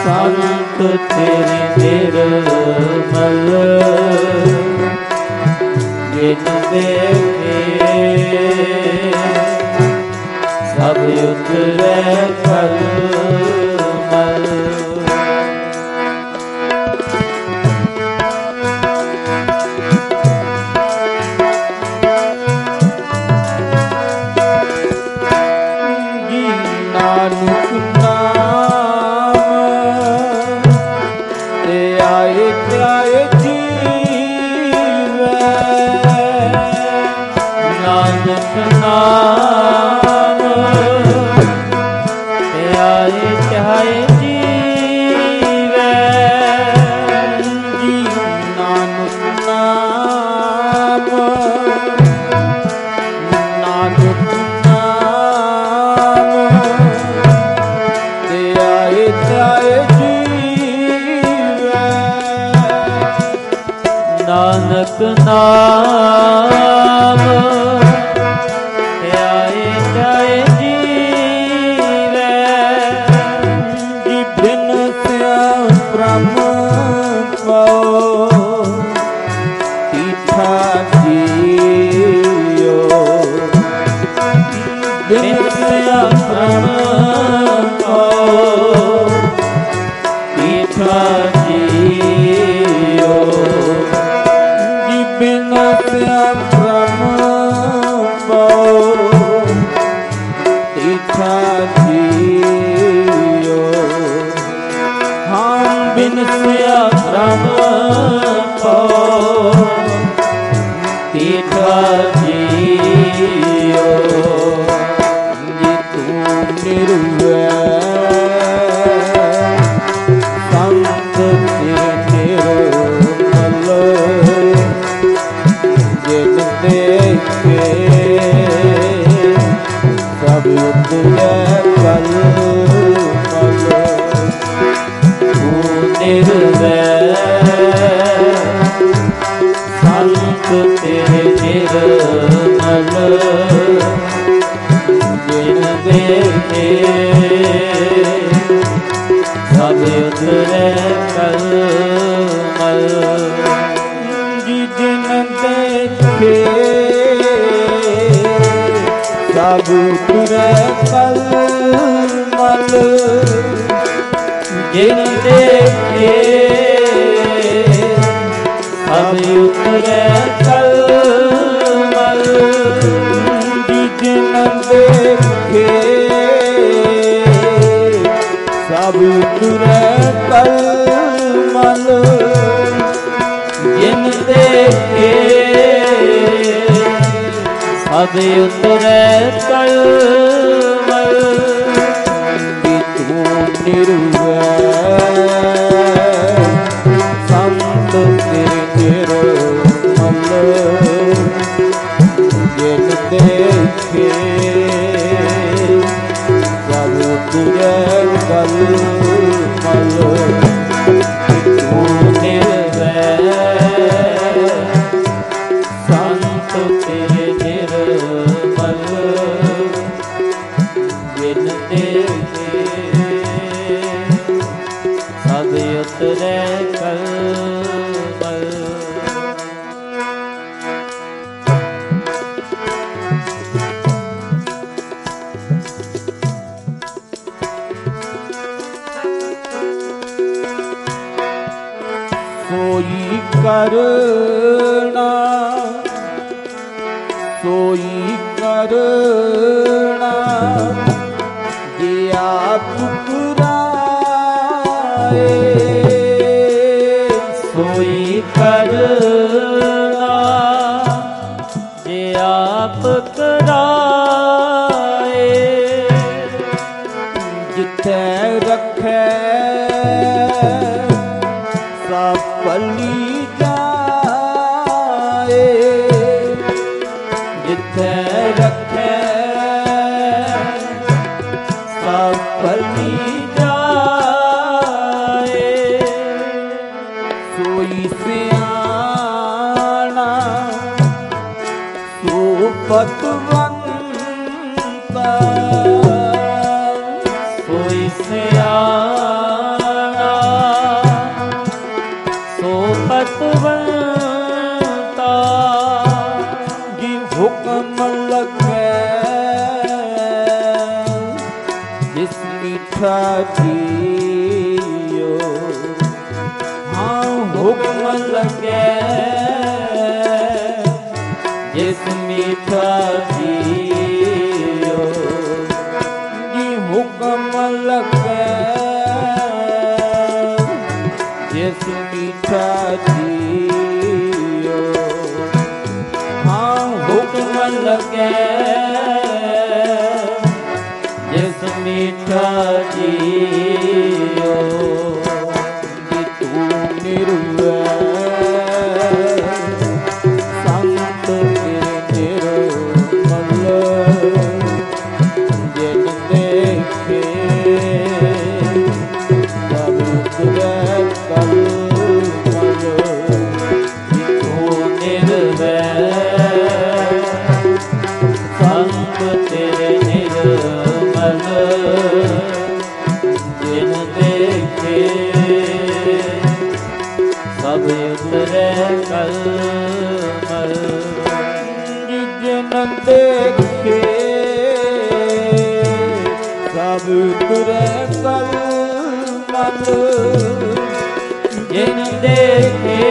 ਸੰਤ ਤੇਰੇ ਨਿਰਮਲ ਜਿਨ ਦੇਖੇ ਸਭ ਉਤਰੈ ਕਲ ਮਲ। ਨਾਨਕ ਨਾਮ ਤੇ ਆਏ ਧਿਆਏ ਜੀਵੈ, ਨਾਨਕ ਨਾਮ ਤੇ ਆਏ ਧਿਆਏ ਜੀਵੈ, ਜੀ ਨਾਨਕ ਨਾਮ ਨਾਨਕ ਨਾਨਕ ਨਾਮ ਧਿਆਏ ਧਿਆਏ ਜੀਵੈ, ਜੀ ਬਿਨ ਸਿਆ ਬ੍ਰਹਮ ਪਾਉ ਤੀਠਾ ਜੀਉ, ਬਿਨ ਸਿਆ ਬ੍ਰਹਮ ਪਾਉ ਤੀਠਾ ਜੀਉ, ਬਿਨ ਸਿਆ ਬ੍ਰਹਮ ਪਾਉ ਤੀਠਾ ਜੀਉ, ਹਾਂ ਬਿਨ ਸਿਆ ਬ੍ਰਹਮ ਪਾਉ ਤੀਠਾ ਜੀਉ, ਜੀ ਤੂੰ ਨਿਰਵੈ ਸੰਤ ਤੇਰੇ ਨਿਰਮਲ ਜਿਨ ਦੇਖੇ ਸਭ ਉਤਰੈ ਕਲ ਮਲ। ਤੂੰ ਨਿਰਵੈ ਸੰਤ ਤੇਰੇ ਨਿਰਮਲ ਜਿਨ ਦੇਖੇ ਸਭ ਉਤਰੈ ਕਲ ਮਲ। ਜਿਨ ਦੇਖੇ ਸਭ ਉਤਰੈ ਕਲ ਮਲ, ਜਿਨ ਦੇਖੇ ਸਭ ਉਤਰੈ ਕਲ ਮਲ, ਜਿਨ ਦੇਖੇ ਸਭ ਉਤਰੈ ਕਲ ਮਲ, ਜਿਨ ਦੇਖੇ ਸਭ ਉਤਰੈ ਕਲ ਮਲ। ਵੀ ਤੂੰ ਨਿਰਵੈ ਸੰਤ ਤੇਰੇ ਨਿਰਮਲ ਜਿਨ ਦੇਖੇ ਸਭ ਉਤਰੈ ਕਲ ਮਲ। ਤੂੰ ਨਿਰਵੈ ਸੰਤ ਤੇਰੇ ਨਿਰਮਲ ਜਿਨ ਦੇਖੇ ਸਭ ਉਤਰੈ ਕਲ ਮਲ। ਸੋਈ ਕਰਣਾ ਸੋਈ ਕਰਣਾ ਜੇ ਆਪ ਪੁਰਾਏ, ਸੋਈ ਕਰਣਾ ਜੇ ਆਪ ਕਰਾਏ, ਜਿੱਥੇ ਰੱਖੈ ਸਭ ਭਲੀ ਜਾਏ, ਜਿੱਥੇ ਰੱਖੈ ਸਭ ਭਲੀ ਜਾਏ, ਸੋਈ ਸਿਆਣਾ ਸੋ ਪਤਵੰਤਾ, ਸੋਈ ਸਿਆਣਾ ਜੀਓ ਹਾਂ ਹੁਕਮ ਲਗੇ ਜਿਸ ਮੀਠਾ ਜੀਓ ਜੀ ਹੁਕਮ ਲਗੇ ਜਿਸ ਮੀਠਾ ਜੀਓ ਹਾਂ ਹੁਕਮ ਲਗੇ ਜਿਸ ਮੀਠਾ ਜੀਓ ਜੀ ਤੂੰ ਨਿਰਵੈ ਸੰਤ ਤੇਰੇ ਨਿਰਮਲ ਜਿਨ ਦੇਖੇ ਸਭ ਤੁਝੇ ਕਲ ਮਲ ਜੀ ਤੂੰ ਨਿਰਵੈ ਸੰਤ ਤੇਰੇ ਨਿਰਮਲ ਜਿਨ ਦੇਖੇ ਸਭ ਉਤਰੇ ਕਲ ਮਲ ਜਿਨ ਦੇਖੇ ਸਭ ਉਤਰੇ ਕਲ ਮਲ ਜਿਨ ਦੇਖੇ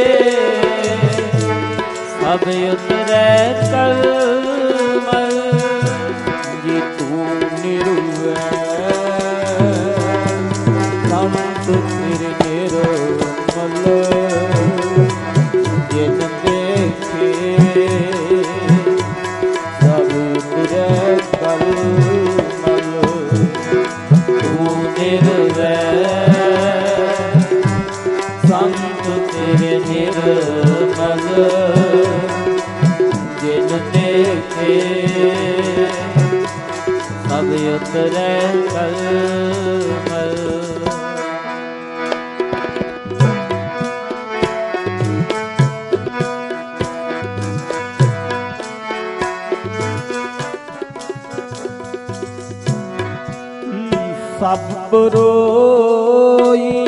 ਸਭ ਉਤਰੇ ਕਲ ਮਲ ਜੀ ਤੂੰ ਨਿਰਵੈ ਸੰਤ ਤੇਰੇ ਨਿਰਮਲ ਜਿਨ ਦੇਖੇ ਸਭ ਉਤਰੇ ਕਲ ਮਲ ਤੂੰ ਨਿਰਵੈ ਸੰਤ ਤੇਰੇ ਨਿਰਮਲ ਜਿਨ ਦੇਖੇ ਸਭ ਉਤਰੇ ਕਲ ਮਲ ਸਭ ਪਰੋਈ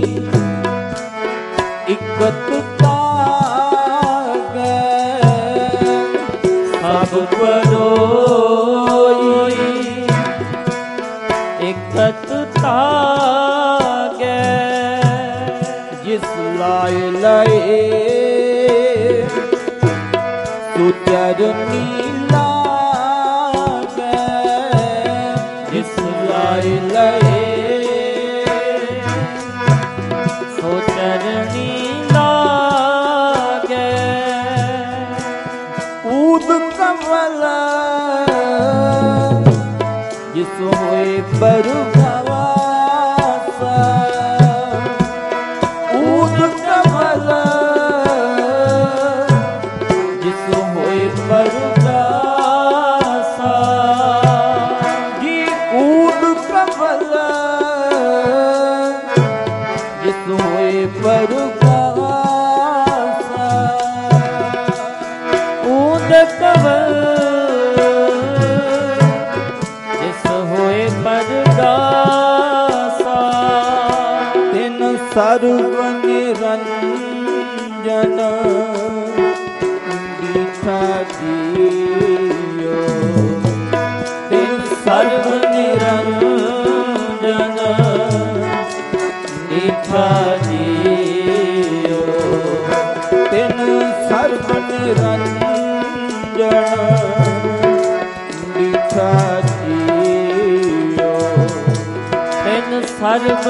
ਇਕਤ ਤਾਗੈ ਸਭ ਪਰੋਈ ਇਕਤ ਤਾਗੈ ਜਿਸ ਲਾਇ ਲਏ ਸੋ ਚਰਨੀ ਲਾਗੈ ਜਿਸ ਲਾਇ ਲਏ ਸੋ ਚਰਨੀ ਲਾਗੈ ਊਦ ਕਮਲ ਜਿਸ ਹੋਏ ਪਰਵਾਸਾ ਊਦ ਕਮਲ ਜਿਸ ਹੋਏ ਪਰਵਾਸਾ ਜੀ ਊਦ ਕਮਲ ਜਿਸ ਹੋਏ ਪਰਵਾਸਾ ਊਦ ਕਮਲ ਜਿਸ ਹੋਏ ਪਰਵਾਸਾ ਤਿਨ ਸਰਬ ਨਿਰੰਜਨ ਦੀਠਾ ਜੀਓ ਤਿਨ ਸਰਬ ਨਿਰੰਜਨ ਦੀਠਾ ਜੀਓ ਤਿਨ ਸਰਬ ਨਿਰੰਜਨ ਦੀਠਾ ਜੀਓ ਤਿਨ ਸਰਬ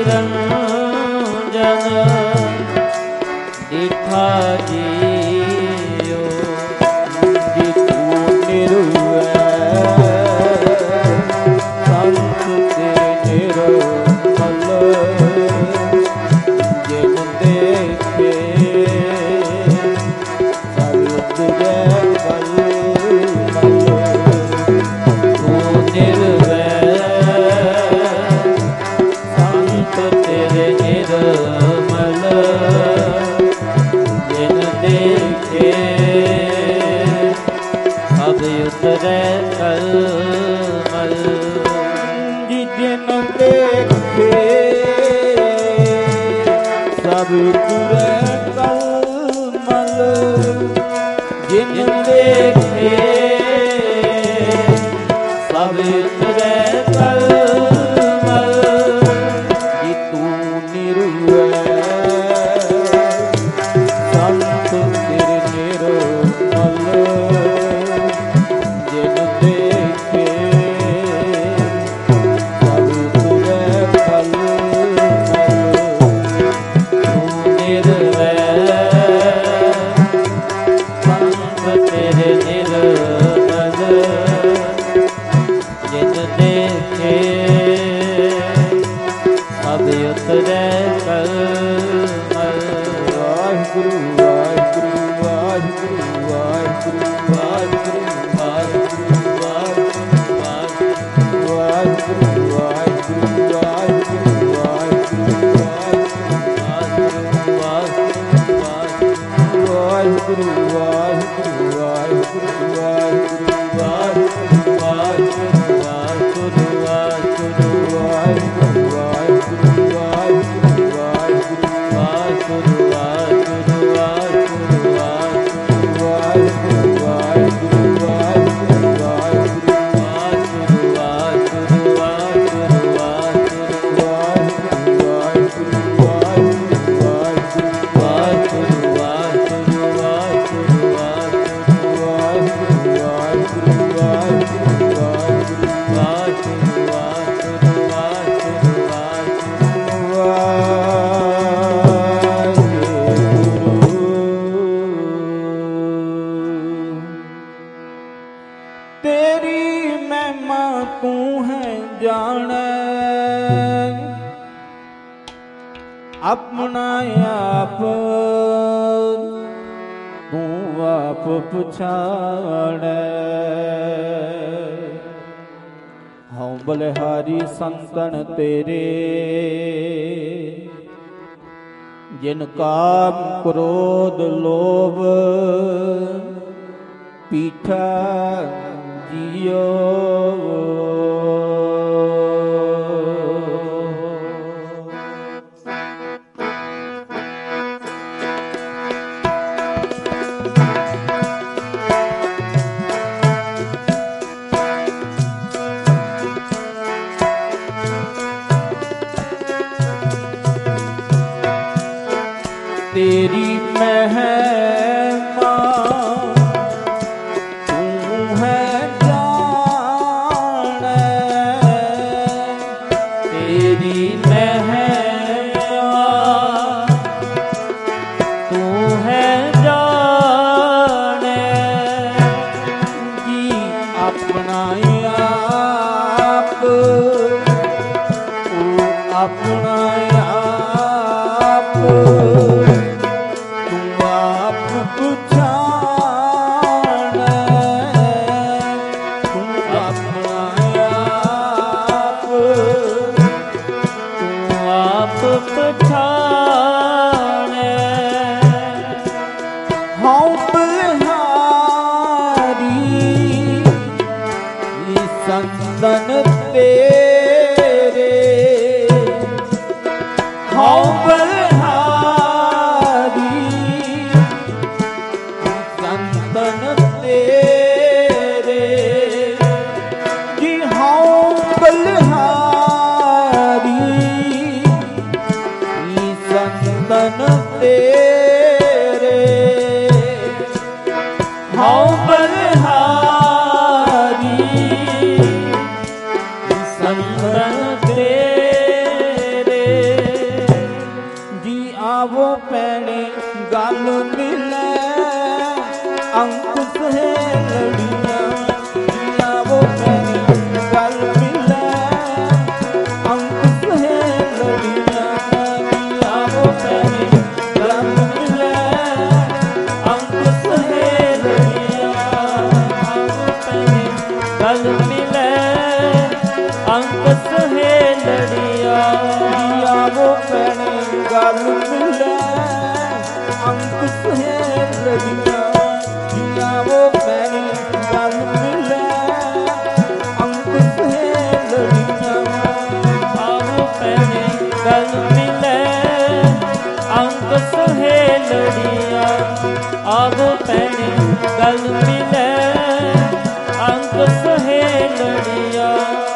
ਨਿਰੰਜਨ ਦੀਠਾ ਜੀਓ ਜੀ ਤੂੰ ਨਿਰਵੈ ਸੰਤ ਤੇਰੇ ਨਿਰਮਲ ਜਿਨ ਦੇਖੇ ਸਭ ਤੁਝੇ ਕਲ ਮਲ ਤੂੰ ਨਿਰਵੈ ਸੰਤ ਤੇਰੇ ਨਿਰਮਲ ਜਿਨ ਦੇਖੇ ਸਭ ਉਤਰੇ ਕਲ ਮਲ ਜਿਨ ਦੇਖੇ ਸਭ ਉਤਰੇ ਕਲ ਮਲ ਜਿਨ ਦੇਖੇ ਸਭ ਉਤਰੇ ਕਲ ਮਲ ਸਭ ਉਤਰੈ ਕਲਮਲ। ਵਾਹਿਗੁਰੂ ਵਾਹਿਗੁਰੂ ਵਾਹਿਗੁਰੂ ਵਾਹਿਗੁਰੂ ਵਾਹਿਗੁਰੂ ਆਪਣਾ ਆਪ ਤੂੰ ਆਪ ਪਛਾਣੈ। ਹਉ ਬਲਿਹਾਰੀ ਸੰਤਨ ਤੇਰੇ ਜਿਨ ਕਾਮ ਕ੍ਰੋਧ ਲੋਭ ਪੀਠਾ ਜਿਉ। ਤੇਰੀ ਮਹਿਮਾ ਤੂੰ ਹੈ ਜਾਣੈ। ਤੇਰੀ ਮਹਿਮਾ ਤੂੰ ਹੈ ਜਾਣੈ। ਜੀ ਆਪਣਾ ਆਪ ਤੂੰ ਆਪਣਾ ਆਪ ਸੰਤਨ ਤੇਰੇ ਹਉ ਬਲਿਹਾਰੀ ਸੰਤਨ ਤੇਰੇ ਜੀ ਹਉ ਬਲਿਹਾਰੀ ਸੰਤਨ ਤੇਰੇ ਹਉ ਗਲ ਮਿਲੈ ਅੰਕ ਸਹੇਲੜੀਆਂ। ਜੀਆਵੋ ਪੈਣੀ ਗਲ ਮਿਲੈ ਅੰਕ ਸਹੇਲੜੀਆਂ। ਜੀਆਵੋ ਪੈਣੀ ਗਲ ਮਿਲੈ ਅੰਕ ਸਹੇਲੜੀਆਂ। ਆਵੋ ਪੈਣੀ ਗਲ ਮਿਲੈ ਅੰਕ ਸਹੇਲੜੀਆਂ। ਜੀਆਵੋ ਪੈਣੀ ਗਲ ਮਿਲੈ ਅੰਕ ਸਹੇਲੜੀਆਂ। ਜੀਆਵੋ ਪੈਣੀ ਗਲ ਮਿਲੈ ਅੰਕ ਸਹੇਲੜੀਆਂ। ਆਵੋ ਪੈਣੀ ਗਲ ਮਿਲੈ ਅੰਕ ਸਹੇਲੜੀਆਂ। ਆਵੋ ਪੈਣੀ ਗਲ ਮਿਲੈ ਅੰਕ ਸਹੇਲੜੀਆਂ।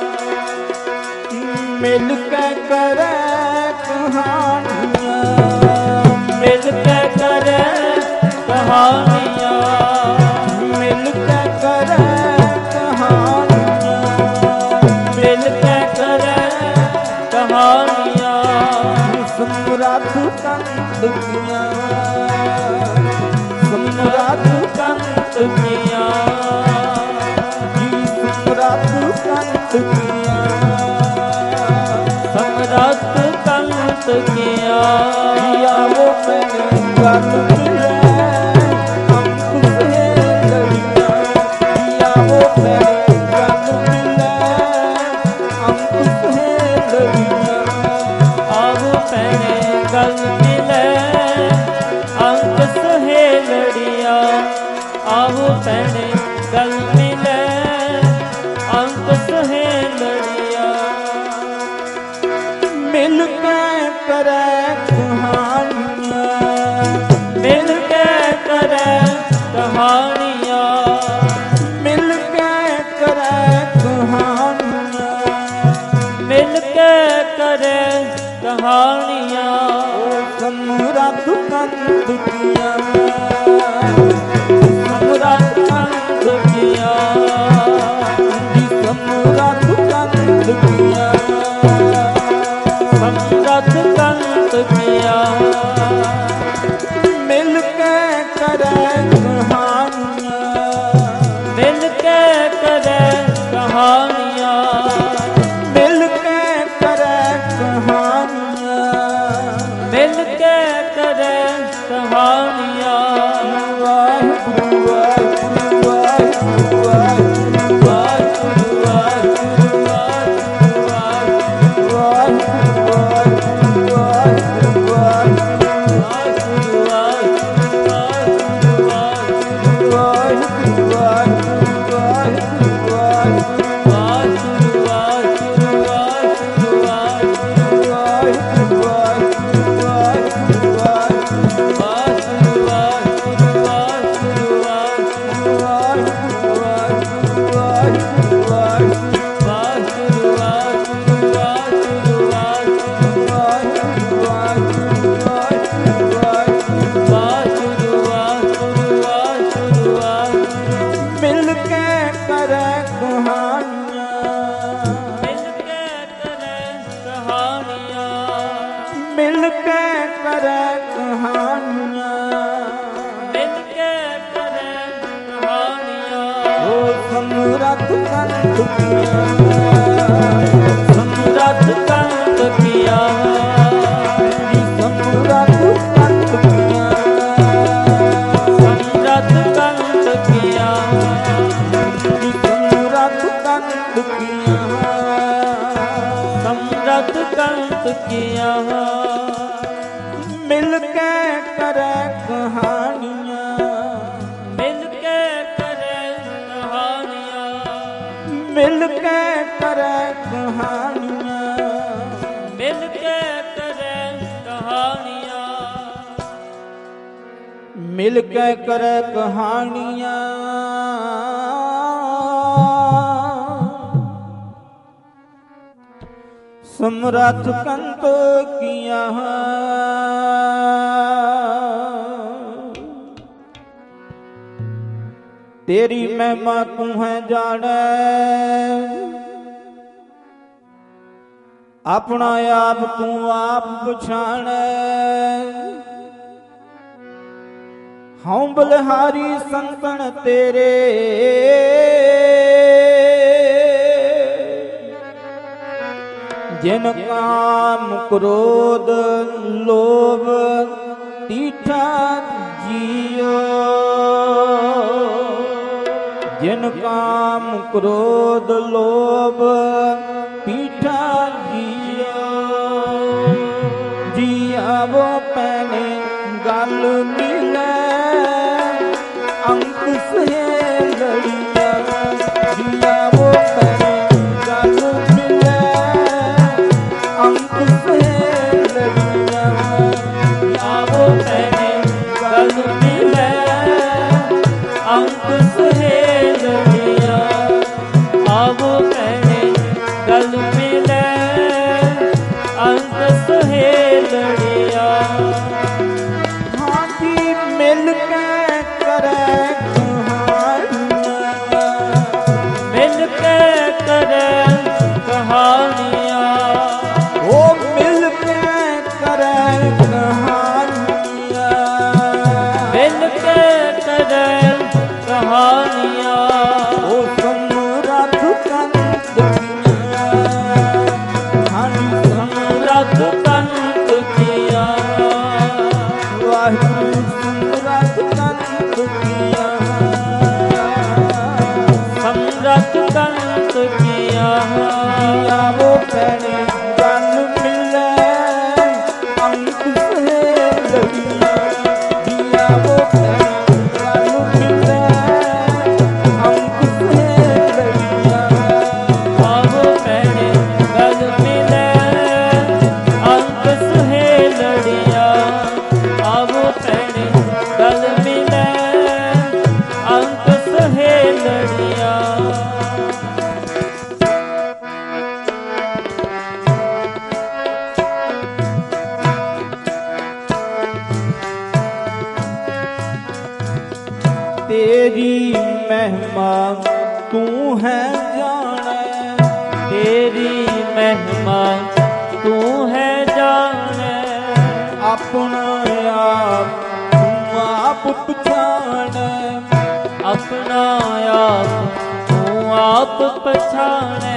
ਮਿਲ ਕੇ ਕਰੈ ਕਹਾਣੀਆਂ ਮਿਲ ਕੇ ਕਰੈ ਕਹਾਣੀਆਂ। ਮਿਲ ਕੇ ਕਰੈ ਕਹਾਣੀਆਂ ਮਿਲ ਕੇ ਕਰੈ ਕਹਾਣੀਆਂ। ਸਮਰੱਥ ਕੰਤ ਕੀਆਂ ਸਮਰੱਥ ਕੰਤ ਕੀਆਂ। ਜੀ ਸਮਰੱਥ ਕੰਤ ਕੀਆਂ ਸਮਰੱਥ ਕੰਤ ਕੀਆ ਆਵੋ ਪੈਣੇ ਗਲ ਮਿਲੇ ਅੰਕ ਸਹੇਲੜੀਆਂ ਆਵੋ ਪੈਣੇ ਗਲ ਮਿਲੇ ਅੰਕ ਸਹੇਲੜੀਆਂ ਆਵੋ ਪੈਣੇ ਗਲ ਮਿਲੇ ਅੰਕ ਸਹੇਲੜੀਆਂ ਆਵੋ ਪੈਣੇ ਗਲ ਮਿਲੇ ਅੰਕ ਸਹੇਲੜੀਆਂ ਮਿਲ ਕੇ ਕਰੇ ਕਹਾਣੀਆਂ ਮਿਲ ਕੇ ਕਰੇ ਕਹਾਣੀਆਂ ਮਿਲ ਕੇ ਕਰੇ ਕਹਾਣੀਆਂ ਮਿਲ ਕੇ ਕਰੇ ਕਹਾਣੀਆਂ ਸਮਰੱਥ ਕੰਤ ਕੀਆਂ ਸਮਰੱਥ ਕੰਤ ਕੀਆ ਜੀ ਸਮਰੱਥ ਕੰਤ ਕੀਆਂ ਸਮਰੱਥ ਕੰਤ ਕੀਆ ਮਿਲ ਕੇ ਕਰੇ ਕਹਾਣੀਆਂ ਮਿਲ ਕੇ ਕਰੇ ਕਹਾਣੀਆਂ ਮਿਲ ਕੇ ਕਰੇ ਕਹਾਣੀਆਂ ਮਿਲ ਕੇ ਕਰੇ ਕਹਾਣੀਆਂ ਵਾਹਿਗੁਰੂ ਵਾਹਿਗੁਰੂ ਵਾਹਿਗੁਰੂ ਵਾਹਿਗੁਰੂ ਵਾਹਿਗੁਰੂ ਮਿਲ ਕੇ ਕਰੇ ਕਹਾਣੀਆਂ ਮਿਲ ਕੇ ਕਰੇ ਕਹਾਣੀਆਂ ਮਿਲ ਕੇ ਕਰੇ ਕਹਾਣੀਆਂ ਮਿਲ ਕੇ ਕਰੇ ਕਹਾਣੀਆਂ ਓ ਸਮਰੱਥ ਕੰਤ ਕੀਆਂ ਸਮਰੱਥ ਕੰਤ ਕੀਆ ਸਮਰੱਥ ਕੰਤ ਕੀਆਂ ਸਮਰੱਥ ਕੰਤ ਕੀਆ ਸਮਰੱਥ ਕੰਤ ਕੀਆਂ ਸਮਰੱਥ ਕੰਤ ਕੀਆ ਮਿਲ ਕੇ ਕਰੇ ਕਹਾਣੀਆਂ ਮਿਲ ਕੇ ਕਰੇ ਕਹਾਣੀਆਂ ਮਿਲ ਕੇ ਕਰੇ ਕਹਾਣੀਆਂ ਮਿਲ ਕੇ ਕਰੇ ਕਹਾਣੀਆਂ ਮਿਲ ਕੇ ਕਰੇ ਕਹਾਣੀਆਂ ਸਮਰੱਥ ਕੰਤ ਕੀਆਂ ਤੇਰੀ ਮਹਿਮਾ ਤੂੰ ਹੈ ਜਾਣੈ ਆਪਣਾ ਆਪ ਤੂੰ ਆਪ ਪਛਾਣੈ ਹਉ ਬਲਿਹਾਰੀ ਸੰਤਨ ਤੇਰੇ ਜਿਨ ਕਾਮ ਕ੍ਰੋਧ ਲੋਭ ਤੀਠਾ ਜੀਓ ਜਿਨ ਕਾਮ ਕ੍ਰੋਧ ਲੋਭ ਤੀਠਾ ਜੀਓ ਜੀਵੋ ਪੈਨੇ ਗਲ ਮਿਲੇ ਅੰਕ ਸਹੇਲੜੀਆਂ ਜੀਵੋ ਪੈਨੇ ਗਲ ਮਿਲੇ ਅੰਕ ਸਹੇਲੜੀਆਂ ਆਵੋ ਪੈਨੇ ਗਲ ਮਿਲੇ ਅੰਕ ਸਹੇਲੜੀਆਂ ਆਵੋ ਪੈਨੇ ਮਹਿਮਾ ਤੂੰ ਹੈ ਜਾਣੈ, ਤੇਰੀ ਮਹਿਮਾ ਤੂੰ ਹੈ ਜਾਣੈ, ਆਪਣਾ ਆਪ ਤੂੰ ਆਪ ਪਛਾਣੈ, ਆਪਣਾ ਆਪ ਤੂੰ ਆਪ ਪਛਾਣੈ,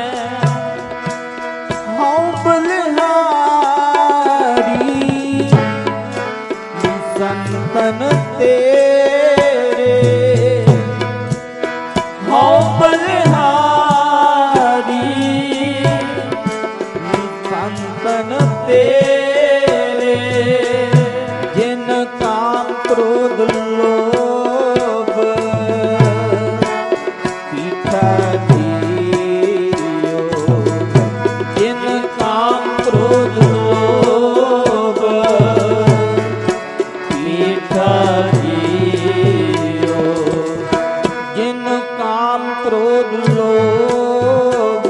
ਹਉ ਬਲਿਹਾਰੀ ਸੰਤਨ ਤੇਰੇ, ਹਉ ਬਲਿਹਾਰੀ ਸੰਤਨ ਤੇਰੇ, ਜਿਨ ਕਾਮ ਕ੍ਰੋਧ ਲੋਭ ਪੀਠਾ ਧੀਰਿਓ, ਜਿਨ ਕਾਮ ਕ੍ਰੋਧ ਲੋਭ ਪੀਠਾ ਧੀਰਿਓ, ਜਿਨ ਕਾਮ ਕ੍ਰੋਧ ਲੋਭ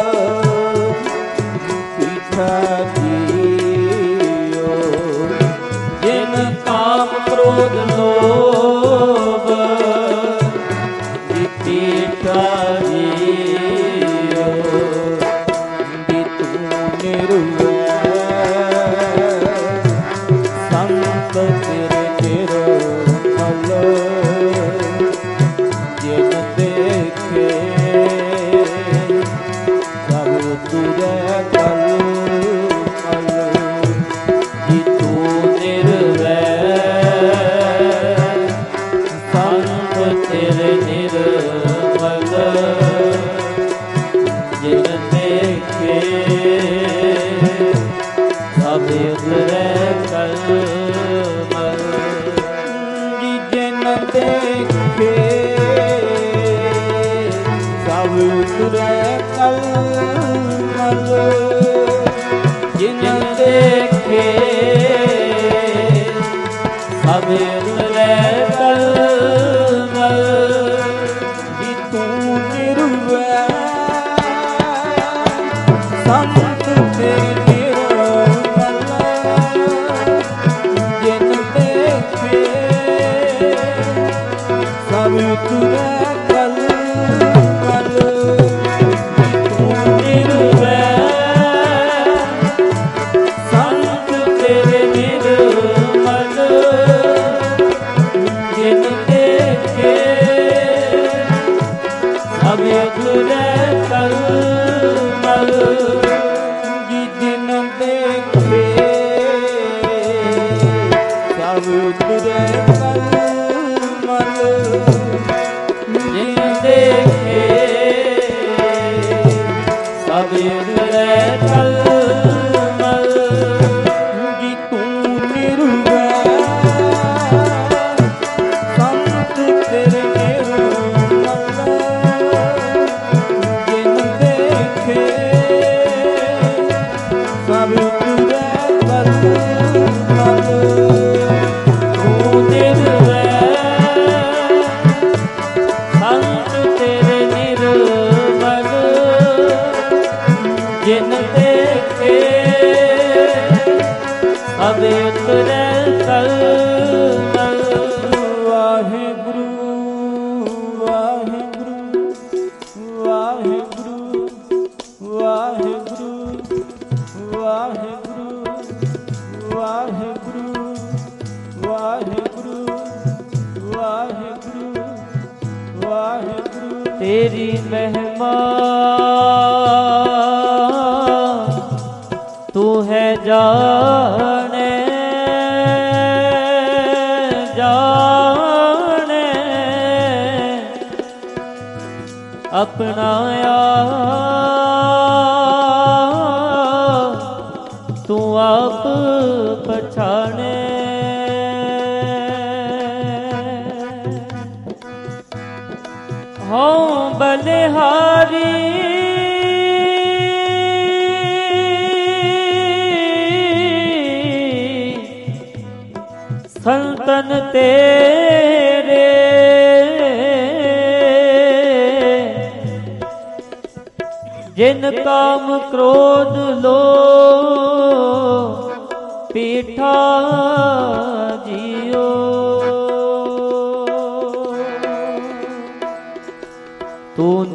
ਪੀਠਾ ਧੀਰਿਓ, ਜਿਨ ਕਾਮ ਕ੍ਰੋਧ ਲੋਭ ਪੀਠਾ ਧੀਰਿਓ, ਵੀ ਤੂੰ ਨਿਰਵੈਰ ਸੰਤ ਤੇਰੇ ਨਿਰਮਲ, ਜਿਨ ਦੇਖੇ ਸਭ ਤੁਰੈ ਕਲ ਮਲ, ਜੀ ਤੂੰ ਨਿਰਵੈਰ ਸੰਤ ਤੇਰੇ ਨਿਰਮਲ, ਜਿਨ ਦੇਖੇ ਸਭ ਤੁਰੈ ਕਲ ਮਲ, ਜੀ ਜਿਨ ਦੇਖੇ ਸਭ ਤੁਰੈ ਕਲ ਮਲ, ਜਿਨ ਦੇਖੇ ਸਭ ਤੁਰੈ ਕਲ ਮਲ, ਜੀ ਤੂੰ ਨਿਰਵੈਰ ਸੰਤ ਤੇਰੇ ਨਿਰਮਲ, ਜਿਨ ਦੇਖੇ ਸਭ ਤੁਰੈ ਕਲ ਮਲ, ਤੂੰ ਨਿਰਵੈਰ ਸੰਤ ਤੇਰੇ ਨਿਰਮਲ, ਜਿਨ ਦੇਖੇ ਸਭ ਤੁਰੈ ਕਲ ਮਲ, ਜੀ ਜਿਨ ਦੇਖੇ ਸਭ ਤੁਰੈ ਕਲ ਮਲ, ਜਿਨ ਦੇਖੇ ਸਭ ਤੁਰੈ ਕਲ ਮਲ, ਜੀ ਤੂੰ ਨਿਰਵੈਰ ਸੰਤ ਤੇਰੇ ਨਿਰਮਲ, ਜਿਨ ਦੇਖੇ ਸਭ ਤੁਰੈ ਕਲ ਮਲ, ਤੂੰ ਨਿਰਵੈਰ ਸੰਤ ਤੇਰੇ ਨਿਰਮਲ, ਜਿਨ ਦੇਖੇ ਸਭ ਤੁਰੈ ਕਲ ਮਲ, ਵਾਹਿਗੁਰੂ ਵਾਹਿਗੁਰੂ ਵਾਹਿਗੁਰੂ ਵਾਹਿਗੁਰੂ ਵਾਹਿਗੁਰੂ ਵਾਹਿਗੁਰੂ ਵਾਹਿਗੁਰੂ ਵਾਹਿਗੁਰੂ ਵਾਹਿਗੁਰੂ, ਤੇਰੀ ਮਹਿਮਾ ਤੂੰ ਹੈ ਜਾਣੈ, ਜਾਣੈ ਆਪਣਾ ਆਪ ਤੂੰ ਆਪ ਪਛਾਣੈ, ਹਉ ਬਲਿਹਾਰੀ ਸੰਤਨ ਤੇਰੇ, ਜਿਨ ਕਾਮ ਕ੍ਰੋਧ ਲੋਭ ਪੀਠਾ ਜੀਓ, ਤੂੰ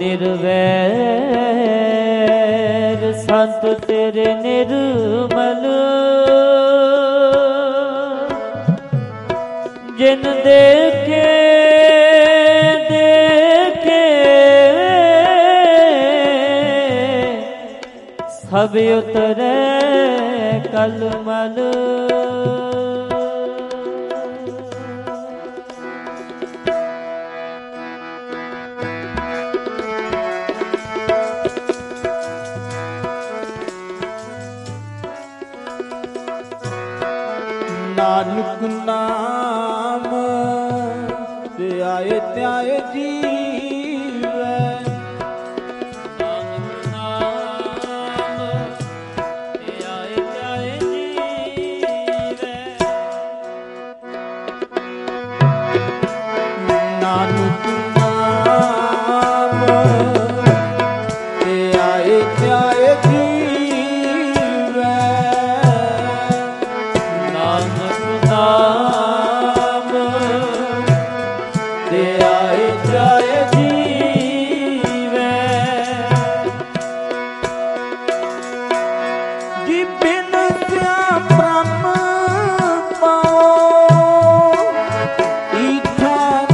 ਨਿਰਵੈਰ ਸੰਤ ਤੇਰੇ ਨਿਰਮਲ ਜਿਨ ਦੇਖੇ ਸਭ ਉਤਰੈ ਕਲਮਲ ਨਾਨਕ ਨਾਮ ਤੇ ਆਏ ਧਿਆਏ ਜੀਵੈ ਨਾਨਕ ਨਾਮ ਤੇ ਆਏ ਧਿਆਏ ਜੀਵੈ ਨਾਨਕ ਨਾਮ ਤੇ ਆਏ ਧਿਆਏ ਜੀਵੈ ਨਾਨਕ ਨਾਮ ਤੇ ਆਏ ਧਿਆਏ ਜੀਵੈ ਜੀ ਬਿਨ ਸਿਆ ਬ੍ਰਹਮ ਪਾਓ ਈਠਾ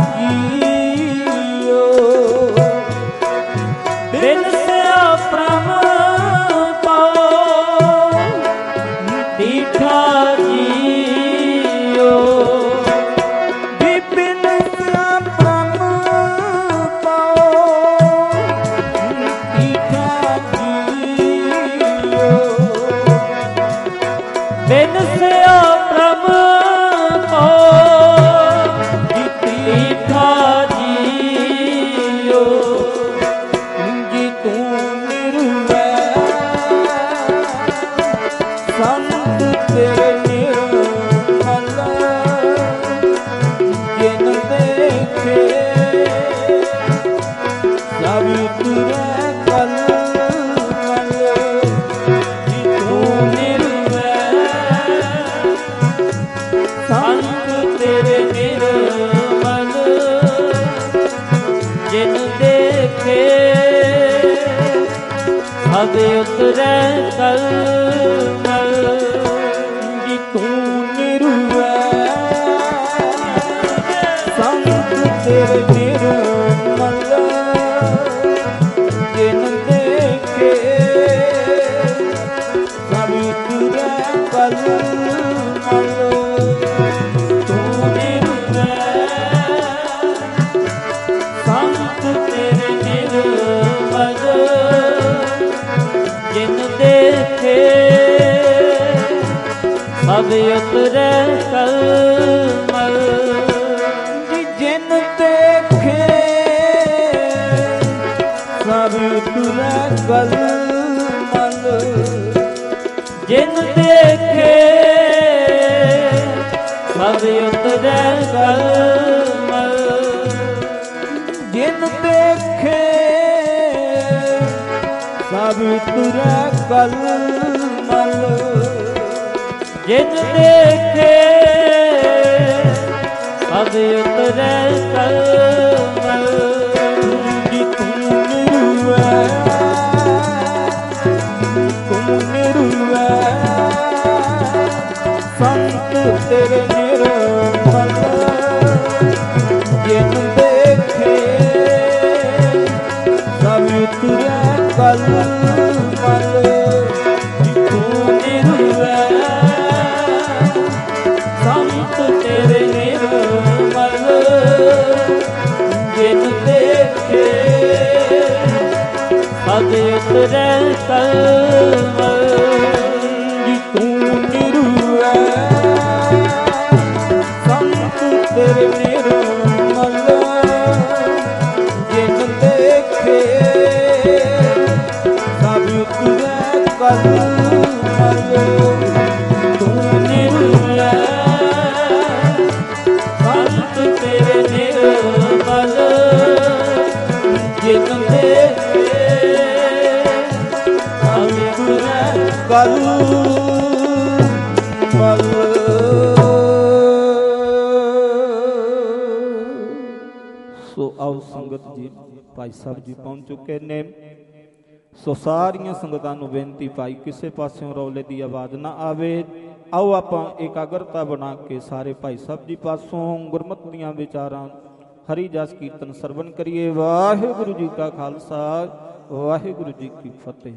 ਜੀਓ ਬਿਨ ਸਿਆ ਪ੍ਰਮ ਪਾਓ ਦੀਠਾ ਜੀਓ ਜੀ ਬਿਨ ਸਿਆ ਬ੍ਰਹਮ ਪਾਓ ਈਠਾ ਜੀਓ ਬਿਨ ਸਿਆ ਪ੍ਰਮ ਪਾਓ ਦੀਠਾ ਜੀਓ ਜੀ ਤੂੰ ਨਿਰਵੈਰ ਸੰਤ ਤੇਰੇ ਨਿਰਮਲ ਜਿਨ ਦੇਖੇ ਸਭ ਤੁਰੈ ਕਲਮਲ ਜੀ ਤੂੰ ਨਿਰਵੈਰ ਸੰਤ ਤੇਰੇ ਨਿਰਮਲ ਜਿਨ ਦੇਖੇ ਸਭ ਉਤਰੈ ਕਲਮਲ ਜੀ ਤੂੰ ਨਿਰਵੈਰ ਸੰਤ ਤੇਰੇ ਨਿਰਮਲ ਜਿਨ ਦੇਖੇ ਸਭ ਤੁਰੈ ਕਲਮਲ ਤੂੰ ਨਿਰਵੈਰ ਸੰਤ ਤੇਰੇ ਨਿਰਮਲ ਜਿਨ ਦੇਖੇ ਸਭ ਉਤਰੈ ਕਲਮਲ ਜੀ ਜਿਨ ਦੇਖੇ ਸਭ ਤੁਰੈ ਕਲਮਲ ਜਿਨ ਦੇਖੇ ਸਭ ਉਤਰੈ ਕਲਮਲ ਜਿਨ ਦੇਖੇ ਸਭ ਤੁਰੈ ਕਲਮਲ ਜਿਨ ਦੇਖੇ ਸਭ ਉਤਰੈ ਕਲਮਲ ਜੀ ਤੂੰ ਨਿਰਵੈਰ ਸੰਤ ਤੇਰੇ ਨਿਰਮਲ ਜਿਨ ਦੇਖੇ ਸਭ ਤੁਰੈ ਕਲਮਲ ਜੀ ਤੂੰ ਨਿਰਵੈਰ ਸੰਤ ਤੇਰੇ ਨਿਰਮਲ ਜਿਨ ਦੇਖੇ ਸਭ ਉਤਰੈ ਕਲਮਲ ਜੀ ਤੂੰ ਨਿਰਵੈਰ ਸੰਤ ਤੇਰੇ ਨਿਰਮਲ ਜਿਨ ਦੇਖੇ ਸਭ ਤੁਰੈ ਕਲਮਲ ਤੂੰ ਨਿਰਵੈਰ ਸੰਤ ਤੇਰੇ ਨਿਰਮਲ ਜਿਨ ਦੇਖੇ ਸਭ ਉਤਰੈ ਭਾਈ ਸਾਹਿਬ ਜੀ ਪਹੁੰਚ ਚੁੱਕੇ ਨੇ। ਸੋ ਸਾਰੀਆਂ ਸੰਗਤਾਂ ਨੂੰ ਬੇਨਤੀ, ਭਾਈ ਕਿਸੇ ਪਾਸਿਓਂ ਰੌਲੇ ਦੀ ਆਵਾਜ਼ ਨਾ ਆਵੇ। ਆਓ ਆਪਾਂ ਇਕਾਗਰਤਾ ਬਣਾ ਕੇ ਸਾਰੇ ਭਾਈ ਸਾਹਿਬ ਜੀ ਪਾਸੋਂ ਗੁਰਮਤਿ ਦੀਆਂ ਵਿਚਾਰਾਂ ਹਰੀ ਜਸ ਕੀਰਤਨ ਸਰਵਣ ਕਰੀਏ। ਵਾਹਿਗੁਰੂ ਜੀ ਕਾ ਖਾਲਸਾ, ਵਾਹਿਗੁਰੂ ਜੀ ਕੀ ਫਤਿਹ।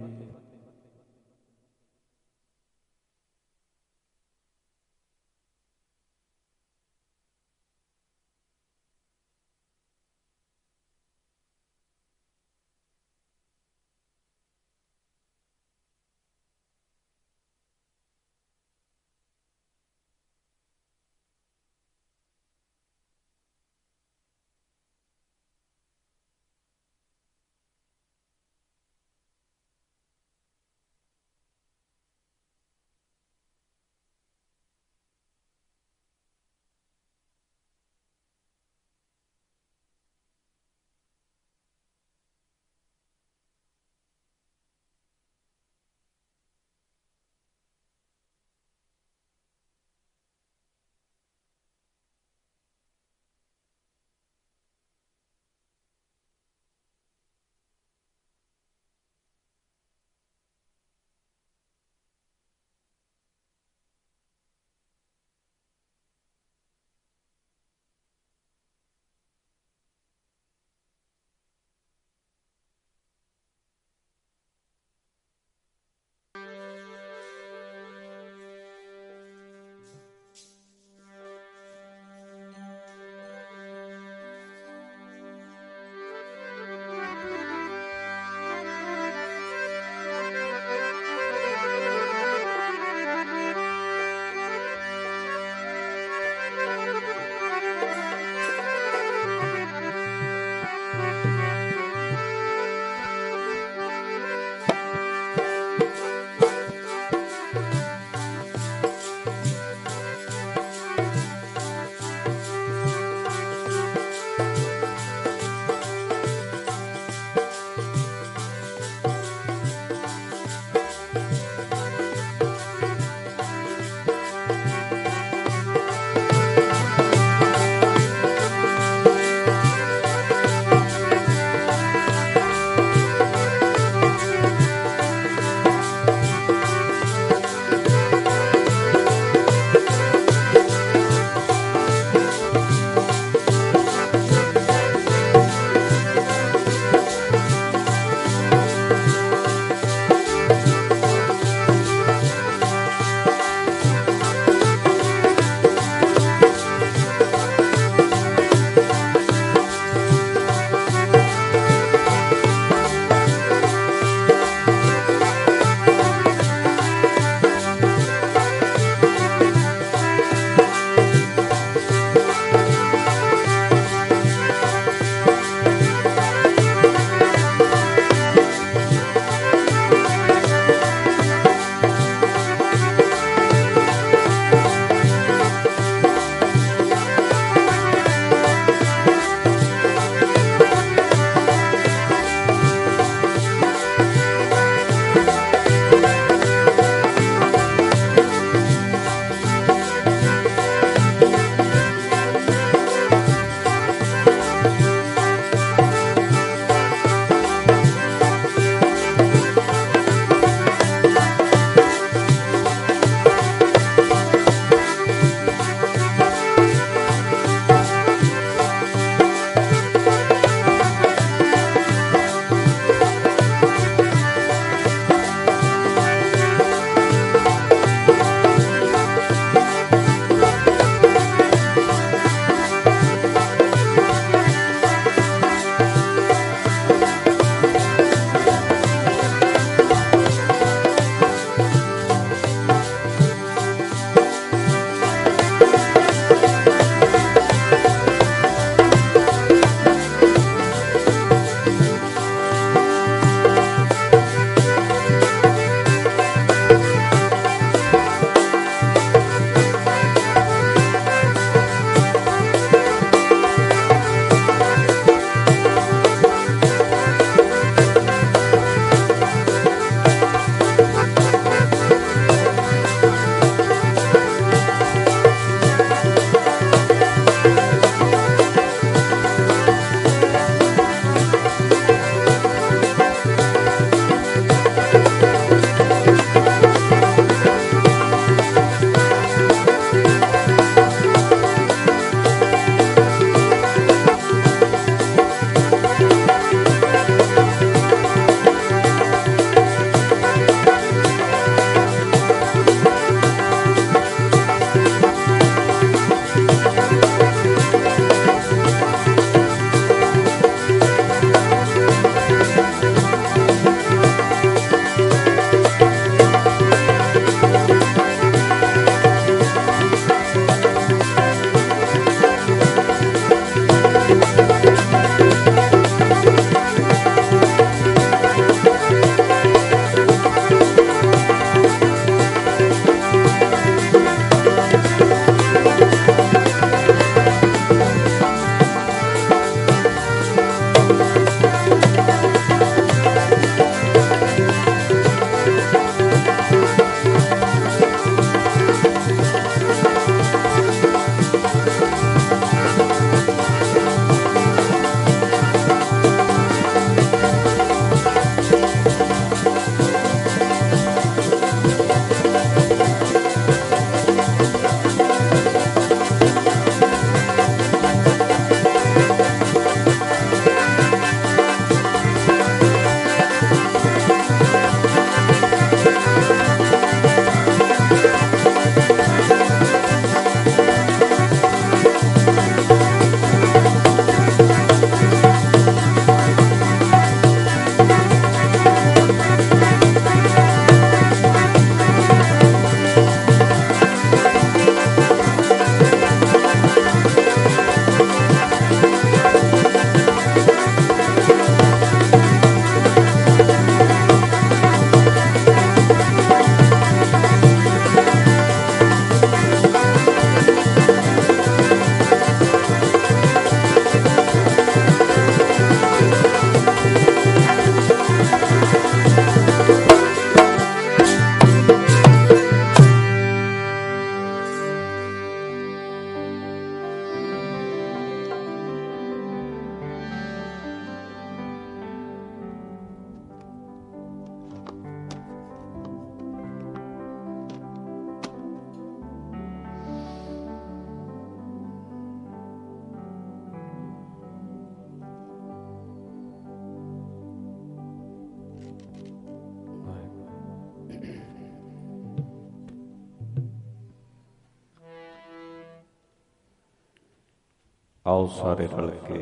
आओ सारे रल के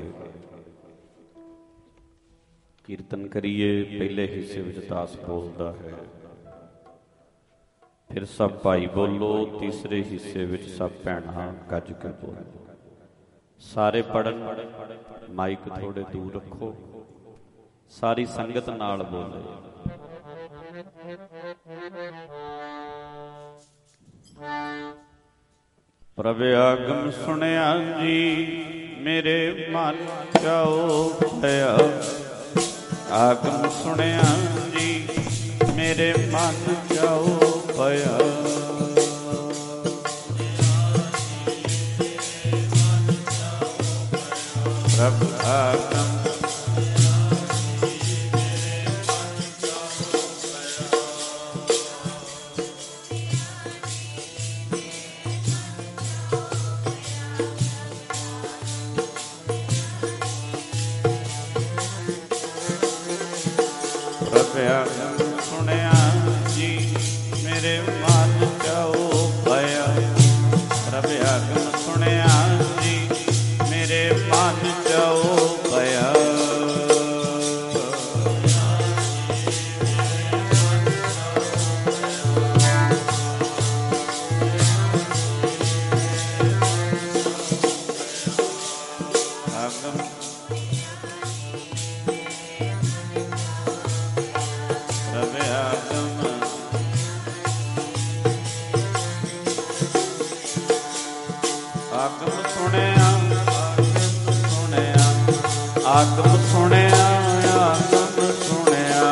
कीर्तन करिए। पहले हिस्से विच दास बोलता है, फिर सब भाई बोलो। तीसरे हिस्से विच सब भैणां गज के बोलो। सारे पढ़न, माइक थोड़े दूर रखो, सारी संगत नाल बोले। प्रभ आगम सुनिया जी मेरे मन चाओ भया। आगम सुनिया जी मेरे मन चाओ भया। प्रभ आगम सुनिया जी मेरे मन चाओ भया। प्रभ आगम सुनिया जी मेरे मन चाओ भया। आगम आगम सुनिया, आगम सुनिया, आगम सुनिया।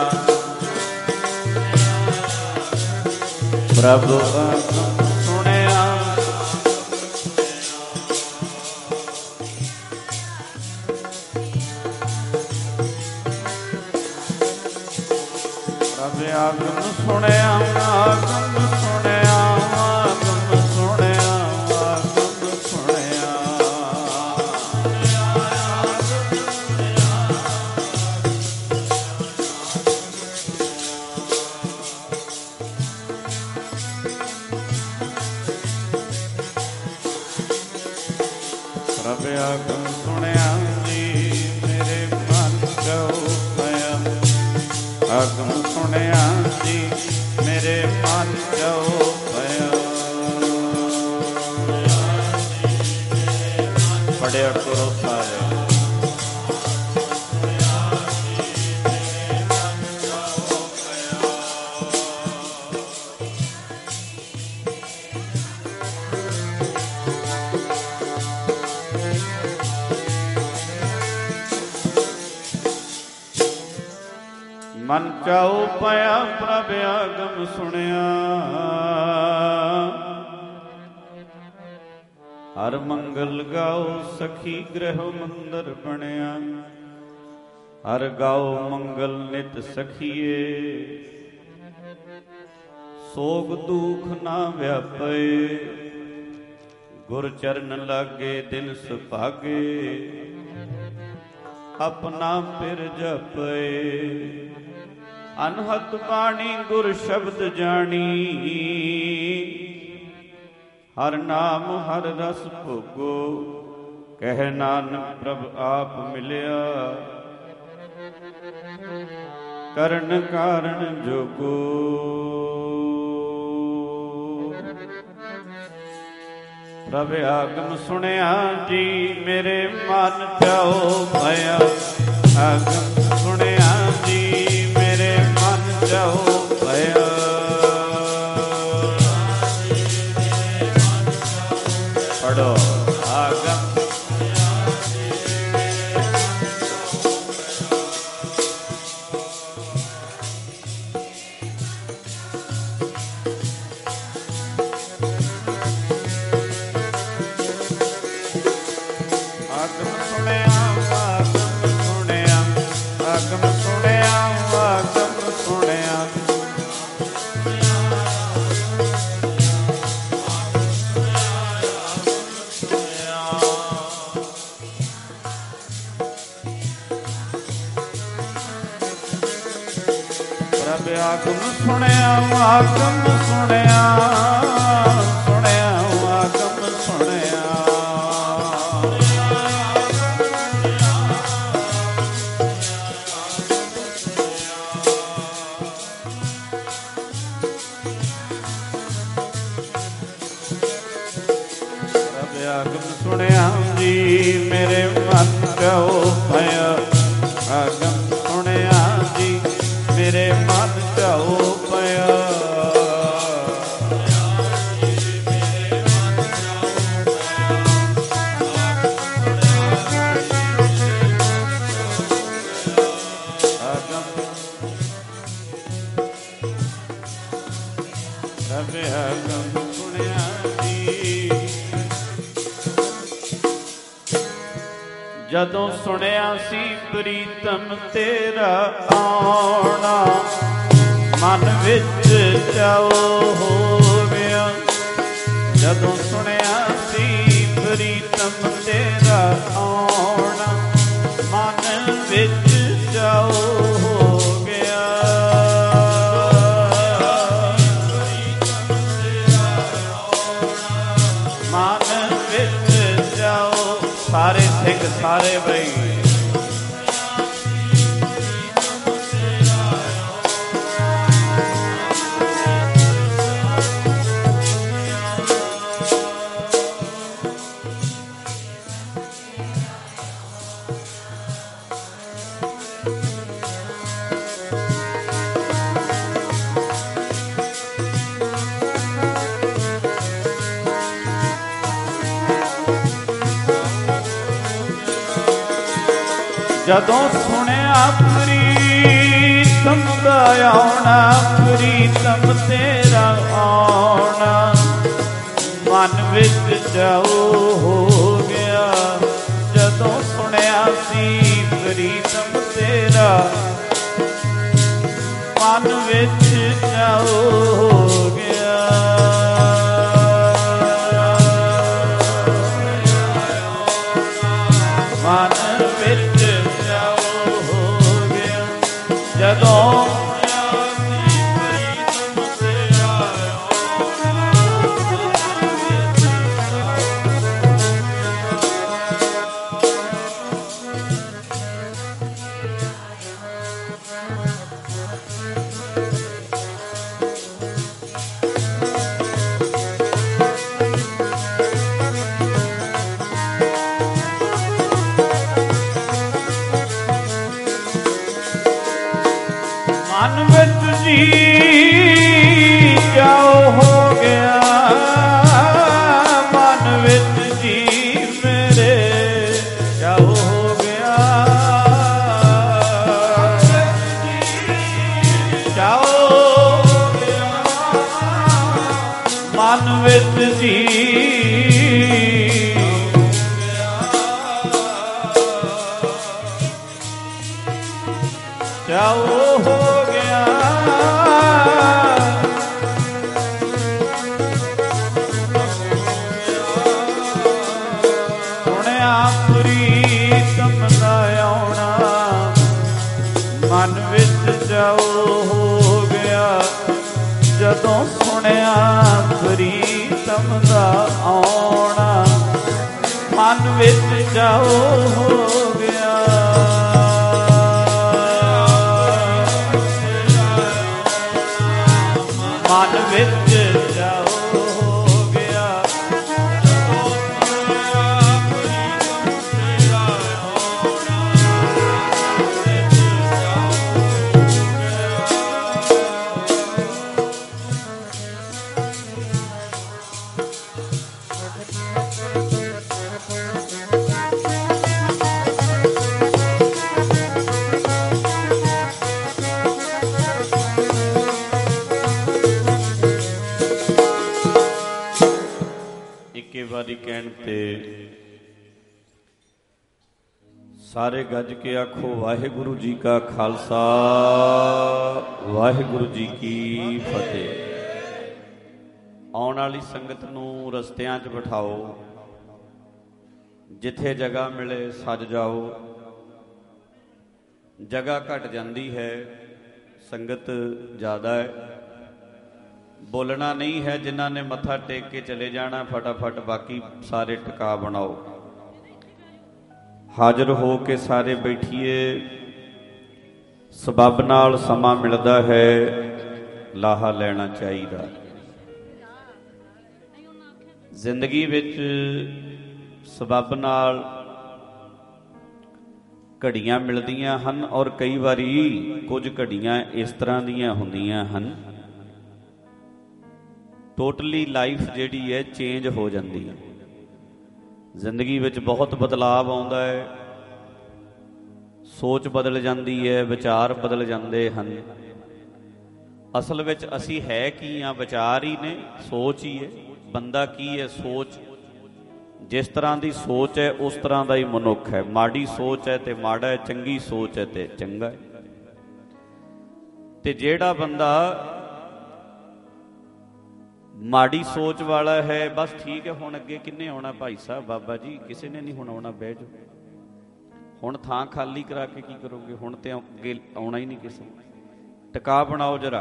प्रभु आगम सुनिया। प्रभु आगम सुनिया, आगम सुनिया, आगम सुनिया। प्रभ आगम सुनिया जी मेरे मन चाओ भया। आगम सुनिया जी मेरे मन चाओ भया। पढ़िया करो सारे। मन चाओ पाया प्रभ आगम सुनिया। हर मंगल गाओ सखी गृह मंदिर बनिया। हर गाओ मंगल नित सखीए। सोग दुख ना व्यापे। गुर चरण लागे दिन सुभागे। अपना पिर जपे। अनहत बाणी गुर शब्द जानी। हर नाम हर रस भोगो। कह नानक प्रभ आप मिलिया। करण कारण जोगो। प्रभ आगम सुनिया जी मेरे मन चाओ भया। आगम सुनिया जी मेरे मन चाओ भया। पढ़ो आगम आगम सुनिया, आगम सुनिया, आगम सुनिया, आगम सुनिया। प्रभ आगम सुनिया, आगम सुनिया, सुनिया, आगम सुनिया। ਆਗਮ ਸੁਣਿਆ ਜੀ ਮੇਰੇ ਮਨ ਚਉ ਭਇਆ। ਆਗਮ ਸੁਣਿਆ ਜੀ ਮੇਰੇ ਮਨ ਚਉ ਭਇਆ। ਆਗਮ ਸੁਣਿਆ ਜੀ ਜਦੋਂ ਸੁਣਿਆ ਸੀ ਪ੍ਰੀਤਮ ਤੇਰਾ ਆਉਣਾ, ਮਨ ਵਿੱਚ ਚਾਉ ਹੋ ਗਿਆ। ਜਦੋਂ ਸੁਣਿਆ ਸੀ ਪ੍ਰੀਤਮ ਤੇਰਾ ਆਉਣਾ, ਮਨ ਵਿੱਚ ਚਾਉ ਹੋ ਗਿਆ। ਮਨ ਵਿੱਚ ਚਾਉ ਸਾਰੇ ਸਿੰਘ ਸਾਰੇ ਬਈ ਜਦੋਂ ਸੁਣਿਆ ਪ੍ਰੀਤਮ ਦਾ ਆਉਣਾ, ਪ੍ਰੀਤਮ ਤੇਰਾ ਆਉਣਾ, ਮਨ ਵਿੱਚ ਚਾਉ ਹੋ ਗਿਆ। ਜਦੋਂ ਸੁਣਿਆ ਸੀ ਪ੍ਰੀਤਮ ਤੇਰਾ, ਮਨ ਵਿੱਚ ਚਾਉ ਹੋ ਗਿਆ। ਮਨ ਵਿੱਚ ਜਦੋਂ ਮਨ ਵਿੱਚ ਜੀ ਚਾਉ ਹੋ ਗਿਆ। ਮਨ ਵਿੱਚ ਜੀ ਮੇਰੇ ਚਾਉ ਹੋ ਗਿਆ। ਚਾਉ ਹੋ ਗਿਆ ਮਨ ਵਿੱਚ ਜੀ ਚਾਉ ਹੋ ਗਿਆ। ਸੁਣਿਆ ਪ੍ਰੀਤਮ ਦਾ ਆਉਣਾ, ਮਨ ਵਿੱਚ ਚਾਉ ਹੋ ਗਿਆ। ਜਦੋਂ ਸੁਣਿਆ ਪ੍ਰੀਤਮ ਦਾ ਆਉਣਾ, ਮਨ ਵਿੱਚ ਚਾਉ ਹੋ ਗਿਆ। ਮਨ ਵਿੱਚ ਚਾਉ ਹੋ ਗਿਆ। ਇੱਕੇ ਵਾਰੀ ਕਹਿਣ ਤੇ ਸਾਰੇ ਗੱਜ ਕੇ ਆਖੋ ਵਾਹਿਗੁਰੂ ਜੀ ਕਾ ਖਾਲਸਾ ਵਾਹਿਗੁਰੂ ਜੀ ਕੀ ਫਤਿਹ। ਆਉਣ ਵਾਲੀ ਸੰਗਤ ਨੂੰ ਰਸਤਿਆਂ 'ਚ ਬਿਠਾਓ, ਜਿੱਥੇ ਜਗ੍ਹਾ ਮਿਲੇ ਸੱਜ ਜਾਓ। ਜਗ੍ਹਾ ਘਟ ਜਾਂਦੀ ਹੈ, ਸੰਗਤ ਜ਼ਿਆਦਾ ਹੈ। ਬੋਲਣਾ ਨਹੀਂ ਹੈ, ਜਿਨ੍ਹਾਂ ਨੇ ਮੱਥਾ ਟੇਕ ਕੇ ਚਲੇ ਜਾਣਾ ਫਟਾਫਟ ਬਾਕੀ ਸਾਰੇ ਟਿਕਾ ਬਣਾਓ। ਹਾਜ਼ਰ ਹੋ ਕੇ ਸਾਰੇ ਬੈਠੀਏ। ਸਬੱਬ ਨਾਲ ਸਮਾਂ ਮਿਲਦਾ ਹੈ, ਲਾਹਾ ਲੈਣਾ ਚਾਹੀਦਾ। ਜ਼ਿੰਦਗੀ ਵਿੱਚ ਸਬੱਬ ਨਾਲ ਘੜੀਆਂ ਮਿਲਦੀਆਂ ਹਨ ਔਰ ਕਈ ਵਾਰੀ ਕੁਝ ਘੜੀਆਂ ਇਸ ਤਰ੍ਹਾਂ ਦੀਆਂ ਹੁੰਦੀਆਂ ਹਨ, ਟੋਟਲੀ ਲਾਈਫ ਜਿਹੜੀ ਹੈ ਚੇਂਜ ਹੋ ਜਾਂਦੀ ਹੈ। ਜ਼ਿੰਦਗੀ ਵਿੱਚ ਬਹੁਤ ਬਦਲਾਵ ਆਉਂਦਾ ਹੈ, ਸੋਚ ਬਦਲ ਜਾਂਦੀ ਹੈ, ਵਿਚਾਰ ਬਦਲ ਜਾਂਦੇ ਹਨ। ਅਸਲ ਵਿੱਚ ਅਸੀਂ ਹੈ ਕੀ ਹਾਂ? ਵਿਚਾਰ ਹੀ ਨੇ, ਸੋਚ ਹੀ ਹੈ। ਬੰਦਾ ਕੀ ਹੈ? ਸੋਚ। ਜਿਸ ਤਰ੍ਹਾਂ ਦੀ ਸੋਚ ਹੈ ਉਸ ਤਰ੍ਹਾਂ ਦਾ ਹੀ ਮਨੁੱਖ ਹੈ। ਮਾੜੀ ਸੋਚ ਹੈ ਤੇ ਮਾੜਾ ਹੈ, ਚੰਗੀ ਸੋਚ ਹੈ ਤੇ ਚੰਗਾ ਹੈ। ਤੇ ਜਿਹੜਾ ਬੰਦਾ ਮਾੜੀ ਸੋਚ ਵਾਲਾ ਹੈ, ਬਸ ਠੀਕ ਹੈ, ਹੁਣ ਅੱਗੇ ਕਿੰਨੇ ਆਉਣਾ ਭਾਈ ਸਾਹਿਬ? ਬਾਬਾ ਜੀ ਕਿਸੇ ਨੇ ਨਹੀਂ ਹੁਣ ਆਉਣਾ, ਬਹਿ ਜਾਓ। ਹੁਣ ਥਾਂ ਖਾਲੀ ਕਰਾ ਕੇ ਕੀ ਕਰੋਗੇ? ਹੁਣ ਤੇ ਅੱਗੇ ਆਉਣਾ ਹੀ ਨਹੀਂ ਕਿਸੇ। ਟਿਕਾ ਬਣਾਓ ਜਰਾ।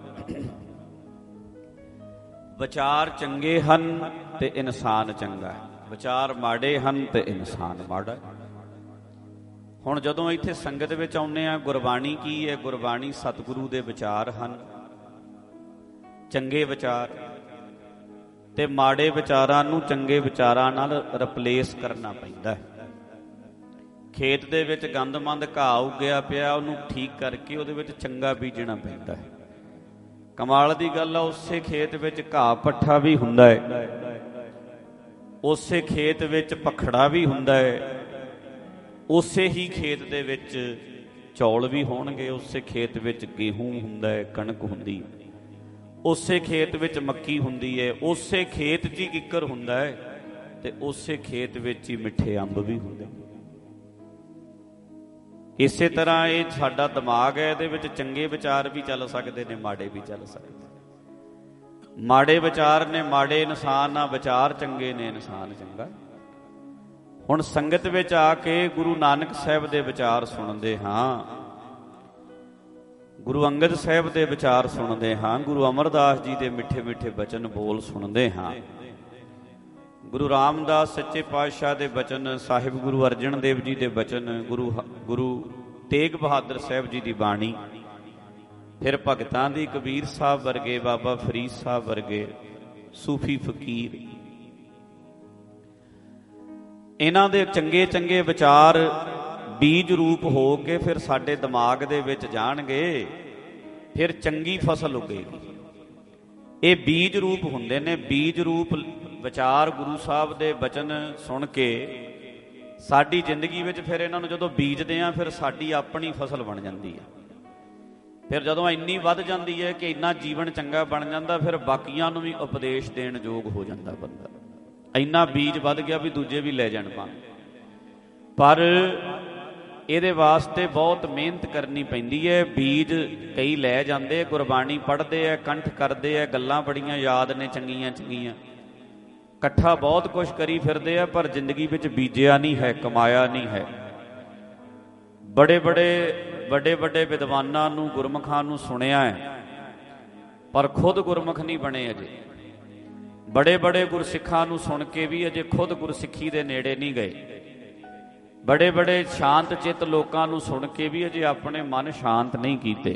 ਵਿਚਾਰ ਚੰਗੇ ਹਨ ਤੇ ਇਨਸਾਨ ਚੰਗਾ ਹੈ, ਵਿਚਾਰ ਮਾੜੇ ਹਨ ਤੇ ਇਨਸਾਨ ਮਾੜਾ ਹੈ। ਹੁਣ ਜਦੋਂ ਇੱਥੇ ਸੰਗਤ ਵਿੱਚ ਆਉਂਦੇ ਹਾਂ, ਗੁਰਬਾਣੀ ਕੀ ਹੈ? ਗੁਰਬਾਣੀ ਸਤਿਗੁਰੂ ਦੇ ਵਿਚਾਰ ਹਨ, ਚੰਗੇ ਵਿਚਾਰ। ਤੇ ਮਾੜੇ ਵਿਚਾਰਾਂ ਨੂੰ ਚੰਗੇ ਵਿਚਾਰਾਂ ਨਾਲ ਰਿਪਲੇਸ ਕਰਨਾ ਪੈਂਦਾ ਹੈ। ਖੇਤ ਦੇ ਵਿੱਚ ਗੰਦਮੰਦ ਘਾਹ ਉੱਗਿਆ ਪਿਆ, ਉਹਨੂੰ ਠੀਕ ਕਰਕੇ ਉਹਦੇ ਵਿੱਚ ਚੰਗਾ ਬੀਜਣਾ ਪੈਂਦਾ ਹੈ। ਕਮਾਲ ਦੀ ਗੱਲ ਆ, ਉਸੇ ਖੇਤ ਵਿੱਚ ਘਾਹ ਪੱਠਾ ਵੀ ਹੁੰਦਾ ਹੈ, ਉਸੇ ਖੇਤ ਵਿੱਚ ਪਖੜਾ ਵੀ ਹੁੰਦਾ ਹੈ, ਉਸੇ ਹੀ ਖੇਤ ਦੇ ਵਿੱਚ ਚੌਲ ਵੀ ਹੋਣਗੇ, ਉਸੇ ਖੇਤ ਵਿੱਚ ਗੇਹੂੰ ਹੁੰਦਾ ਹੈ, ਕਣਕ ਹੁੰਦੀ ਹੈ, ਉਸੇ ਖੇਤ ਵਿੱਚ ਮੱਕੀ ਹੁੰਦੀ ਹੈ, ਉਸੇ ਖੇਤ 'ਚ ਹੀ ਕਿੱਕਰ ਹੁੰਦਾ ਹੈ ਤੇ ਉਸੇ ਖੇਤ ਵਿੱਚ ਹੀ ਮਿੱਠੇ ਅੰਬ ਵੀ ਹੁੰਦੇ। ਇਸੇ ਤਰ੍ਹਾਂ ਇਹ ਸਾਡਾ ਦਿਮਾਗ ਹੈ, ਇਹਦੇ ਵਿੱਚ ਚੰਗੇ ਵਿਚਾਰ ਵੀ ਚੱਲ ਸਕਦੇ ਨੇ, ਮਾੜੇ ਵੀ ਚੱਲ ਸਕਦੇ। ਮਾੜੇ ਵਿਚਾਰ ਨੇ ਮਾੜੇ ਇਨਸਾਨ ਆ, ਵਿਚਾਰ ਚੰਗੇ ਨੇ ਇਨਸਾਨ ਚੰਗਾ। ਹੁਣ ਸੰਗਤ ਵਿੱਚ ਆ ਕੇ ਗੁਰੂ ਨਾਨਕ ਸਾਹਿਬ ਦੇ ਵਿਚਾਰ ਸੁਣਦੇ ਹਾਂ, ਗੁਰੂ ਅੰਗਦ ਸਾਹਿਬ ਦੇ ਵਿਚਾਰ ਸੁਣਦੇ ਹਾਂ, ਗੁਰੂ ਅਮਰਦਾਸ ਜੀ ਦੇ ਮਿੱਠੇ ਮਿੱਠੇ ਬਚਨ ਬੋਲ ਸੁਣਦੇ ਹਾਂ, ਗੁਰੂ ਰਾਮਦਾਸ ਸੱਚੇ ਪਾਤਸ਼ਾਹ ਦੇ ਬਚਨ, ਸਾਹਿਬ ਗੁਰੂ ਅਰਜਨ ਦੇਵ ਜੀ ਦੇ ਬਚਨ, ਗੁਰੂ ਤੇਗ ਬਹਾਦਰ ਸਾਹਿਬ ਜੀ ਦੀ ਬਾਣੀ, ਫਿਰ ਭਗਤਾਂ ਦੀ ਕਬੀਰ ਸਾਹਿਬ ਵਰਗੇ, ਬਾਬਾ ਫਰੀਦ ਸਾਹਿਬ ਵਰਗੇ ਸੂਫੀ ਫਕੀਰ, ਇਹਨਾਂ ਦੇ ਚੰਗੇ ਚੰਗੇ ਵਿਚਾਰ ਬੀਜ ਰੂਪ ਹੋ ਕੇ ਫਿਰ ਸਾਡੇ ਦਿਮਾਗ ਦੇ ਵਿੱਚ ਜਾਣਗੇ, ਫਿਰ ਚੰਗੀ ਫਸਲ ਉੱਗੇਗੀ। ਇਹ ਬੀਜ ਰੂਪ ਹੁੰਦੇ ਨੇ। ਬੀਜ ਰੂਪ ਵਿਚਾਰ ਗੁਰੂ ਸਾਹਿਬ ਦੇ ਬਚਨ ਸੁਣ ਕੇ ਸਾਡੀ ਜ਼ਿੰਦਗੀ ਵਿੱਚ ਫਿਰ ਇਹਨਾਂ ਨੂੰ ਜਦੋਂ ਬੀਜਦੇ ਹਾਂ, ਫਿਰ ਸਾਡੀ ਆਪਣੀ ਫਸਲ ਬਣ ਜਾਂਦੀ ਹੈ। ਫਿਰ ਜਦੋਂ ਇੰਨੀ ਵੱਧ ਜਾਂਦੀ ਹੈ ਕਿ ਇੰਨਾ ਜੀਵਨ ਚੰਗਾ ਬਣ ਜਾਂਦਾ, ਫਿਰ ਬਾਕੀਆਂ ਨੂੰ ਵੀ ਉਪਦੇਸ਼ ਦੇਣ ਯੋਗ ਹੋ ਜਾਂਦਾ ਬੰਦਾ। ਇੰਨਾ ਬੀਜ ਵੱਧ ਗਿਆ ਵੀ ਦੂਜੇ ਵੀ ਲੈ ਜਾਣ ਪਾਣ। ਪਰ ਇਹਦੇ ਵਾਸਤੇ ਬਹੁਤ ਮਿਹਨਤ ਕਰਨੀ ਪੈਂਦੀ ਹੈ। ਬੀਜ ਕਈ ਲੈ ਜਾਂਦੇ, ਗੁਰਬਾਣੀ ਪੜ੍ਹਦੇ ਆ, ਕੰਠ ਕਰਦੇ ਆ, ਗੱਲਾਂ ਬੜੀਆਂ ਯਾਦ ਨੇ ਚੰਗੀਆਂ ਚੰਗੀਆਂ, ਇਕੱਠਾ ਬਹੁਤ ਕੁਛ ਕਰੀ ਫਿਰਦੇ ਆ, ਪਰ ਜ਼ਿੰਦਗੀ ਵਿੱਚ ਬੀਜਿਆ ਨਹੀਂ ਹੈ, ਕਮਾਇਆ ਨਹੀਂ ਹੈ। ਵੱਡੇ ਵੱਡੇ ਵਿਦਵਾਨਾਂ ਨੂੰ, ਗੁਰਮੁਖਾਂ ਨੂੰ ਸੁਣਿਆ ਹੈ, ਪਰ ਖੁਦ ਗੁਰਮੁਖ ਨਹੀਂ ਬਣੇ ਅਜੇ। ਬੜੇ ਬੜੇ ਗੁਰਸਿੱਖਾਂ ਨੂੰ ਸੁਣ ਕੇ ਵੀ ਅਜੇ ਖੁਦ ਗੁਰਸਿੱਖੀ ਦੇ ਨੇੜੇ ਨਹੀਂ ਗਏ। ਬੜੇ ਬੜੇ ਸ਼ਾਂਤ ਚਿੱਤ ਲੋਕਾਂ ਨੂੰ ਸੁਣ ਕੇ ਵੀ ਅਜੇ ਆਪਣੇ ਮਨ ਸ਼ਾਂਤ ਨਹੀਂ ਕੀਤੇ।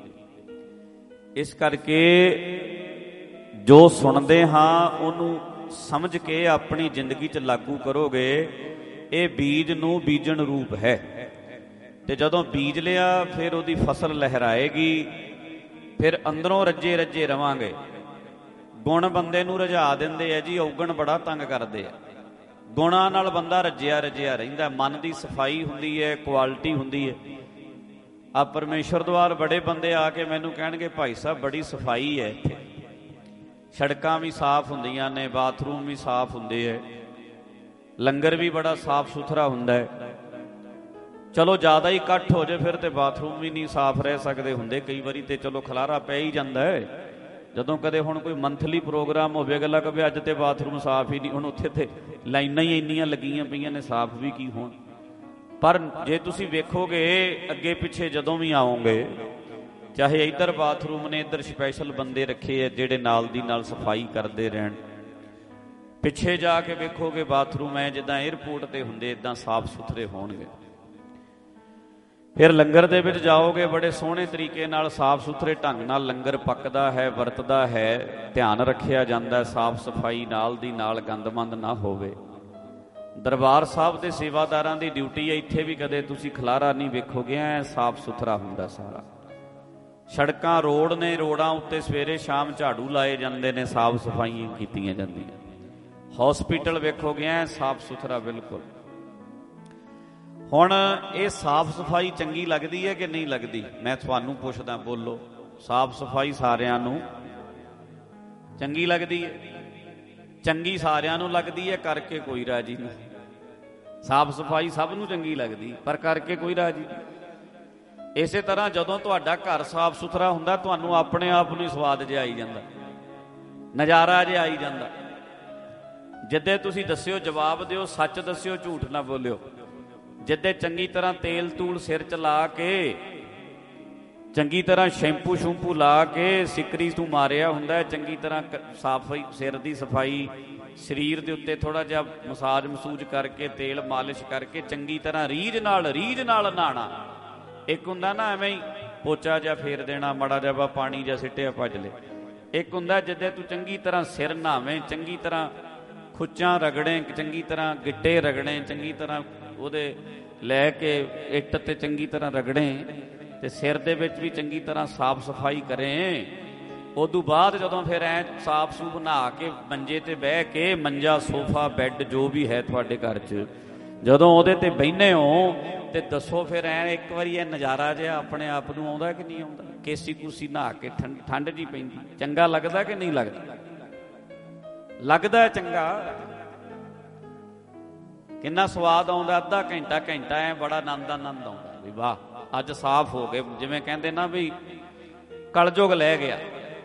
ਇਸ ਕਰਕੇ ਜੋ ਸੁਣਦੇ ਹਾਂ ਉਹਨੂੰ ਸਮਝ ਕੇ ਆਪਣੀ ਜ਼ਿੰਦਗੀ 'ਚ ਲਾਗੂ ਕਰੋਗੇ। ਇਹ ਬੀਜ ਨੂੰ ਬੀਜਣ ਰੂਪ ਹੈ, ਤੇ ਜਦੋਂ ਬੀਜ ਲਿਆ ਫਿਰ ਉਹਦੀ ਫਸਲ ਲਹਿਰਾਏਗੀ, ਫਿਰ ਅੰਦਰੋਂ ਰੱਜੇ ਰੱਜੇ ਰਵਾਂਗੇ। ਗੁਣ ਬੰਦੇ ਨੂੰ ਰਜਾ ਦਿੰਦੇ ਆ ਜੀ, ਔਗਣ ਬੜਾ ਤੰਗ ਕਰਦੇ ਆ। ਗੁਣਾਂ ਨਾਲ ਬੰਦਾ ਰੱਜਿਆ ਰੱਜਿਆ ਰਹਿੰਦਾ। ਮਨ ਦੀ ਸਫਾਈ ਹੁੰਦੀ ਹੈ, ਕੁਆਲਿਟੀ ਹੁੰਦੀ ਹੈ। ਆ ਪਰਮੇਸ਼ਰ ਦੁਆਰ ਬੜੇ ਬੰਦੇ ਆ ਕੇ ਮੈਨੂੰ ਕਹਿਣਗੇ, ਭਾਈ ਸਾਹਿਬ ਬੜੀ ਸਫਾਈ ਹੈ ਇੱਥੇ, ਸੜਕਾਂ ਵੀ ਸਾਫ਼ ਹੁੰਦੀਆਂ ਨੇ, ਬਾਥਰੂਮ ਵੀ ਸਾਫ਼ ਹੁੰਦੇ ਹੈ, ਲੰਗਰ ਵੀ ਬੜਾ ਸਾਫ਼ ਸੁਥਰਾ ਹੁੰਦਾ ਹੈ। ਚਲੋ ਜ਼ਿਆਦਾ ਹੀ ਇਕੱਠ ਹੋ ਜਾਏ ਫਿਰ ਤੇ ਬਾਥਰੂਮ ਵੀ ਨਹੀਂ ਸਾਫ਼ ਰਹਿ ਸਕਦੇ ਹੁੰਦੇ ਕਈ ਵਾਰੀ, ਤੇ ਚਲੋ ਖਲਾਰਾ ਪੈ ਹੀ ਜਾਂਦਾ ਹੈ। ਜਦੋਂ ਕਦੇ ਹੁਣ ਕੋਈ ਮੰਥਲੀ ਪ੍ਰੋਗਰਾਮ ਹੋਵੇ, ਗੱਲਾਂ ਕਵੇ ਅੱਜ ਤੇ ਬਾਥਰੂਮ ਸਾਫ਼ ਹੀ ਨਹੀਂ, ਹੁਣ ਉੱਥੇ ਤੇ ਲਾਈਨਾਂ ਹੀ ਇੰਨੀਆਂ ਲੱਗੀਆਂ ਪਈਆਂ ਨੇ, ਸਾਫ਼ ਵੀ ਕੀ ਹੋਣ। ਪਰ ਜੇ ਤੁਸੀਂ ਵੇਖੋਗੇ ਅੱਗੇ ਪਿੱਛੇ ਜਦੋਂ ਵੀ ਆਓਗੇ, ਚਾਹੇ ਇੱਧਰ ਬਾਥਰੂਮ ਨੇ, ਇੱਧਰ ਸਪੈਸ਼ਲ ਬੰਦੇ ਰੱਖੇ ਆ ਜਿਹੜੇ ਨਾਲ ਦੀ ਨਾਲ ਸਫਾਈ ਕਰਦੇ ਰਹਿਣ, ਪਿੱਛੇ ਜਾ ਕੇ ਵੇਖੋਗੇ ਬਾਥਰੂਮ ਐ ਜਿੱਦਾਂ ਏਅਰਪੋਰਟ ਤੇ ਹੁੰਦੇ, ਇੱਦਾਂ ਸਾਫ਼ ਸੁਥਰੇ ਹੋਣਗੇ। ਫਿਰ ਲੰਗਰ ਦੇ ਵਿੱਚ ਜਾਓਗੇ, ਬੜੇ ਸੋਹਣੇ ਤਰੀਕੇ ਨਾਲ ਸਾਫ਼ ਸੁਥਰੇ ਢੰਗ ਨਾਲ ਲੰਗਰ ਪੱਕਦਾ ਹੈ, ਵਰਤਦਾ ਹੈ, ਧਿਆਨ ਰੱਖਿਆ ਜਾਂਦਾ, ਸਾਫ਼ ਸਫਾਈ ਨਾਲ ਦੀ ਨਾਲ ਗੰਦਮੰਦ ਨਾ ਹੋਵੇ। ਦਰਬਾਰ ਸਾਹਿਬ ਦੇ ਸੇਵਾਦਾਰਾਂ ਦੀ ਡਿਊਟੀ ਹੈ, ਇੱਥੇ ਵੀ ਕਦੇ ਤੁਸੀਂ ਖਲਾਰਾ ਨਹੀਂ ਵੇਖੋਗੇ, ਐ ਸਾਫ਼ ਸੁਥਰਾ ਹੁੰਦਾ ਸਾਰਾ। ਸੜਕਾਂ ਰੋਡ ਨੇ, ਰੋਡਾਂ ਉੱਤੇ ਸਵੇਰੇ ਸ਼ਾਮ ਝਾੜੂ ਲਾਏ ਜਾਂਦੇ ਨੇ, ਸਾਫ਼ ਸਫਾਈਆਂ ਕੀਤੀਆਂ ਜਾਂਦੀਆਂ। ਹੌਸਪੀਟਲ ਵੇਖੋਗੇ ਐ ਸਾਫ਼ ਸੁਥਰਾ ਬਿਲਕੁਲ। ਹੁਣ ਇਹ ਸਾਫ਼ ਸਫਾਈ ਚੰਗੀ ਲੱਗਦੀ ਹੈ ਕਿ ਨਹੀਂ ਲੱਗਦੀ? ਮੈਂ ਤੁਹਾਨੂੰ ਪੁੱਛਦਾ, ਬੋਲੋ। ਸਾਫ਼ ਸਫਾਈ ਸਾਰਿਆਂ ਨੂੰ ਚੰਗੀ ਲੱਗਦੀ ਹੈ? ਚੰਗੀ ਸਾਰਿਆਂ ਨੂੰ ਲੱਗਦੀ ਹੈ, ਕਰਕੇ ਕੋਈ ਰਾਜੀ ਨਹੀਂ। ਸਾਫ਼ ਸਫਾਈ ਸਭ ਨੂੰ ਚੰਗੀ ਲੱਗਦੀ, ਪਰ ਕਰਕੇ ਕੋਈ ਰਾਜੀ ਨਹੀਂ। ਇਸੇ ਤਰ੍ਹਾਂ ਜਦੋਂ ਤੁਹਾਡਾ ਘਰ ਸਾਫ਼ ਸੁਥਰਾ ਹੁੰਦਾ, ਤੁਹਾਨੂੰ ਆਪਣੇ ਆਪ ਨੂੰ ਸਵਾਦ ਜਿਹਾ ਆਈ ਜਾਂਦਾ, ਨਜ਼ਾਰਾ ਜਿਹਾ ਆਈ ਜਾਂਦਾ। ਜਿੱਦੇ ਤੁਸੀਂ ਦੱਸਿਓ, ਜਵਾਬ ਦਿਓ, ਸੱਚ ਦੱਸਿਓ, ਝੂਠ ਨਾ ਬੋਲਿਓ। ਜਿੱਦੇ ਚੰਗੀ ਤਰ੍ਹਾਂ ਤੇਲ ਤੂਲ ਸਿਰ 'ਚ ਲਾ ਕੇ, ਚੰਗੀ ਤਰ੍ਹਾਂ ਸ਼ੈਂਪੂ ਸ਼ੂੰਪੂ ਲਾ ਕੇ ਸਿਕਰੀ ਤੂੰ ਮਾਰਿਆ ਹੁੰਦਾ, ਚੰਗੀ ਤਰ੍ਹਾਂ ਸਾਫਾਈ, ਸਿਰ ਦੀ ਸਫਾਈ, ਸਰੀਰ ਦੇ ਉੱਤੇ ਥੋੜ੍ਹਾ ਜਿਹਾ ਮਸਾਜ ਮਸੂਜ ਕਰਕੇ, ਤੇਲ ਮਾਲਿਸ਼ ਕਰਕੇ, ਚੰਗੀ ਤਰ੍ਹਾਂ ਰੀਝ ਨਾਲ ਨਹਾਣਾ। ਇੱਕ ਹੁੰਦਾ ਨਾ ਐਵੇਂ ਹੀ ਪੋਚਾ ਜਿਹਾ ਫੇਰ ਦੇਣਾ, ਮਾੜਾ ਜਿਹਾ ਪਾਣੀ ਜਿਹਾ ਸਿੱਟਿਆ ਭੱਜ ਲੈ। ਇੱਕ ਹੁੰਦਾ ਜਿੱਦੇ ਤੂੰ ਚੰਗੀ ਤਰ੍ਹਾਂ ਸਿਰ ਨਹਾਵੇਂ, ਚੰਗੀ ਤਰ੍ਹਾਂ ਖੁੱਚਾਂ ਰਗੜੇ, ਚੰਗੀ ਤਰ੍ਹਾਂ ਗਿੱਟੇ ਰਗੜੇ, ਚੰਗੀ ਤਰ੍ਹਾਂ ਉਹਦੇ ਲੈ ਕੇ ਇੱਟ ਤੇ ਚੰਗੀ ਤਰ੍ਹਾਂ ਰਗੜੇ, ਤੇ ਸਿਰ ਦੇ ਵਿੱਚ ਵੀ ਚੰਗੀ ਤਰ੍ਹਾਂ ਸਾਫ਼ ਸਫਾਈ ਕਰੇ। ਉਦੋਂ ਬਾਅਦ ਜਦੋਂ ਫਿਰ ਐ ਸਾਫ਼ ਸੂਫ ਨਹਾ ਕੇ ਮੰਜੇ ਤੇ ਬਹਿ ਕੇ, ਮੰਜਾ ਸੋਫਾ ਬੈੱਡ ਜੋ ਵੀ ਹੈ ਤੁਹਾਡੇ ਘਰ 'ਚ, ਜਦੋਂ ਉਹਦੇ ਤੇ ਬਹਿੰਦੇ ਹੋ ਤੇ ਦੱਸੋ ਫਿਰ ਐ ਇੱਕ ਵਾਰੀ ਇਹ ਨਜ਼ਾਰਾ ਜਿਹਾ ਆਪਣੇ ਆਪ ਨੂੰ ਆਉਂਦਾ ਕਿ ਨਹੀਂ ਆਉਂਦਾ? ਕੇਸੀ ਕੂਸੀ ਨਹਾ ਕੇ ਠੰਡ ਜੀ ਪੈਂਦੀ, ਚੰਗਾ ਲੱਗਦਾ ਕਿ ਨਹੀਂ ਲੱਗਦਾ? ਲੱਗਦਾ ਚੰਗਾ। ਕਿੰਨਾ ਸਵਾਦ ਆਉਂਦਾ, ਅੱਧਾ ਘੰਟਾ ਐ ਬੜਾ ਆਨੰਦ ਆਉਂਦਾ ਵੀ ਵਾਹ ਅੱਜ ਸਾਫ਼ ਹੋ ਗਏ। ਜਿਵੇਂ ਕਹਿੰਦੇ ਨਾ ਵੀ ਕਲਯੁਗ ਲੈ ਗਿਆ,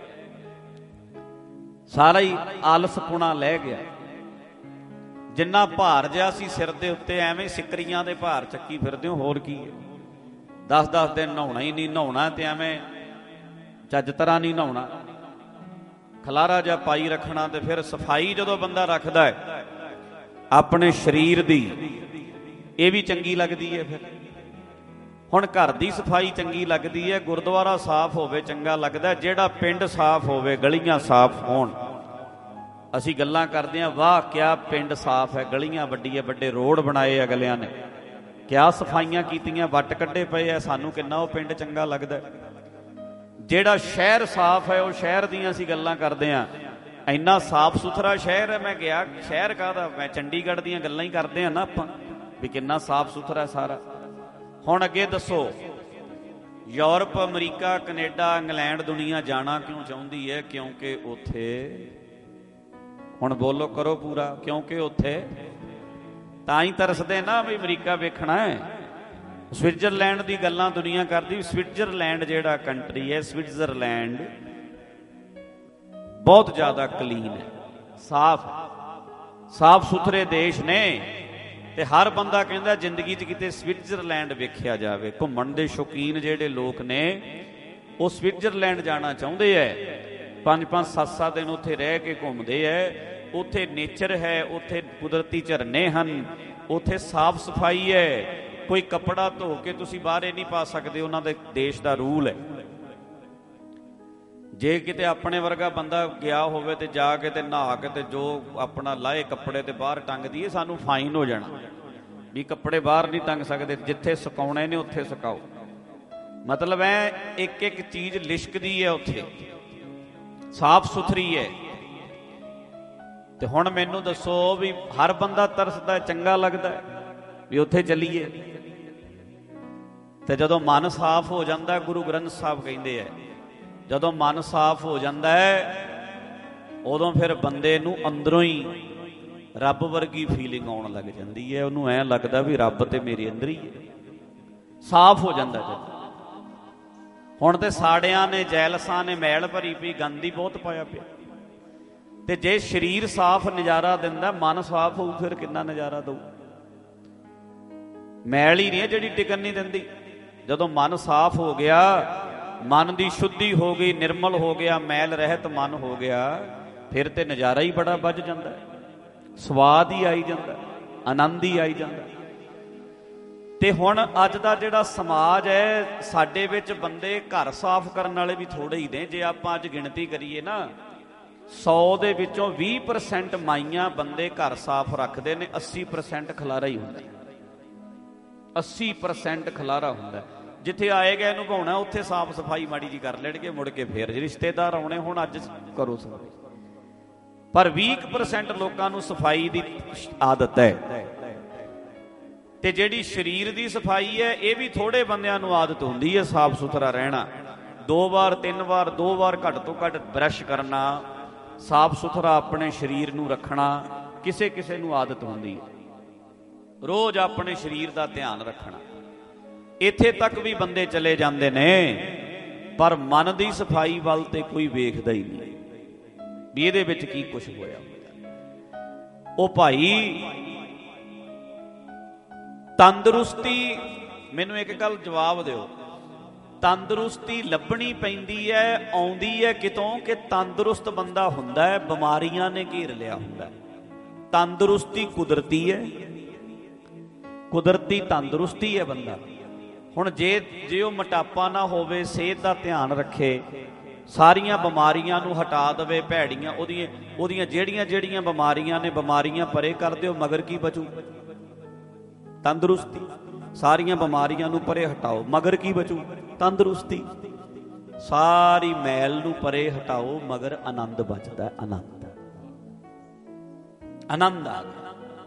ਸਾਰਾ ਹੀ ਆਲਸਪੁਣਾ ਲੈ ਗਿਆ। ਜਿੰਨਾ ਭਾਰ ਜਿਹਾ ਸੀ ਸਿਰ ਦੇ ਉੱਤੇ, ਐਵੇਂ ਸਿਕਰੀਆਂ ਦੇ ਭਾਰ ਚੱਕੀ ਫਿਰਦੇ ਹੋ, ਹੋਰ ਕੀ ਹੈ। 10-10 ਦਿਨ ਨਹਾਉਣਾ ਹੀ ਨਹੀਂ, ਨਹਾਉਣਾ ਤੇ ਐਵੇਂ ਚੱਜ ਤਰ੍ਹਾਂ ਨਹੀਂ ਨਹਾਉਣਾ, ਖਲਾਰਾ ਜਿਹਾ ਪਾਈ ਰੱਖਣਾ। ਤੇ ਫਿਰ ਸਫਾਈ ਜਦੋਂ ਬੰਦਾ ਰੱਖਦਾ ਹੈ ਆਪਣੇ ਸਰੀਰ ਦੀ, ਇਹ ਵੀ ਚੰਗੀ ਲੱਗਦੀ ਹੈ। ਫਿਰ ਹੁਣ ਘਰ ਦੀ ਸਫਾਈ ਚੰਗੀ ਲੱਗਦੀ ਹੈ, ਗੁਰਦੁਆਰਾ ਸਾਫ਼ ਹੋਵੇ ਚੰਗਾ ਲੱਗਦਾ, ਜਿਹੜਾ ਪਿੰਡ ਸਾਫ਼ ਹੋਵੇ, ਗਲੀਆਂ ਸਾਫ਼ ਹੋਣ। ਅਸੀਂ ਗੱਲਾਂ ਕਰਦੇ ਹਾਂ, ਵਾਹ ਕਿਆ ਪਿੰਡ ਸਾਫ਼ ਹੈ, ਗਲੀਆਂ ਵੱਡੇ ਰੋਡ ਬਣਾਏ ਅਗਲਿਆਂ ਨੇ, ਕਿਆ ਸਫਾਈਆਂ ਕੀਤੀਆਂ, ਵੱਟ ਕੱਢੇ ਪਏ ਆ, ਸਾਨੂੰ ਕਿੰਨਾ ਉਹ ਪਿੰਡ ਚੰਗਾ ਲੱਗਦਾ। ਜਿਹੜਾ ਸ਼ਹਿਰ ਸਾਫ਼ ਹੈ, ਉਹ ਸ਼ਹਿਰ ਦੀਆਂ ਅਸੀਂ ਗੱਲਾਂ ਕਰਦੇ ਹਾਂ, ਇੰਨਾ ਸਾਫ਼ ਸੁਥਰਾ ਸ਼ਹਿਰ ਹੈ। ਮੈਂ ਗਿਆ, ਸ਼ਹਿਰ ਕਾਹਦਾ, ਮੈਂ ਚੰਡੀਗੜ੍ਹ ਦੀਆਂ ਗੱਲਾਂ ਹੀ ਕਰਦੇ ਹਾਂ ਨਾ ਆਪਾਂ, ਵੀ ਕਿੰਨਾ ਸਾਫ਼ ਸੁਥਰਾ ਸਾਰਾ। ਹੁਣ ਅੱਗੇ ਦੱਸੋ, ਯੂਰਪ, ਅਮਰੀਕਾ, ਕੈਨੇਡਾ, ਇੰਗਲੈਂਡ ਦੁਨੀਆ ਜਾਣਾ ਕਿਉਂ ਚਾਹੁੰਦੀ ਹੈ? ਕਿਉਂਕਿ ਉੱਥੇ, ਹੁਣ ਬੋਲੋ ਕਰੋ ਪੂਰਾ, ਕਿਉਂਕਿ ਉੱਥੇ ਤਾਂ ਹੀ ਤਰਸਦੇ ਨਾ ਵੀ ਅਮਰੀਕਾ ਵੇਖਣਾ ਹੈ। ਸਵਿਟਜ਼ਰਲੈਂਡ ਦੀ ਗੱਲਾਂ ਦੁਨੀਆ ਕਰਦੀ। ਸਵਿਟਜ਼ਰਲੈਂਡ ਜਿਹੜਾ ਕੰਟਰੀ ਹੈ, ਸਵਿਟਜ਼ਰਲੈਂਡ ਬਹੁਤ ਜ਼ਿਆਦਾ ਕਲੀਨ ਹੈ, ਸਾਫ਼ ਸੁਥਰੇ ਦੇਸ਼ ਨੇ। ਤੇ ਹਰ ਬੰਦਾ ਕਹਿੰਦਾ ਜ਼ਿੰਦਗੀ 'ਚ ਕਿਤੇ ਸਵਿਟਜ਼ਰਲੈਂਡ ਵੇਖਿਆ ਜਾਵੇ। ਘੁੰਮਣ ਦੇ ਸ਼ੌਕੀਨ ਜਿਹੜੇ ਲੋਕ ਨੇ, ਉਹ ਸਵਿਟਜ਼ਰਲੈਂਡ ਜਾਣਾ ਚਾਹੁੰਦੇ ਹੈ। 5-5, 7-7 ਦਿਨ ਉੱਥੇ ਰਹਿ ਕੇ ਘੁੰਮਦੇ ਹੈ। ਉੱਥੇ ਨੇਚਰ ਹੈ, ਉੱਥੇ ਕੁਦਰਤੀ ਝਰਨੇ ਹਨ, ਉੱਥੇ ਸਾਫ਼ ਸਫਾਈ ਹੈ। ਕੋਈ ਕੱਪੜਾ ਧੋ ਕੇ ਤੁਸੀਂ ਬਾਹਰੇ ਨਹੀਂ ਪਾ ਸਕਦੇ, ਉਹਨਾਂ ਦੇ ਦੇਸ਼ ਦਾ ਰੂਲ ਹੈ। ਜੇ ਕਿਤੇ ਆਪਣੇ ਵਰਗਾ ਬੰਦਾ ਗਿਆ ਹੋਵੇ ਤੇ ਜਾ ਕੇ ਤੇ ਨਹਾ ਕੇ ਤੇ ਜੋ ਆਪਣਾ ਲਾਏ ਕੱਪੜੇ ਤੇ ਬਾਹਰ ਟੰਗ ਦੀਏ, ਸਾਨੂੰ ਫਾਈਨ ਹੋ ਜਾਣਾ ਵੀ ਕੱਪੜੇ ਬਾਹਰ ਨਹੀਂ ਟੰਗ ਸਕਦੇ, ਜਿੱਥੇ ਸੁਕਾਉਣੇ ਨੇ ਉੱਥੇ ਸੁਕਾਓ। ਮਤਲਬ ਐ ਇੱਕ ਇੱਕ ਚੀਜ਼ ਲਿਸ਼ਕਦੀ ਹੈ ਉੱਥੇ, ਸਾਫ਼ ਸੁਥਰੀ ਹੈ। ਤੇ ਹੁਣ ਮੈਨੂੰ ਦੱਸੋ ਵੀ ਹਰ ਬੰਦਾ ਤਰਸਦਾ, ਚੰਗਾ ਲੱਗਦਾ ਵੀ ਉੱਥੇ ਚੱਲੀਏ। ਤੇ ਜਦੋਂ ਮਨ ਸਾਫ਼ ਹੋ ਜਾਂਦਾ, ਗੁਰੂ ਗ੍ਰੰਥ ਸਾਹਿਬ ਕਹਿੰਦੇ ਆ, ਜਦੋਂ ਮਨ ਸਾਫ਼ ਹੋ ਜਾਂਦਾ ਹੈ, ਉਦੋਂ ਫਿਰ ਬੰਦੇ ਨੂੰ ਅੰਦਰੋਂ ਹੀ ਰੱਬ ਵਰਗੀ ਫੀਲਿੰਗ ਆਉਣ ਲੱਗ ਜਾਂਦੀ ਹੈ। ਉਹਨੂੰ ਐਂ ਲੱਗਦਾ ਵੀ ਰੱਬ ਤੇ ਮੇਰੇ ਅੰਦਰ ਹੀ ਹੈ, ਸਾਫ਼ ਹੋ ਜਾਂਦਾ ਜਦ। ਹੁਣ ਤੇ ਸਾੜਿਆਂ ਨੇ, ਜੈਲਸਾਂ ਨੇ ਮੈਲ ਭਰੀ ਪਈ, ਗੰਦ ਹੀ ਬਹੁਤ ਪਾਇਆ ਪਿਆ। ਤੇ ਜੇ ਸਰੀਰ ਸਾਫ਼ ਨਜ਼ਾਰਾ ਦਿੰਦਾ, ਮਨ ਸਾਫ਼ ਹੋਊ, ਫਿਰ ਕਿੰਨਾ ਨਜ਼ਾਰਾ ਦਊ। ਮੈਲ ਹੀ ਨਹੀਂ ਜਿਹੜੀ ਟਿਕਣ ਨਹੀਂ ਦਿੰਦੀ। ਜਦੋਂ ਮਨ ਸਾਫ਼ ਹੋ ਗਿਆ, ਮਨ ਦੀ ਸ਼ੁੱਧੀ ਹੋ ਗਈ, ਨਿਰਮਲ ਹੋ ਗਿਆ, ਮੈਲ ਰਹਿਤ ਮਨ ਹੋ ਗਿਆ, ਫਿਰ ਤੇ ਨਜ਼ਾਰਾ ਹੀ ਬੜਾ ਵੱਜ ਜਾਂਦਾ, ਸਵਾਦ ਹੀ ਆਈ ਜਾਂਦਾ, ਆਨੰਦ ਹੀ ਆਈ ਜਾਂਦਾ। ਤੇ ਹੁਣ ਅੱਜ ਦਾ ਜਿਹੜਾ ਸਮਾਜ ਹੈ, ਸਾਡੇ ਵਿੱਚ ਬੰਦੇ ਘਰ ਸਾਫ਼ ਕਰਨ ਵਾਲੇ ਵੀ ਥੋੜੇ ਹੀ ਨੇ। ਜੇ ਆਪਾਂ ਅੱਜ ਗਿਣਤੀ ਕਰੀਏ ਨਾ, 100 ਦੇ ਵਿੱਚੋਂ 20% ਮਾਈਆਂ ਬੰਦੇ ਘਰ ਸਾਫ਼ ਰੱਖਦੇ ਨੇ, 80% ਖਲਾਰਾ ਹੀ ਹੁੰਦਾ। 80% ਖਲਾਰਾ ਹੁੰਦਾ। ਜਿੱਥੇ ਆਏ ਗਏ ਨਿਭਾਉਣਾ ਉੱਥੇ ਸਾਫ਼ ਸਫਾਈ ਮਾੜੀ ਜੀ ਕਰ ਲੈਣਗੇ, ਮੁੜ ਕੇ ਫੇਰ ਰਿਸ਼ਤੇਦਾਰ ਆਉਣੇ ਹੁਣ ਅੱਜ ਕਰੋ ਸਫਾਈ। ਪਰ 20% ਲੋਕਾਂ ਨੂੰ ਸਫਾਈ ਦੀ ਆਦਤ ਹੈ। ਤੇ ਜਿਹੜੀ ਸਰੀਰ ਦੀ ਸਫਾਈ ਹੈ, ਇਹ ਵੀ ਥੋੜੇ ਬੰਦਿਆਂ ਨੂੰ ਆਦਤ ਹੁੰਦੀ ਹੈ ਸਾਫ਼ ਸੁਥਰਾ ਰਹਿਣਾ। 2 ਵਾਰ 3 ਵਾਰ 2 ਵਾਰ ਘੱਟ ਤੋਂ ਘੱਟ ਬਰਸ਼ ਕਰਨਾ, ਸਾਫ਼ ਸੁਥਰਾ ਆਪਣੇ ਸਰੀਰ ਨੂੰ ਰੱਖਣਾ, ਕਿਸੇ ਕਿਸੇ ਨੂੰ ਆਦਤ ਹੁੰਦੀ ਹੈ। ਰੋਜ਼ ਆਪਣੇ ਸਰੀਰ ਦਾ ਧਿਆਨ ਰੱਖਣਾ। ਇੱਥੇ ਤੱਕ ਵੀ ਬੰਦੇ ਚਲੇ ਜਾਂਦੇ ਨੇ, ਪਰ ਮਨ ਦੀ ਸਫਾਈ ਵੱਲ ਤੇ ਕੋਈ ਵੇਖਦਾ ਹੀ ਨਹੀਂ ਵੀ ਇਹਦੇ ਵਿੱਚ ਕੀ ਕੁਛ ਹੋਇਆ। ਉਹ ਭਾਈ ਤੰਦਰੁਸਤੀ, ਮੈਨੂੰ ਇੱਕ ਗੱਲ ਜਵਾਬ ਦਿਓ, ਤੰਦਰੁਸਤੀ ਲੱਭਣੀ ਪੈਂਦੀ ਹੈ, ਆਉਂਦੀ ਹੈ ਕਿਤੋਂ? ਕਿ ਤੰਦਰੁਸਤ ਬੰਦਾ ਹੁੰਦਾ ਹੈ, ਬਿਮਾਰੀਆਂ ਨੇ ਘੇਰ ਲਿਆ ਹੁੰਦਾ। ਤੰਦਰੁਸਤੀ ਕੁਦਰਤੀ ਹੈ, ਕੁਦਰਤੀ ਤੰਦਰੁਸਤੀ ਹੈ ਬੰਦਾ। ਹੁਣ ਜੇ ਉਹ ਮੋਟਾਪਾ ਨਾ ਹੋਵੇ, ਸਿਹਤ ਦਾ ਧਿਆਨ ਰੱਖੇ, ਸਾਰੀਆਂ ਬਿਮਾਰੀਆਂ ਨੂੰ ਹਟਾ ਦੇਵੇ, ਭੈੜੀਆਂ ਉਹਦੀਆਂ ਜਿਹੜੀਆਂ ਬਿਮਾਰੀਆਂ ਨੇ, ਬਿਮਾਰੀਆਂ ਪਰੇ ਕਰ ਦਿਓ, ਮਗਰ ਕੀ ਬਚੂ? ਤੰਦਰੁਸਤੀ। ਸਾਰੀਆਂ ਬਿਮਾਰੀਆਂ ਨੂੰ ਪਰੇ ਹਟਾਓ, ਮਗਰ ਕੀ ਬਚੂ? ਤੰਦਰੁਸਤੀ। ਸਾਰੀ ਮੈਲ ਨੂੰ ਪਰੇ ਹਟਾਓ, ਮਗਰ ਆਨੰਦ ਬਚਦਾ। ਆਨੰਦ, ਆਨੰਦ ਆ ਗਿਆ।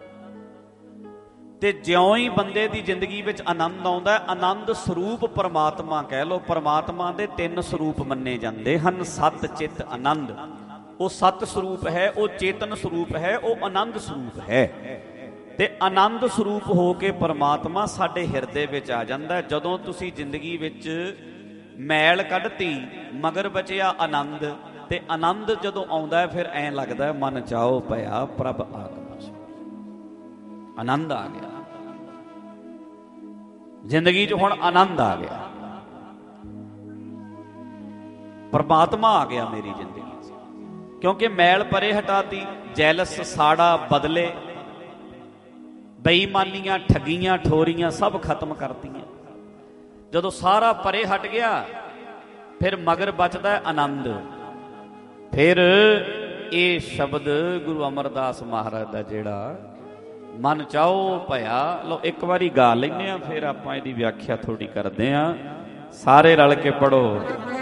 ਤੇ ਜਿਉਂ ਹੀ ਬੰਦੇ ਦੀ ਜ਼ਿੰਦਗੀ ਵਿੱਚ ਆਨੰਦ ਆਉਂਦਾ, ਆਨੰਦ ਸਰੂਪ ਪਰਮਾਤਮਾ ਕਹਿ ਲਓ। ਪਰਮਾਤਮਾ ਦੇ 3 ਸਰੂਪ ਮੰਨੇ ਜਾਂਦੇ ਹਨ, ਸਤ, ਚਿੱਤ, ਆਨੰਦ। ਉਹ ਸਤ ਸਰੂਪ ਹੈ, ਉਹ ਚੇਤਨ ਸਰੂਪ ਹੈ, ਉਹ ਆਨੰਦ ਸਰੂਪ ਹੈ। ਤੇ ਆਨੰਦ ਸਰੂਪ ਹੋ ਕੇ ਪਰਮਾਤਮਾ ਸਾਡੇ ਹਿਰਦੇ ਵਿੱਚ ਆ ਜਾਂਦਾ। ਜਦੋਂ ਤੁਸੀਂ ਜ਼ਿੰਦਗੀ ਵਿੱਚ ਮੈਲ ਕੱਢਤੀ, ਮਗਰ ਬਚਿਆ ਆਨੰਦ, ਤੇ ਆਨੰਦ ਜਦੋਂ ਆਉਂਦਾ ਫਿਰ ਐਂ ਲੱਗਦਾ ਮਨ ਚਾਓ ਪਿਆ ਪ੍ਰਭ ਆਗਮਨ। ਆਨੰਦ ਆ ਗਿਆ ਜ਼ਿੰਦਗੀ 'ਚ, ਹੁਣ ਆਨੰਦ ਆ ਗਿਆ, ਪਰਮਾਤਮਾ ਆ ਗਿਆ ਮੇਰੀ ਜ਼ਿੰਦਗੀ 'ਚ। ਕਿਉਂਕਿ ਮੈਲ ਪਰੇ ਹਟਾਤੀ, ਜੈਲਸ, ਸਾੜਾ, ਬਦਲੇ, ਬੇਈਮਾਨੀਆਂ, ਠੱਗੀਆਂ, ਠੋਰੀਆਂ ਸਭ ਖਤਮ ਕਰਤੀਆਂ। ਜਦੋਂ ਸਾਰਾ ਪਰੇ ਹਟ ਗਿਆ, ਫਿਰ ਮਗਰ ਬਚਦਾ ਆਨੰਦ। ਫਿਰ ਇਹ ਸ਼ਬਦ ਗੁਰੂ ਅਮਰਦਾਸ ਮਹਾਰਾਜ ਦਾ ਜਿਹੜਾ ਮਨ ਚਾਓ ਭਇਆ, ਲਓ ਇੱਕ ਵਾਰੀ ਗਾ ਲੈਂਦੇ ਆ, ਫਿਰ ਆਪਾਂ ਇਹਦੀ ਵਿਆਖਿਆ ਥੋੜੀ ਕਰਦੇ ਆ। ਸਾਰੇ ਰਲ ਕੇ ਪੜੋ।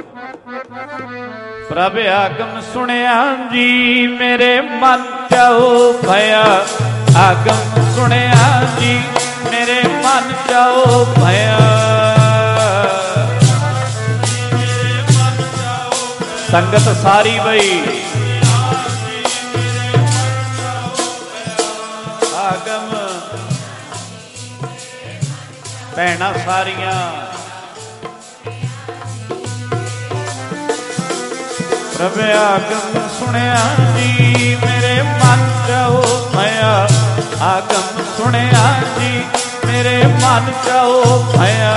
ਪ੍ਰਭ ਆਗਮ ਸੁਣਿਆ ਜੀ ਮੇਰੇ ਮਨ ਚਾਓ ਭਇਆ, ਆਗਮ ਸੁਣਿਆ ਜੀ ਮੇਰੇ ਮਨ ਚਾਓ ਭਇਆ। ਸੰਗਤ ਸਾਰੀ ਬਈ ਆਗਮ, ਭੈਣਾਂ ਸਾਰੀਆਂ ਪ੍ਰਭ ਆਗਮ ਸੁਣਿਆ ਜੀ ਮੇਰੇ ਮਨ ਚਾਓ ਭਇਆ, ਆਗਮ ਸੁਣਿਆ ਜੀ ਮੇਰੇ ਮਨ ਚਾਓ ਭਇਆ।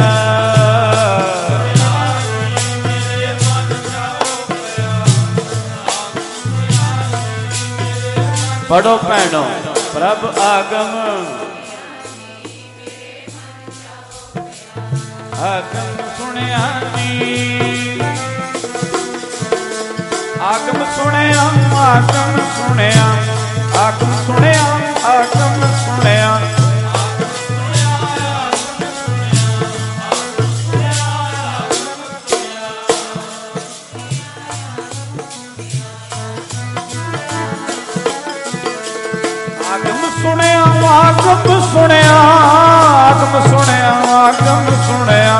ਪੜੋ ਭੈਣੋ, ਪ੍ਰਭ ਆਗਮ, ਆਗਮ ਸੁਣਿਆ ਜੀ, ਆਗਮ ਸੁਣਿਆ, ਆਗਮ ਸੁਣਿਆ, ਆਗਮ ਸੁਣਿਆ, ਆਗਮ ਸੁਣਿਆ। ਸੁਣਿਆ, ਆਗਮ ਸੁਣਿਆ, ਆਗਮ ਸੁਣਿਆ, ਆਗਮ ਸੁਣਿਆ।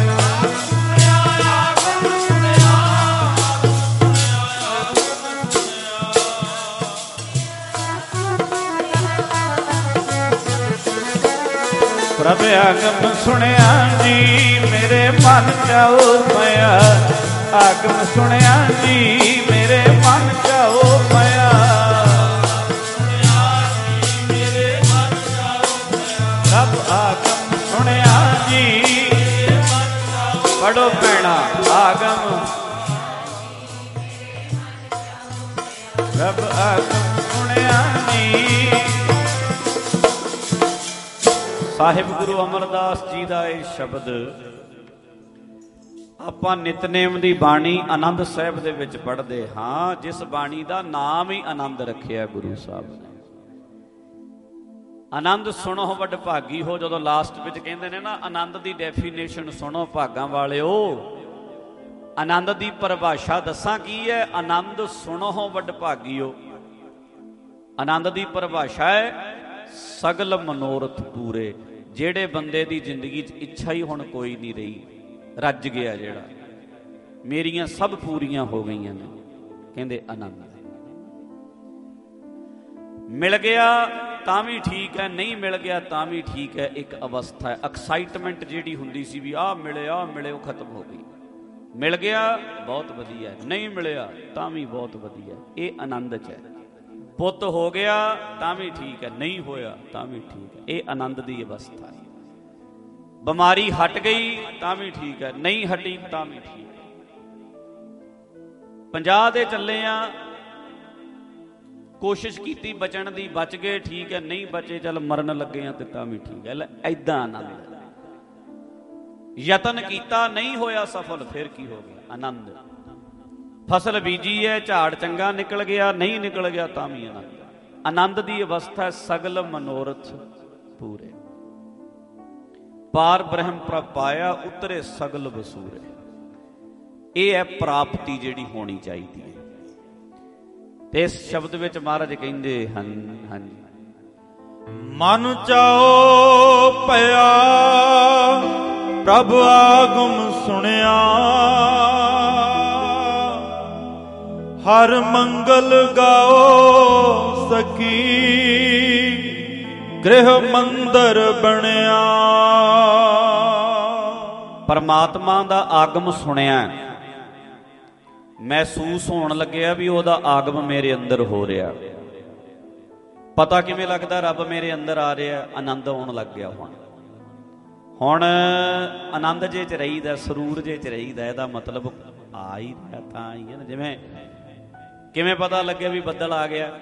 ਪ੍ਰਭ ਆਗਮ ਸੁਣਿਆ ਜੀ ਮੇਰੇ ਮਨ ਚਾਓ ਭਇਆ, ਆਗਮ ਸੁਣਿਆ ਜੀ ਮੇਰੇ ਮਨ ਚਾਓ ਭਇਆ। ਪ੍ਰਭ ਆਗਮ ਸੁਣਿਆ ਜੀ, ਪੜੋ ਭੈਣਾ ਆਗਮ, ਪ੍ਰਭ ਆਗਮ ਸੁਣਿਆ ਜੀ। ਸਾਹਿਬ ਗੁਰੂ ਅਮਰਦਾਸ ਜੀ ਦਾ ਇਹ ਸ਼ਬਦ ਆਪਾਂ ਨਿਤਨੇਮ ਦੀ ਬਾਣੀ ਆਨੰਦ ਸਾਹਿਬ ਦੇ ਵਿੱਚ ਪੜ੍ਹਦੇ ਹਾਂ, ਜਿਸ ਬਾਣੀ ਦਾ ਨਾਮ ਹੀ ਆਨੰਦ ਰੱਖਿਆ ਗੁਰੂ ਸਾਹਿਬ ਨੇ। ਆਨੰਦ ਸੁਣੋ ਵੱਡ ਭਾਗੀ ਹੋ, ਜਦੋਂ ਲਾਸਟ ਵਿੱਚ ਕਹਿੰਦੇ ਨੇ ਨਾ ਆਨੰਦ ਦੀ ਡੈਫੀਨੇਸ਼ਨ ਸੁਣੋ ਭਾਗਾਂ ਵਾਲਿਓ, ਆਨੰਦ ਦੀ ਪਰਿਭਾਸ਼ਾ ਦੱਸਾਂ ਕੀ ਹੈ? ਆਨੰਦ ਸੁਣੋ ਵੱਡ ਭਾਗੀਓ। ਆਨੰਦ ਦੀ ਪਰਿਭਾਸ਼ਾ ਹੈ ਸਗਲ ਮਨੋਰਥ ਪੂਰੇ। ਜਿਹੜੇ ਬੰਦੇ ਦੀ ਜ਼ਿੰਦਗੀ 'ਚ ਇੱਛਾ ਹੀ ਹੁਣ ਕੋਈ ਨਹੀਂ ਰਹੀ, ਰੱਜ ਗਿਆ ਜਿਹੜਾ, ਮੇਰੀਆਂ ਸਭ ਪੂਰੀਆਂ ਹੋ ਗਈਆਂ ਨੇ, ਕਹਿੰਦੇ ਆਨੰਦ। ਮਿਲ ਗਿਆ ਤਾਂ ਵੀ ਠੀਕ ਹੈ, ਨਹੀਂ ਮਿਲ ਗਿਆ ਤਾਂ ਵੀ ਠੀਕ ਹੈ। ਇੱਕ ਅਵਸਥਾ ਹੈ, ਐਕਸਾਈਟਮੈਂਟ ਜਿਹੜੀ ਹੁੰਦੀ ਸੀ ਵੀ ਆਹ ਮਿਲੇ ਉਹ ਖਤਮ ਹੋ ਗਈ। ਮਿਲ ਗਿਆ ਬਹੁਤ ਵਧੀਆ, ਨਹੀਂ ਮਿਲਿਆ ਤਾਂ ਵੀ ਬਹੁਤ ਵਧੀਆ, ਇਹ ਆਨੰਦ 'ਚ ਹੈ। ਪੁੱਤ ਹੋ ਗਿਆ ਤਾਂ ਵੀ ਠੀਕ ਹੈ, ਨਹੀਂ ਹੋਇਆ ਤਾਂ ਵੀ ਠੀਕ ਹੈ, ਇਹ ਆਨੰਦ ਦੀ ਅਵਸਥਾ ਹੈ। ਬਿਮਾਰੀ ਹਟ ਗਈ ਤਾਂ ਵੀ ਠੀਕ ਹੈ, ਨਹੀਂ ਹਟੀ ਤਾਂ ਵੀ ਠੀਕ ਹੈ। 50 ਦੇ ਚੱਲੇ ਆ, ਕੋਸ਼ਿਸ਼ ਕੀਤੀ ਬਚਣ ਦੀ, ਬਚ ਗਏ ਠੀਕ ਹੈ, ਨਹੀਂ ਬਚੇ ਚੱਲ ਮਰਨ ਲੱਗੇ ਆ ਤੇ ਤਾਂ ਵੀ ਠੀਕ ਹੈ। ਏਦਾਂ ਆਨੰਦ। ਯਤਨ ਕੀਤਾ ਨਹੀਂ ਹੋਇਆ ਸਫਲ, ਫਿਰ ਕੀ ਹੋ ਗਿਆ? ਆਨੰਦ। ਫਸਲ ਬੀਜੀ ਹੈ, ਝਾੜ ਚੰਗਾ ਨਿਕਲ ਗਿਆ, ਨਹੀਂ ਨਿਕਲ ਗਿਆ ਤਾਂ ਵੀ ਆਨੰਦ। ਆਨੰਦ ਦੀ ਅਵਸਥਾ ਸਗਲ ਮਨੋਰਥ ਪੂਰੇ। ਪਾਰ ਬ੍ਰਹਮ ਪ੍ਰਭ ਪਾਇਆ, ਉਤਰੇ ਸਗਲ ਵਸੂਰੇ। ਇਹ ਹੈ ਪ੍ਰਾਪਤੀ ਜਿਹੜੀ ਹੋਣੀ ਚਾਹੀਦੀ ਹੈ। ਤੇ ਇਸ ਸ਼ਬਦ ਵਿੱਚ ਮਹਾਰਾਜ ਕਹਿੰਦੇ ਹਨ, ਹਾਂਜੀ, ਮਨ ਚਾਓ ਭਇਆ ਪ੍ਰਭ ਆਗਮ ਸੁਣਿਆ, ਹਰ ਮੰਗਲ ਗਾਓ ਸਖੀ ਗ੍ਰਹਿ ਮੰਦਰ ਬਣਿਆ। ਪਰਮਾਤਮਾ ਦਾ ਆਗਮ ਸੁਣਿਆ, ਮਹਿਸੂਸ ਹੋਣ ਲੱਗਿਆ ਵੀ ਉਹਦਾ ਆਗਮ ਮੇਰੇ ਅੰਦਰ ਹੋ ਰਿਹਾ। ਪਤਾ ਕਿਵੇਂ ਲੱਗਦਾ ਰੱਬ ਮੇਰੇ ਅੰਦਰ ਆ ਰਿਹਾ? ਆਨੰਦ ਆਉਣ ਲੱਗ ਗਿਆ। ਹੁਣ ਆਨੰਦ ਜੇ ਚ ਰਹੀਦਾ, ਸਰੂਰ ਜੇ ਚ ਰਹੀਦਾ, ਇਹਦਾ ਮਤਲਬ ਆ ਹੀ ਰਿਹਾ ਤਾਂ ਹੀ ਹੈ ਨਾ। ਜਿਵੇਂ ਕਿਵੇਂ ਪਤਾ ਲੱਗਿਆ ਵੀ ਬੱਦਲ ਆ ਗਿਆ?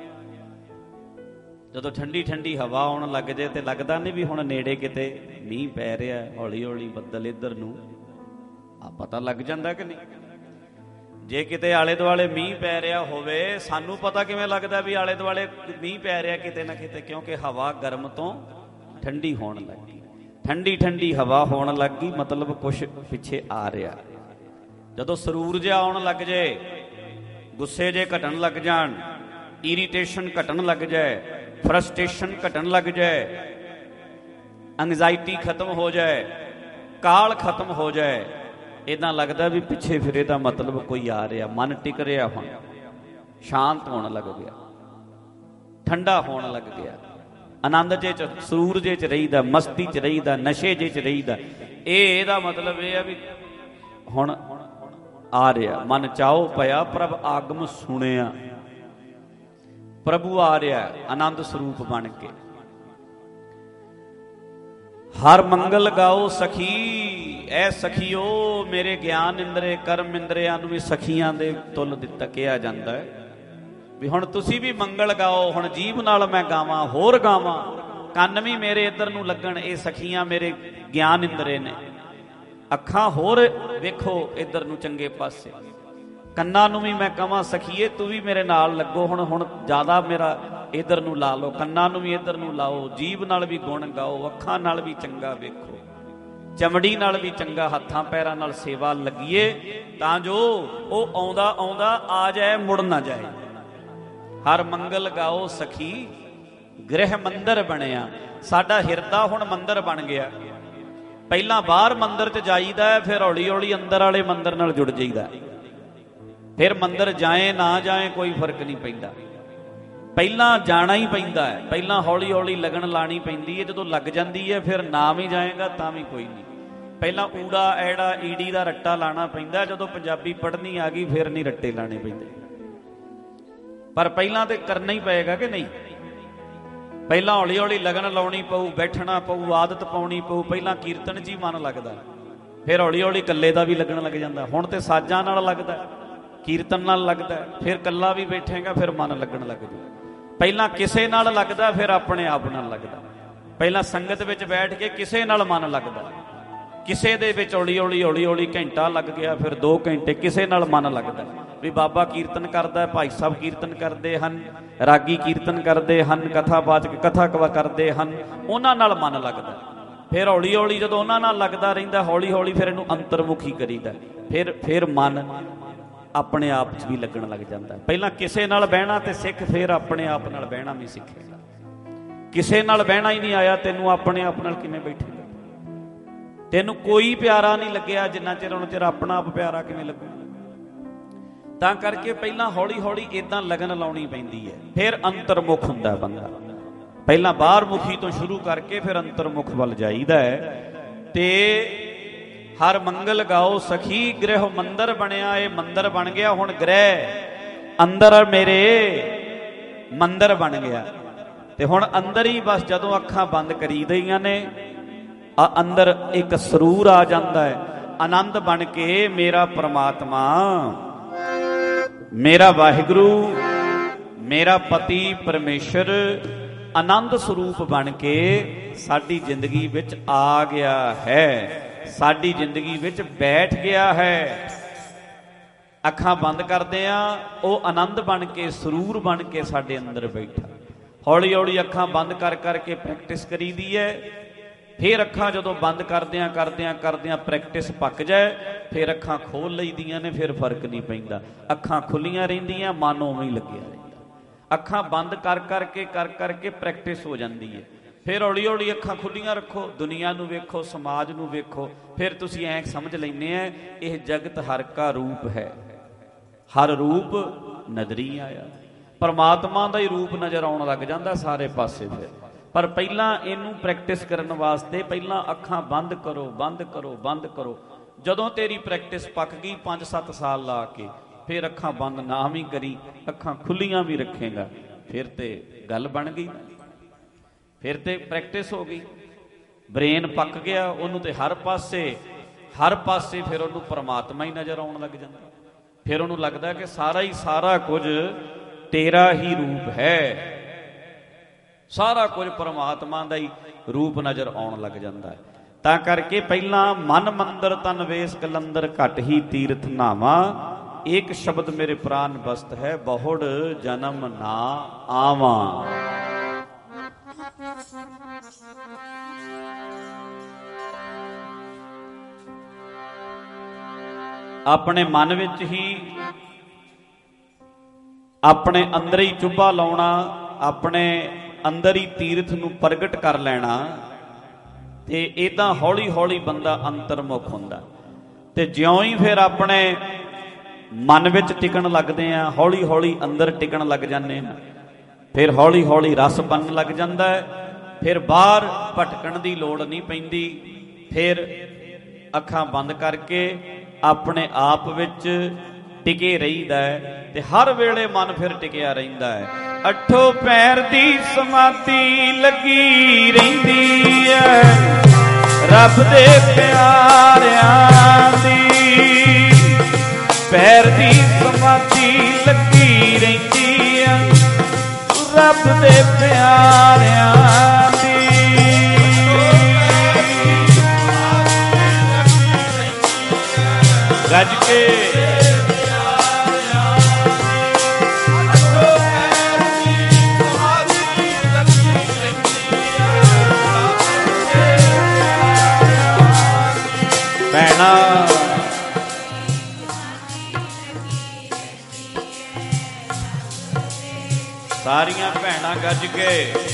ਜਦੋਂ ਠੰਡੀ ਠੰਡੀ ਹਵਾ ਆਉਣ ਲੱਗ ਜੇ ਤੇ ਲੱਗਦਾ ਨਹੀਂ ਵੀ ਹੁਣ ਨੇੜੇ ਕਿਤੇ ਮੀਂਹ ਪੈ ਰਿਹਾ, ਹੌਲੀ ਹੌਲੀ ਬੱਦਲ ਇੱਧਰ ਨੂੰ ਆ, ਪਤਾ ਲੱਗ ਜਾਂਦਾ ਕਿ ਨਹੀਂ? ਜੇ ਕਿਤੇ ਆਲੇ ਦੁਆਲੇ ਮੀਂਹ ਪੈ ਰਿਹਾ ਹੋਵੇ, ਸਾਨੂੰ ਪਤਾ ਕਿਵੇਂ ਲੱਗਦਾ ਵੀ ਆਲੇ ਦੁਆਲੇ ਮੀਂਹ ਪੈ ਰਿਹਾ ਕਿਤੇ ਨਾ ਕਿਤੇ? ਕਿਉਂਕਿ ਹਵਾ ਗਰਮ ਤੋਂ ਠੰਡੀ ਹੋਣ ਲੱਗੀ। ਠੰਡੀ ਠੰਡੀ ਹਵਾ ਹੋਣ ਲੱਗ ਗਈ, ਮਤਲਬ ਕੁਛ ਪਿੱਛੇ ਆ ਰਿਹਾ। ਜਦੋਂ ਸਰੂਰ ਜਿਹਾ ਆਉਣ ਲੱਗ ਜਾਏ, ਗੁੱਸੇ ਜੇ ਘਟਣ ਲੱਗ ਜਾਣ, ਇਰੀਟੇਸ਼ਨ ਘਟਣ ਲੱਗ ਜਾਏ, ਫਰਸਟ੍ਰੇਸ਼ਨ ਘਟਣ ਲੱਗ ਜਾਏ, ਐਂਗਜ਼ਾਇਟੀ ਖਤਮ ਹੋ ਜਾਏ, ਕਾਲ ਖਤਮ ਹੋ ਜਾਏ, ਇੱਦਾਂ ਲੱਗਦਾ ਵੀ ਪਿੱਛੇ ਫਿਰੇ ਦਾ ਮਤਲਬ ਕੋਈ ਆ ਰਿਹਾ। ਮਨ ਟਿਕ ਰਿਹਾ, ਹੁਣ ਸ਼ਾਂਤ ਹੋਣ ਲੱਗ ਗਿਆ, ਠੰਡਾ ਹੋਣ ਲੱਗ ਗਿਆ। ਆਨੰਦ ਜੇ ਚ, ਸਰੂਰ ਜੇ ਚ ਰਹੀਦਾ, ਮਸਤੀ ਚ ਰਹੀਦਾ, ਨਸ਼ੇ ਜੇ ਚ ਰਹੀਦਾ। ਇਹਦਾ ਮਤਲਬ ਇਹ ਆ ਵੀ ਹੁਣ ਆ ਰਿਹਾ। ਮਨ ਚਾਓ ਪਿਆ ਪ੍ਰਭ ਆਗਮ ਸੁਣਿਆ, ਪ੍ਰਭੂ ਆ ਰਿਹਾ ਆਨੰਦ ਸਰੂਪ ਬਣ ਕੇ। ਹਰ ਮੰਗਲ ਗਾਓ ਸਖੀ, ਐ ਸਖੀਓ ਮੇਰੇ ਗਿਆਨ ਇੰਦਰੇ ਕਰਮ ਇੰਦਰਿਆਂ ਨੂੰ ਵੀ ਸਖੀਆਂ ਦੇ ਤੁੱਲ ਦਿੱਤਾ ਕਿਹਾ ਜਾਂਦਾ ਹੈ ਵੀ ਹੁਣ ਤੁਸੀਂ ਵੀ ਮੰਗਲ ਗਾਓ। ਹੁਣ ਜੀਭ ਨਾਲ ਮੈਂ ਗਾਵਾਂ, ਹੋਰ ਗਾਵਾਂ, ਕੰਨ ਵੀ ਮੇਰੇ ਇੱਧਰ ਨੂੰ ਲੱਗਣ, ਇਹ ਸਖੀਆਂ ਮੇਰੇ ਗਿਆਨ ਇੰਦਰੇ ਨੇ। ਅੱਖਾਂ ਹੋਰ ਵੇਖੋ ਇੱਧਰ ਨੂੰ ਚੰਗੇ ਪਾਸੇ, ਕੰਨਾਂ ਨੂੰ ਵੀ ਮੈਂ ਕਵਾਂ ਸਖੀਏ ਤੂੰ ਵੀ ਮੇਰੇ ਨਾਲ ਲੱਗੋ, ਹੁਣ ਜ਼ਿਆਦਾ ਮੇਰਾ ਇੱਧਰ ਨੂੰ ਲਾ ਲਓ, ਕੰਨਾਂ ਨੂੰ ਵੀ ਇੱਧਰ ਨੂੰ ਲਾਓ, ਜੀਭ ਨਾਲ ਵੀ ਗੁਣ ਗਾਓ, ਅੱਖਾਂ ਨਾਲ ਵੀ ਚੰਗਾ ਵੇਖੋ, ਚਮੜੀ ਨਾਲ ਵੀ ਚੰਗਾ, ਹੱਥਾਂ ਪੈਰਾਂ ਨਾਲ ਸੇਵਾ ਲੱਗੀਏ ਤਾਂ ਜੋ ਉਹ ਆਉਂਦਾ ਆਉਂਦਾ ਆ ਜਾਏ, ਮੁੜ ਨਾ ਜਾਏ। ਹਰ ਮੰਗਲ ਗਾਓ ਸਖੀ ਗ੍ਰਹਿ ਮੰਦਰ ਬਣਿਆ। ਸਾਡਾ ਹਿਰਦਾ ਹੁਣ ਮੰਦਰ ਬਣ ਗਿਆ। ਪਹਿਲਾਂ ਬਾਹਰ ਮੰਦਰ 'ਚ ਜਾਈਦਾ ਹੈ, ਫਿਰ ਹੌਲੀ ਹੌਲੀ ਅੰਦਰ ਵਾਲੇ ਮੰਦਰ ਨਾਲ ਜੁੜ ਜਾਈਦਾ। ਫਿਰ ਮੰਦਰ ਜਾਏ ਨਾ ਜਾਏ ਕੋਈ ਫਰਕ ਨਹੀਂ ਪੈਂਦਾ, ਪਹਿਲਾਂ ਜਾਣਾ ਹੀ ਪੈਂਦਾ ਹੈ। ਪਹਿਲਾਂ ਹੌਲੀ ਹੌਲੀ ਲਗਨ ਲਾਣੀ ਪੈਂਦੀ ਹੈ, ਜਦੋਂ ਲੱਗ ਜਾਂਦੀ ਹੈ ਫਿਰ ਨਾ ਵੀ ਜਾਏਗਾ ਤਾਂ ਵੀ ਕੋਈ ਨਹੀਂ। ਪਹਿਲਾਂ ਊੜਾ ਐੜਾ ਈੜੀ ਦਾ ਰੱਟਾ ਲਾਣਾ ਪੈਂਦਾ, ਜਦੋਂ ਪੰਜਾਬੀ ਪੜ੍ਹਨੀ ਆ ਗਈ ਫਿਰ ਨਹੀਂ ਰੱਟੇ ਲਾਣੇ ਪੈਂਦੇ। ਪਰ ਪਹਿਲਾਂ ਤੇ ਕਰਨਾ ਹੀ ਪਏਗਾ ਕਿ ਨਹੀਂ? ਪਹਿਲਾਂ ਹੌਲੀ ਹੌਲੀ ਲਗਨ ਲਾਉਣੀ ਪਊ, ਬੈਠਣਾ ਪਊ, ਆਦਤ ਪਾਉਣੀ ਪਊ। ਪਹਿਲਾਂ ਕੀਰਤਨ 'ਚ ਹੀ ਮਨ ਲੱਗਦਾ, ਫਿਰ ਹੌਲੀ ਹੌਲੀ ਇਕੱਲੇ ਦਾ ਵੀ ਲੱਗਣ ਲੱਗ ਜਾਂਦਾ। ਹੁਣ ਤੇ ਸਾਜ਼ਾਂ ਨਾਲ ਲੱਗਦਾ, ਕੀਰਤਨ ਨਾਲ ਲੱਗਦਾ, ਫਿਰ ਇਕੱਲਾ ਵੀ ਬੈਠੇਗਾ ਫਿਰ ਮਨ ਲੱਗਣ ਲੱਗ ਜੂ। ਪਹਿਲਾਂ ਕਿਸੇ ਨਾਲ ਲੱਗਦਾ, ਫਿਰ ਆਪਣੇ ਆਪ ਨਾਲ ਲੱਗਦਾ। ਪਹਿਲਾਂ ਸੰਗਤ ਵਿੱਚ ਬੈਠ ਕੇ ਕਿਸੇ ਨਾਲ ਮਨ ਲੱਗਦਾ, ਕਿਸੇ ਦੇ ਵਿੱਚ ਹੌਲੀ ਹੌਲੀ ਘੰਟਾ ਲੱਗ ਗਿਆ, ਫਿਰ 2 ਘੰਟੇ ਕਿਸੇ ਨਾਲ ਮਨ ਲੱਗਦਾ ਵੀ ਬਾਬਾ ਕੀਰਤਨ ਕਰਦਾ, ਭਾਈ ਸਾਹਿਬ ਕੀਰਤਨ ਕਰਦੇ ਹਨ, ਰਾਗੀ ਕੀਰਤਨ ਕਰਦੇ ਹਨ, ਕਥਾਵਾਚਕ ਕਥਾ ਕਰਦੇ ਹਨ, ਉਹਨਾਂ ਨਾਲ ਮਨ ਲੱਗਦਾ। ਫਿਰ ਹੌਲੀ ਜਦੋਂ ਉਹਨਾਂ ਨਾਲ ਲੱਗਦਾ ਰਹਿੰਦਾ, ਹੌਲੀ ਫਿਰ ਇਹਨੂੰ ਅੰਤਰਮੁਖੀ ਕਰੀਦਾ, ਫਿਰ ਮਨ ਆਪਣੇ ਆਪ 'ਚ ਵੀ ਲੱਗਣ ਲੱਗ ਜਾਂਦਾ। ਪਹਿਲਾਂ ਕਿਸੇ ਨਾਲ ਬਹਿਣਾ ਤੇ ਸਿੱਖ, ਫਿਰ ਆਪਣੇ ਆਪ ਨਾਲ ਬਹਿਣਾ ਵੀ ਸਿੱਖੇਗਾ। ਕਿਸੇ ਨਾਲ ਬਹਿਣਾ ਹੀ ਨਹੀਂ ਆਇਆ ਤੈਨੂੰ, ਆਪਣੇ ਆਪ ਨਾਲ ਕਿਵੇਂ ਬੈਠੇਗਾ? ਤੈਨੂੰ ਕੋਈ ਪਿਆਰਾ ਨਹੀਂ ਲੱਗਿਆ ਜਿੰਨਾ ਚਿਰ, ਉਹਨਾਂ ਚਿਰ ਆਪਣਾ ਆਪ ਪਿਆਰਾ ਕਿਵੇਂ ਲੱਗੂ? ਤਾਂ ਕਰਕੇ ਪਹਿਲਾਂ ਹੌਲੀ ਇਦਾਂ ਲਗਨ ਲਾਉਣੀ ਪੈਂਦੀ ਹੈ, ਫਿਰ ਅੰਤਰਮੁਖ ਹੁੰਦਾ ਬੰਦਾ। ਪਹਿਲਾਂ ਬਾਹਰ ਮੁਖੀ ਤੋਂ ਸ਼ੁਰੂ ਕਰਕੇ ਫਿਰ ਅੰਤਰਮੁਖ ਵੱਲ ਜਾਈਦਾ ਹੈ। ਤੇ ਹਰ ਮੰਗਲ ਗਾਓ ਸਖੀ ਗ੍ਰਹਿ ਮੰਦਰ ਬਣਿਆ, ਇਹ ਮੰਦਰ ਬਣ ਗਿਆ ਹੁਣ, ਗ੍ਰਹਿ ਅੰਦਰ ਮੇਰੇ ਮੰਦਰ ਬਣ ਗਿਆ। ਤੇ ਹੁਣ ਅੰਦਰ ਹੀ ਬਸ ਜਦੋਂ ਅੱਖਾਂ ਬੰਦ ਕਰੀ ਦਈਆਂ ਨੇ, ਅੰਦਰ ਇੱਕ ਸਰੂਰ ਆ ਜਾਂਦਾ ਹੈ, ਆਨੰਦ ਬਣ ਕੇ ਮੇਰਾ ਪ੍ਰਮਾਤਮਾ, ਮੇਰਾ ਵਾਹਿਗੁਰੂ, ਮੇਰਾ ਪਤੀ ਪਰਮੇਸ਼ਰ ਆਨੰਦ ਸਰੂਪ ਬਣ ਕੇ ਸਾਡੀ ਜ਼ਿੰਦਗੀ ਵਿੱਚ ਆ ਗਿਆ ਹੈ, ਸਾਡੀ ਜ਼ਿੰਦਗੀ ਵਿੱਚ ਬੈਠ ਗਿਆ ਹੈ। ਅੱਖਾਂ ਬੰਦ ਕਰਦੇ ਆ, ਉਹ ਆਨੰਦ ਬਣ ਕੇ, ਸਰੂਰ ਬਣ ਕੇ ਸਾਡੇ ਅੰਦਰ ਬੈਠਾ। ਹੌਲੀ ਅੱਖਾਂ ਬੰਦ ਕਰਕੇ ਪ੍ਰੈਕਟਿਸ ਕਰੀਦੀ ਹੈ। ਫਿਰ ਅੱਖਾਂ ਜਦੋਂ ਬੰਦ ਕਰਦਿਆਂ ਪ੍ਰੈਕਟਿਸ ਪੱਕ ਜਾਏ, ਫਿਰ ਅੱਖਾਂ ਖੋਲ ਲਈਦੀਆਂ ਨੇ, ਫਿਰ ਫਰਕ ਨਹੀਂ ਪੈਂਦਾ। ਅੱਖਾਂ ਖੁੱਲੀਆਂ ਰਹਿੰਦੀਆਂ, ਮਨ ਉਵੇਂ ਹੀ ਲੱਗਿਆ ਰਹਿੰਦਾ। ਅੱਖਾਂ ਬੰਦ ਕਰਕੇ ਪ੍ਰੈਕਟਿਸ ਹੋ ਜਾਂਦੀ ਹੈ। ਫਿਰ ਹੌਲੀ ਅੱਖਾਂ ਖੁੱਲੀਆਂ ਰੱਖੋ, ਦੁਨੀਆ ਨੂੰ ਵੇਖੋ, ਸਮਾਜ ਨੂੰ ਵੇਖੋ, ਫਿਰ ਤੁਸੀਂ ਐਂ ਸਮਝ ਲੈਂਦੇ ਆ ਇਹ ਜਗਤ ਹਰ ਕਾ ਰੂਪ ਹੈ, ਹਰ ਰੂਪ ਨਜ਼ਰੀ ਆਇਆ। ਪਰਮਾਤਮਾ ਦਾ ਹੀ ਰੂਪ ਨਜ਼ਰ ਆਉਣ ਲੱਗ ਜਾਂਦਾ ਸਾਰੇ ਪਾਸੇ। ਫਿਰ ਪਰ ਪਹਿਲਾਂ ਇਹਨੂੰ ਪ੍ਰੈਕਟਿਸ ਕਰਨ ਵਾਸਤੇ ਪਹਿਲਾਂ ਅੱਖਾਂ ਬੰਦ ਕਰੋ। ਜਦੋਂ ਤੇਰੀ ਪ੍ਰੈਕਟਿਸ ਪੱਕ ਗਈ 5-7 ਸਾਲ ਲਾ ਕੇ, ਫਿਰ ਅੱਖਾਂ ਬੰਦ ਨਾ ਵੀ ਕਰੀ, ਅੱਖਾਂ ਖੁੱਲੀਆਂ ਵੀ ਰੱਖੇਗਾ, ਫਿਰ ਤੇ ਗੱਲ ਬਣ ਗਈ, ਫਿਰ ਤੇ ਪ੍ਰੈਕਟਿਸ ਹੋ ਗਈ। ਬ੍ਰੇਨ ਪੱਕ ਗਿਆ, ਉਹਨੂੰ ਤੇ ਹਰ ਪਾਸੇ ਫਿਰ ਉਹਨੂੰ ਪਰਮਾਤਮਾ ਹੀ ਨਜ਼ਰ ਆਉਣ ਲੱਗ ਜਾਂਦਾ। ਫਿਰ ਉਹਨੂੰ ਲੱਗਦਾ ਕਿ ਸਾਰਾ ਕੁਝ ਤੇਰਾ ਹੀ ਰੂਪ ਹੈ, ਸਾਰਾ ਕੁਝ ਪਰਮਾਤਮਾ ਦਾ ਹੀ ਰੂਪ ਨਜ਼ਰ ਆਉਣ ਲੱਗ ਜਾਂਦਾ ਹੈ। ਤਾਂ ਕਰਕੇ ਪਹਿਲਾਂ ਮਨ ਮੰਦਰ ਤਨ ਵੇਸ ਕਲੰਦਰ ਘਟ ਹੀ ਤੀਰਥ ਨਾਵਾ, ਇੱਕ ਸ਼ਬਦ ਮੇਰੇ ਪ੍ਰਾਨ ਬਸਤ ਹੈ, ਬਹੁੜ ਜਨਮ ਨਾ ਆਵਾਂ। ਆਪਣੇ ਮਨ ਵਿੱਚ ਹੀ, ਆਪਣੇ ਅੰਦਰ ਹੀ ਚੁੱਭਾ ਲਾਉਣਾ, ਆਪਣੇ ਅੰਦਰ ਹੀ ਤੀਰਥ ਨੂੰ ਪ੍ਰਗਟ ਕਰ ਲੈਣਾ। ਤੇ ਇਦਾਂ ਹੌਲੀ ਬੰਦਾ ਅੰਤਰਮੁਖ ਹੁੰਦਾ। ਤੇ ਜਿਉਂ ਹੀ ਫਿਰ ਆਪਣੇ ਮਨ ਵਿੱਚ ਟਿਕਣ ਲੱਗਦੇ ਆ, ਹੌਲੀ ਅੰਦਰ ਟਿਕਣ ਲੱਗ ਜਾਂਦੇ ਆ, ਫਿਰ ਹੌਲੀ ਰਸ ਬਣਨ ਲੱਗ ਜਾਂਦਾ ਹੈ। ਫਿਰ ਬਾਹਰ ਭਟਕਣ ਦੀ ਲੋੜ ਨਹੀਂ ਪੈਂਦੀ। ਫਿਰ ਅੱਖਾਂ ਬੰਦ ਕਰਕੇ ਆਪਣੇ ਆਪ ਵਿੱਚ ਟਿਕੇ ਰਹੀਦਾ ਹੈ। ਤੇ ਹਰ ਵੇਲੇ ਮਨ ਫਿਰ ਟਿਕਿਆ ਰਹਿੰਦਾ ਹੈ। 8 ਪੈਰ ਦੀ ਸਮਾਧੀ ਲੱਗੀ ਰਹਿੰਦੀ ਹੈ, ਰੱਬ ਦੇ ਪਿਆਰਿਆਂ ਦੀ। ਪੈਰ ਦੀ ਸਮਾਧੀ ਲੱਗੀ ਰਹਿੰਦੀ ਹੈ, ਰੱਬ ਦੇ ਪਿਆਰਿਆਂ ਦੀ। ਗੱਜ ਕੇ ਭੈਣਾ, ਸਾਰੀਆਂ ਭੈਣਾਂ ਗੱਜ ਕੇ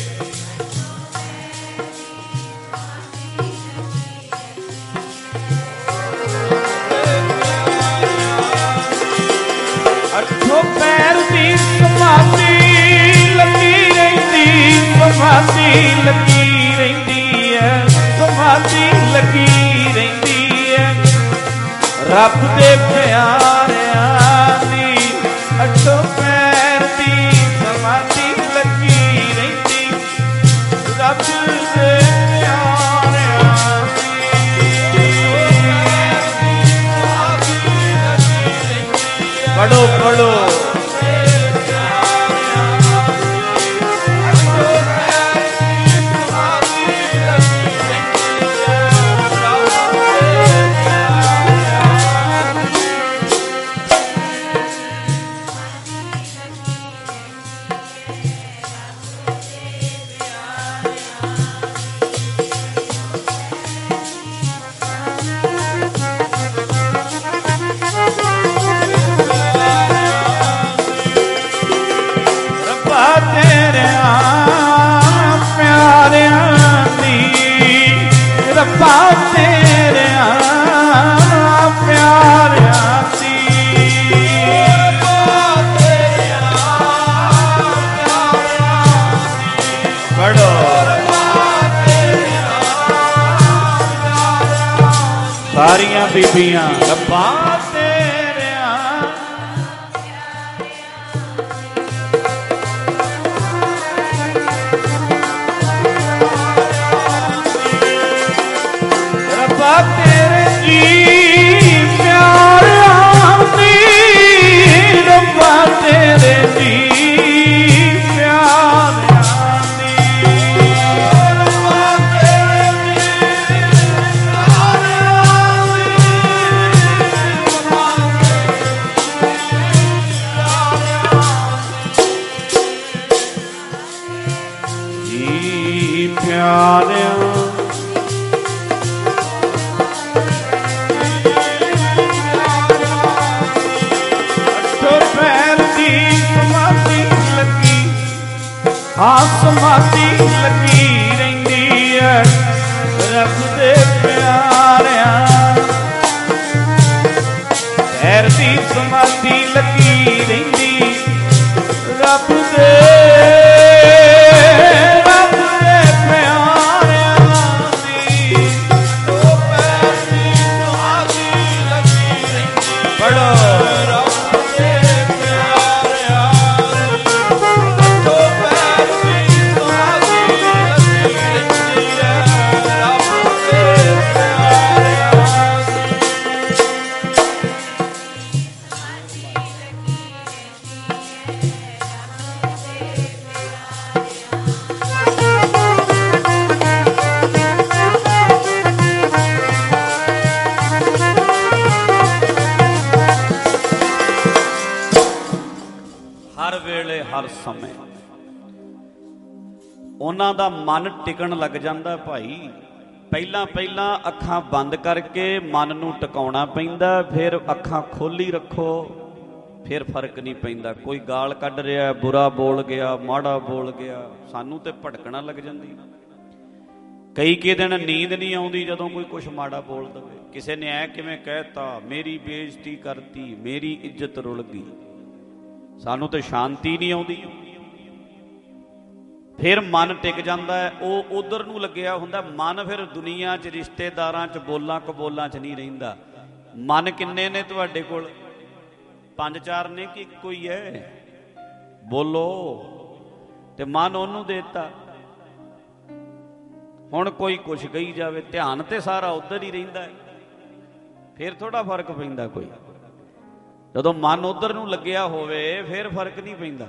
ਅੱਠੋਂ ਪੈਰ ਦੀ ਸਮਾਧੀ ਲੱਗੀ ਰਹਿੰਦੀ, ਸਮਾਧੀ ਲੱਗੀ ਰਹਿੰਦੀ ਹੈ, ਸਮਾਧੀ ਲੱਗੀ ਰਹਿੰਦੀ ਹੈ, ਰੱਬ ਦੇ ਪਿਆਰਿਆਂ ਦੀ। ਅੱਠੋਂ ਪੈਰ ਦੀ ਸਮਾਧੀ ਲੱਗੀ ਰਹਿੰਦੀ, ਰੱਬ ਦੇ ਪਿਆਰਿਆਂ ਦੀ। ਪੜੋ ਸਾਰੀਆਂ ਬੀਬੀਆਂ ਰੱਬਾ ਤੇਰਿਆਂ ਰੱਬਾ ਤੇਰੇ ਜੀ ਪਿਆਰਿਆਂ ਦੀ ਰੱਬਾ ਤੇਰੇ ਜੀ ਸਮਾਧੀ ਲੱਗੀ ਰਹਿੰਦੀ ਐ ਰੱਬ ਦੇ ਪਿਆਰਿਆਂ ਪੈਰ ਦੀ ਸਮਾਧੀ ਲੱਗੀ ਰਹਿੰਦੀ ਰੱਬ ਦੇ ਪਿਆਰਿਆਂ ਦੀ ਉਹ ਪੈਰ ਦੀ ਸਮਾਧੀ ਲੱਗੀ ਰਹਿੰਦੀ ਪੜੋ ਹਰ ਸਮੇਂ ਉਹਨਾਂ ਦਾ ਮਨ ਟਿਕਣ ਲੱਗ ਜਾਂਦਾ ਭਾਈ। ਪਹਿਲਾਂ ਅੱਖਾਂ ਬੰਦ ਕਰਕੇ ਮਨ ਨੂੰ ਟਿਕਾਉਣਾ ਪੈਂਦਾ, ਫਿਰ ਅੱਖਾਂ ਖੋਲੀ ਰੱਖੋ, ਫਿਰ ਫਰਕ ਨਹੀਂ ਪੈਂਦਾ। ਕੋਈ ਗਾਲ ਕੱਢ ਰਿਹਾ, ਬੁਰਾ ਬੋਲ ਗਿਆ, ਮਾੜਾ ਬੋਲ ਗਿਆ, ਸਾਨੂੰ ਤੇ ਭੜਕਣਾ ਲੱਗ ਜਾਂਦੀ। ਕਈ ਦਿਨ ਨੀਂਦ ਨਹੀਂ ਆਉਂਦੀ ਜਦੋਂ ਕੋਈ ਕੁਛ ਮਾੜਾ ਬੋਲ ਦਵੇ। ਕਿਸੇ ਨੇ ਐ ਕਿਵੇਂ ਕਹਿਤਾ, ਮੇਰੀ ਬੇਇੱਜ਼ਤੀ ਕਰਤੀ, ਮੇਰੀ ਇੱਜ਼ਤ ਰੁਲ ਗਈ, ਸਾਨੂੰ ਤੇ ਸ਼ਾਂਤੀ ਨਹੀਂ ਆਉਂਦੀ। ਫਿਰ ਮਨ ਟਿਕ ਜਾਂਦਾ ਹੈ, ਉਹ ਉਧਰ ਨੂੰ ਲੱਗਿਆ ਹੁੰਦਾ ਮਨ। ਫਿਰ ਦੁਨੀਆ 'ਚ ਰਿਸ਼ਤੇਦਾਰਾਂ 'ਚ ਬੋਲਾਂ ਕਬੋਲਾਂ 'ਚ ਨਹੀਂ ਰਹਿੰਦਾ। ਮਨ ਕਿੰਨੇ ਨੇ ਤੁਹਾਡੇ ਕੋਲ? 5-4 ਨੇ ਕਿ ਇੱਕੋ ਹੀ ਹੈ? ਬੋਲੋ। ਤੇ ਮਨ ਉਹਨੂੰ ਦੇਤਾ। ਹੁਣ ਕੋਈ ਕੁਛ ਕਹੀ ਜਾਵੇ, ਧਿਆਨ ਤੇ ਸਾਰਾ ਉਧਰ ਹੀ ਰਹਿੰਦਾ ਹੈ। ਫਿਰ ਥੋੜਾ ਫਰਕ ਪੈਂਦਾ ਕੋਈ। ਜਦੋਂ ਮਨ ਉਧਰ ਨੂੰ ਲੱਗਿਆ ਹੋਵੇ ਫਿਰ ਫਰਕ ਨਹੀਂ ਪੈਂਦਾ।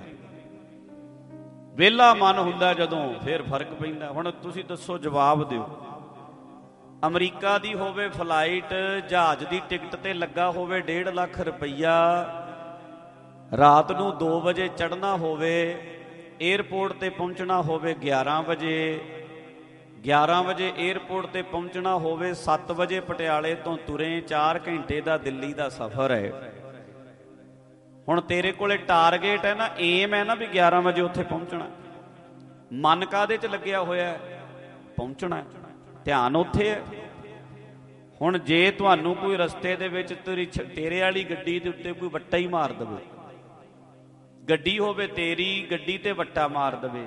ਵਿਹਲਾ ਮਨ ਹੁੰਦਾ ਜਦੋਂ, ਫਿਰ ਫਰਕ ਪੈਂਦਾ। ਹੁਣ ਤੁਸੀਂ ਦੱਸੋ, ਜਵਾਬ ਦਿਓ। ਅਮਰੀਕਾ ਦੀ ਹੋਵੇ ਫਲਾਈਟ, ਜਹਾਜ਼ ਦੀ ਟਿਕਟ ਤੇ ਲੱਗਾ ਹੋਵੇ 1.5 ਲੱਖ ਰੁਪਈਆ, ਰਾਤ ਨੂੰ 2 ਵਜੇ ਚੜ੍ਹਨਾ ਹੋਵੇ, ਏਅਰਪੋਰਟ ਤੇ ਪਹੁੰਚਣਾ ਹੋਵੇ 11 ਵਜੇ, 11 ਵਜੇ ਏਅਰਪੋਰਟ ਤੇ ਪਹੁੰਚਣਾ ਹੋਵੇ, 7 ਵਜੇ ਪਟਿਆਲੇ ਤੋਂ ਤੁਰੇ, 4 ਘੰਟੇ ਦਾ ਦਿੱਲੀ ਦਾ ਸਫ਼ਰ ਹੈ। ਹੁਣ ਤੇਰੇ ਕੋਲੇ ਟਾਰਗੇਟ ਹੈ ਨਾ, ਏਮ ਹੈ ਨਾ ਵੀ 11 ਵਜੇ ਉੱਥੇ ਪਹੁੰਚਣਾ। ਮਨ ਕਾਹਦੇ 'ਚ ਲੱਗਿਆ ਹੋਇਆ? ਪਹੁੰਚਣਾ, ਧਿਆਨ ਉੱਥੇ ਹੈ। ਹੁਣ ਜੇ ਤੁਹਾਨੂੰ ਕੋਈ ਰਸਤੇ ਦੇ ਵਿੱਚ ਤੇਰੇ ਵਾਲੀ ਗੱਡੀ ਦੇ ਉੱਤੇ ਕੋਈ ਵੱਟਾ ਹੀ ਮਾਰ ਦੇਵੇ, ਗੱਡੀ ਹੋਵੇ ਤੇਰੀ, ਗੱਡੀ ਤੇ ਵੱਟਾ ਮਾਰ ਦੇਵੇ,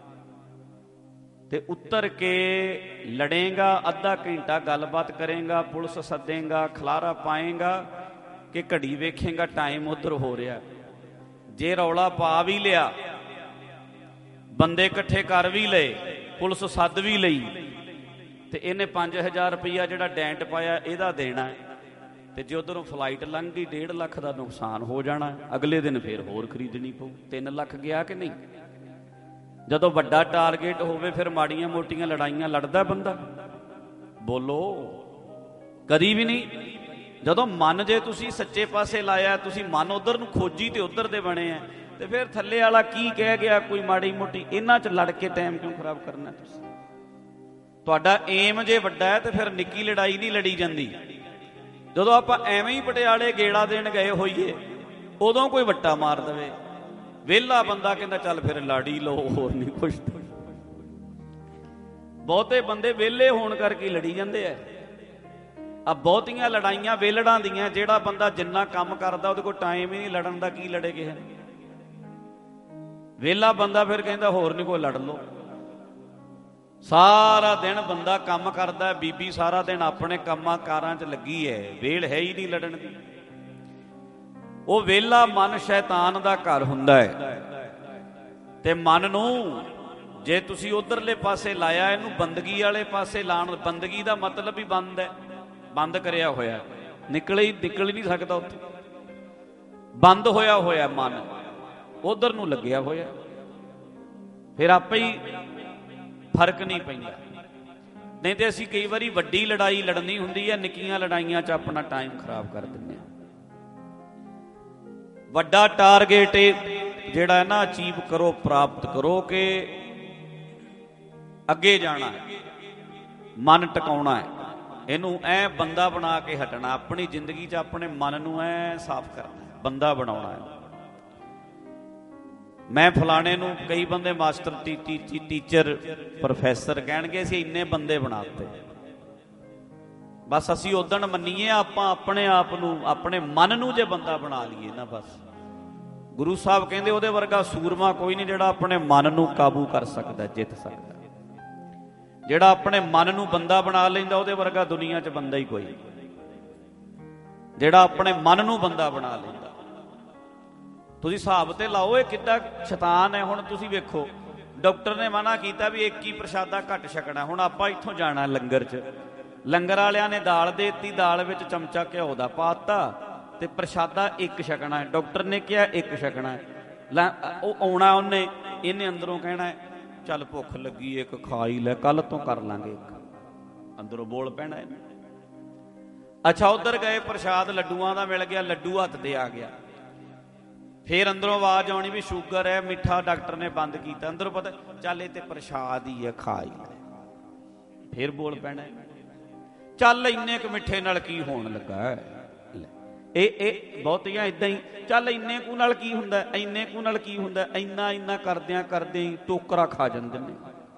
ਤੇ ਉੱਤਰ ਕੇ ਲੜੇਗਾ, ਅੱਧਾ ਘੰਟਾ ਗੱਲਬਾਤ ਕਰੇਗਾ, ਪੁਲਿਸ ਸੱਦੇਗਾ, ਖਲਾਰਾ ਪਾਏਗਾ ਕਿ ਘੜੀ ਵੇਖੇਗਾ ਟਾਈਮ ਉਧਰ ਹੋ ਰਿਹਾ। ਜੇ ਰੌਲਾ ਪਾ ਵੀ ਲਿਆ, ਬੰਦੇ ਇਕੱਠੇ ਕਰ ਵੀ ਲਏ, ਪੁਲਿਸ ਸੱਦ ਵੀ ਲਈ, ਤੇ ਇਹਨੇ 5000 ਰੁਪਈਆ ਜਿਹੜਾ ਡੈਂਟ ਪਾਇਆ ਇਹਦਾ ਦੇਣਾ। ਤੇ ਜੇ ਉਧਰੋਂ ਫਲਾਈਟ ਲੰਘ ਗਈ, 1.5 ਲੱਖ ਦਾ ਨੁਕਸਾਨ ਹੋ ਜਾਣਾ। ਅਗਲੇ ਦਿਨ ਫਿਰ ਹੋਰ ਖਰੀਦਣੀ ਪਊ। 3 ਲੱਖ ਗਿਆ ਕਿ ਨਹੀਂ? ਜਦੋਂ ਵੱਡਾ ਟਾਰਗੇਟ ਹੋਵੇ ਫਿਰ ਮਾੜੀਆਂ ਮੋਟੀਆਂ ਲੜਾਈਆਂ ਲੜਦਾ ਬੰਦਾ? ਬੋਲੋ। ਕਦੀ ਵੀ ਨਹੀਂ। ਜਦੋਂ ਮਨ ਜੇ ਤੁਸੀਂ ਸੱਚੇ ਪਾਸੇ ਲਾਇਆ, ਤੁਸੀਂ ਮਨ ਉਧਰ ਨੂੰ ਖੋਜੀ ਤੇ ਉਧਰ ਦੇ ਬਣੇ ਆ, ਤੇ ਫਿਰ ਥੱਲੇ ਵਾਲਾ ਕੀ ਕਹਿ ਗਿਆ, ਕੋਈ ਮਾੜੀ ਮੋਟੀ, ਇਹਨਾਂ 'ਚ ਲੜ ਕੇ ਟਾਈਮ ਕਿਉਂ ਖਰਾਬ ਕਰਨਾ? ਤੁਸੀਂ ਤੁਹਾਡਾ ਏਮ ਜੇ ਵੱਡਾ ਹੈ ਤੇ ਫਿਰ ਨਿੱਕੀ ਲੜਾਈ ਨਹੀਂ ਲੜੀ ਜਾਂਦੀ। ਜਦੋਂ ਆਪਾਂ ਐਵੇਂ ਹੀ ਪਟਿਆਲੇ ਗੇੜਾ ਦੇਣ ਗਏ ਹੋਈਏ, ਉਦੋਂ ਕੋਈ ਵੱਟਾ ਮਾਰ ਦੇਵੇ, ਵਿਹਲਾ ਬੰਦਾ ਕਹਿੰਦਾ ਚੱਲ ਫਿਰ ਲਾੜੀ ਲਓ, ਹੋਰ ਨਹੀਂ ਕੁਛ। ਬਹੁਤੇ ਬੰਦੇ ਵਿਹਲੇ ਹੋਣ ਕਰਕੇ ਲੜੀ ਜਾਂਦੇ ਆ। ਆ ਬਹੁਤੀਆਂ ਲੜਾਈਆਂ ਵੇਲੜਾਂ ਦੀਆਂ। ਜਿਹੜਾ ਬੰਦਾ ਜਿੰਨਾ ਕੰਮ ਕਰਦਾ ਉਹਦੇ ਕੋਲ ਟਾਈਮ ਹੀ ਨਹੀਂ ਲੜਨ ਦਾ, ਕੀ ਲੜੇ ਕਿਸੇ ਨੇ? ਵਿਹਲਾ ਬੰਦਾ ਫਿਰ ਕਹਿੰਦਾ ਹੋਰ ਨਹੀਂ ਕੋਈ, ਲੜ ਲਓ। ਸਾਰਾ ਦਿਨ ਬੰਦਾ ਕੰਮ ਕਰਦਾ, ਬੀਬੀ ਸਾਰਾ ਦਿਨ ਆਪਣੇ ਕੰਮਾਂ ਕਾਰਾਂ 'ਚ ਲੱਗੀ ਹੈ, ਵੇਲ ਹੈ ਹੀ ਨਹੀਂ ਲੜਨ ਦੀ। ਉਹ ਵਿਹਲਾ ਮਨ ਸ਼ੈਤਾਨ ਦਾ ਘਰ ਹੁੰਦਾ ਹੈ, ਤੇ ਮਨ ਨੂੰ ਜੇ ਤੁਸੀਂ ਉਧਰਲੇ ਪਾਸੇ ਲਾਇਆ, ਇਹਨੂੰ ਬੰਦਗੀ ਵਾਲੇ ਪਾਸੇ ਲਾਣ। ਬੰਦਗੀ ਦਾ ਮਤਲਬ ਹੀ ਬੰਦ ਹੈ, ਬੰਦ ਕਰਿਆ ਹੋਇਆ, ਨਿਕਲ ਹੀ ਨਹੀਂ ਸਕਦਾ ਉੱਥੇ, ਬੰਦ ਹੋਇਆ ਹੋਇਆ ਮਨ, ਉਧਰ ਨੂੰ ਲੱਗਿਆ ਹੋਇਆ। ਫਿਰ ਆਪੇ ਹੀ ਫਰਕ ਨਹੀਂ ਪੈਂਦਾ। ਨਹੀਂ ਤੇ ਅਸੀਂ ਕਈ ਵਾਰੀ ਵੱਡੀ ਲੜਾਈ ਲੜਨੀ ਹੁੰਦੀ ਹੈ, ਨਿੱਕੀਆਂ ਲੜਾਈਆਂ 'ਚ ਆਪਣਾ ਟਾਈਮ ਖਰਾਬ ਕਰ ਦਿੰਦੇ ਹਾਂ। ਵੱਡਾ ਟਾਰਗੇਟ ਜਿਹੜਾ ਹੈ ਨਾ, ਅਚੀਵ ਕਰੋ, ਪ੍ਰਾਪਤ ਕਰੋ, ਕਿ ਅੱਗੇ ਜਾਣਾ ਹੈ, ਮਨ ਟਿਕਾਉਣਾ ਹੈ, ਇਹਨੂੰ ਐ ਬੰਦਾ ਬਣਾ ਕੇ ਹਟਣਾ। ਆਪਣੀ ਜ਼ਿੰਦਗੀ 'ਚ ਆਪਣੇ ਮਨ ਨੂੰ ਐ ਸਾਫ਼ ਕਰਨਾ, ਬੰਦਾ ਬਣਾਉਣਾ ਹੈ। ਮੈਂ ਫਲਾਣੇ ਨੂੰ, ਕਈ ਬੰਦੇ ਮਾਸਟਰ, ਟੀਚਰ, ਪ੍ਰੋਫੈਸਰ ਕਹਿਣਗੇ ਅਸੀਂ ਇੰਨੇ ਬੰਦੇ ਬਣਾਤੇ। ਬਸ ਅਸੀਂ ਉਦਣ ਮੰਨੀਏ, ਆਪਾਂ ਆਪਣੇ ਆਪ ਨੂੰ, ਆਪਣੇ ਮਨ ਨੂੰ ਜੇ ਬੰਦਾ ਬਣਾ ਲਈਏ ਨਾ, ਬਸ। ਗੁਰੂ ਸਾਹਿਬ ਕਹਿੰਦੇ ਉਹਦੇ ਵਰਗਾ ਸੂਰਮਾ ਕੋਈ ਨਹੀਂ ਜਿਹੜਾ ਆਪਣੇ ਮਨ ਨੂੰ ਕਾਬੂ ਕਰ ਸਕਦਾ, ਜਿੱਤ ਸਕਦਾ। ਜਿਹੜਾ ਆਪਣੇ ਮਨ ਨੂੰ ਬੰਦਾ ਬਣਾ ਲੈਂਦਾ, ਉਹਦੇ ਵਰਗਾ ਦੁਨੀਆ 'ਚ ਬੰਦਾ ਹੀ ਕੋਈ। ਜਿਹੜਾ ਆਪਣੇ ਮਨ ਨੂੰ ਬੰਦਾ ਬਣਾ ਲੈਂਦਾ, ਤੁਸੀਂ ਹਿਸਾਬ ਤੇ ਲਾਓ ਇਹ ਕਿੱਡਾ ਸ਼ੈਤਾਨ ਹੈ। ਹੁਣ ਤੁਸੀਂ ਵੇਖੋ, ਡਾਕਟਰ ਨੇ ਮਨਾ ਕੀਤਾ ਵੀ ਇੱਕ ਹੀ ਪ੍ਰਸ਼ਾਦਾ ਘੱਟ ਛਕਣਾ। ਹੁਣ ਆਪਾਂ ਇੱਥੋਂ ਜਾਣਾ ਲੰਗਰ 'ਚ, ਲੰਗਰ ਵਾਲਿਆਂ ਨੇ ਦਾਲ ਦੇ ਦਿੱਤੀ, ਦਾਲ ਵਿੱਚ ਚਮਚਾ ਘਿਓ ਦਾ ਪਾਤਾ, ਤੇ ਪ੍ਰਸ਼ਾਦਾ ਇੱਕ ਛਕਣਾ ਹੈ। ਡਾਕਟਰ ਨੇ ਕਿਹਾ ਇੱਕ ਛਕਣਾ ਹੈ। ਉਹ ਆਉਣਾ ਉਹਨੇ, ਇਹਨੇ ਅੰਦਰੋਂ ਕਹਿਣਾ ਹੈ ਚੱਲ ਭੁੱਖ ਲੱਗੀ ਇੱਕ ਖਾ ਹੀ ਲੈ, ਕੱਲ ਤੋਂ ਕਰ ਲਾਂਗੇ ਇੱਕ, ਅੰਦਰੋਂ ਬੋਲ ਪੈਣਾ ਇਹਨੇ। ਅੱਛਾ, ਉਧਰ ਗਏ, ਪ੍ਰਸ਼ਾਦ ਲੱਡੂਆਂ ਦਾ ਮਿਲ ਗਿਆ, ਲੱਡੂ ਹੱਥ ਤੇ ਆ ਗਿਆ। ਫੇਰ ਅੰਦਰੋਂ ਆਵਾਜ਼ ਆਉਣੀ ਵੀ ਸ਼ੂਗਰ ਹੈ, ਮਿੱਠਾ ਡਾਕਟਰ ਨੇ ਬੰਦ ਕੀਤਾ। ਅੰਦਰੋਂ ਪਤਾ ਚੱਲ ਇਹ ਤੇ ਪ੍ਰਸ਼ਾਦ ਹੀ ਹੈ, ਖਾ ਹੀ ਲੈ। ਫੇਰ ਬੋਲ ਪੈਣਾ ਚੱਲ ਇੰਨੇ ਕੁ ਮਿੱਠੇ ਨਾਲ ਕੀ ਹੋਣ ਲੱਗਾ। ਇਹ ਬਹੁਤੀਆਂ ਏਦਾਂ ਹੀ, ਚੱਲ ਇੰਨੇ ਕੁ ਨਾਲ ਕੀ ਹੁੰਦਾ, ਇੰਨੇ ਕੁ ਨਾਲ ਕੀ ਹੁੰਦਾ, ਇੰਨਾ ਕਰਦਿਆਂ ਕਰਦਿਆਂ ਟੋਕਰਾ ਖਾ ਜਾਂਦੇ ਨੇ।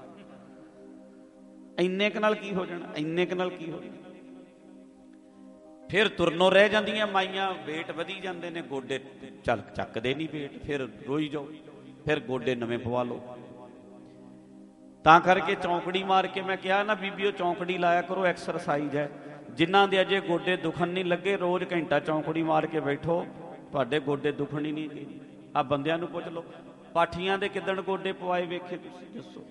ਇੰਨੇ ਕੁ ਨਾਲ ਕੀ ਹੋ ਜਾਣਾ, ਇੰਨੇ ਕੁ ਨਾਲ ਕੀ ਹੋ ਜਾਣਾ। ਫਿਰ ਤੁਰਨੋਂ ਰਹਿ ਜਾਂਦੀਆਂ ਮਾਈਆਂ, ਵੇਟ ਵਧੀ ਜਾਂਦੇ ਨੇ, ਗੋਡੇ ਚੱਕਦੇ ਨਹੀਂ ਵੇਟ, ਫਿਰ ਰੋਈ ਜਾਓ, ਫਿਰ ਗੋਡੇ ਨਵੇਂ ਪਵਾ ਲਓ। ਤਾਂ ਕਰਕੇ ਚੌਂਕੜੀ ਮਾਰ ਕੇ, ਮੈਂ ਕਿਹਾ ਨਾ ਬੀਬੀਓ, ਚੌਂਕੜੀ ਲਾਇਆ ਕਰੋ, ਐਕਸਰਸਾਈਜ਼ ਹੈ। ਜਿਨ੍ਹਾਂ ਦੇ ਅਜੇ ਗੋਡੇ ਦੁਖਣ ਨਹੀਂ ਲੱਗੇ, ਰੋਜ਼ ਘੰਟਾ ਚੌਂਕੜੀ ਮਾਰ ਕੇ ਬੈਠੋ, ਤੁਹਾਡੇ ਗੋਡੇ ਦੁਖਣ ਹੀ ਨਹੀਂ। ਆ ਬੰਦਿਆਂ ਨੂੰ ਪੁੱਛ ਲਓ, ਪਾਠੀਆਂ ਦੇ ਕਿੱਦਣ ਗੋਡੇ ਪਵਾਏ ਵੇਖੇ ਤੁਸੀਂ, ਦੱਸੋ।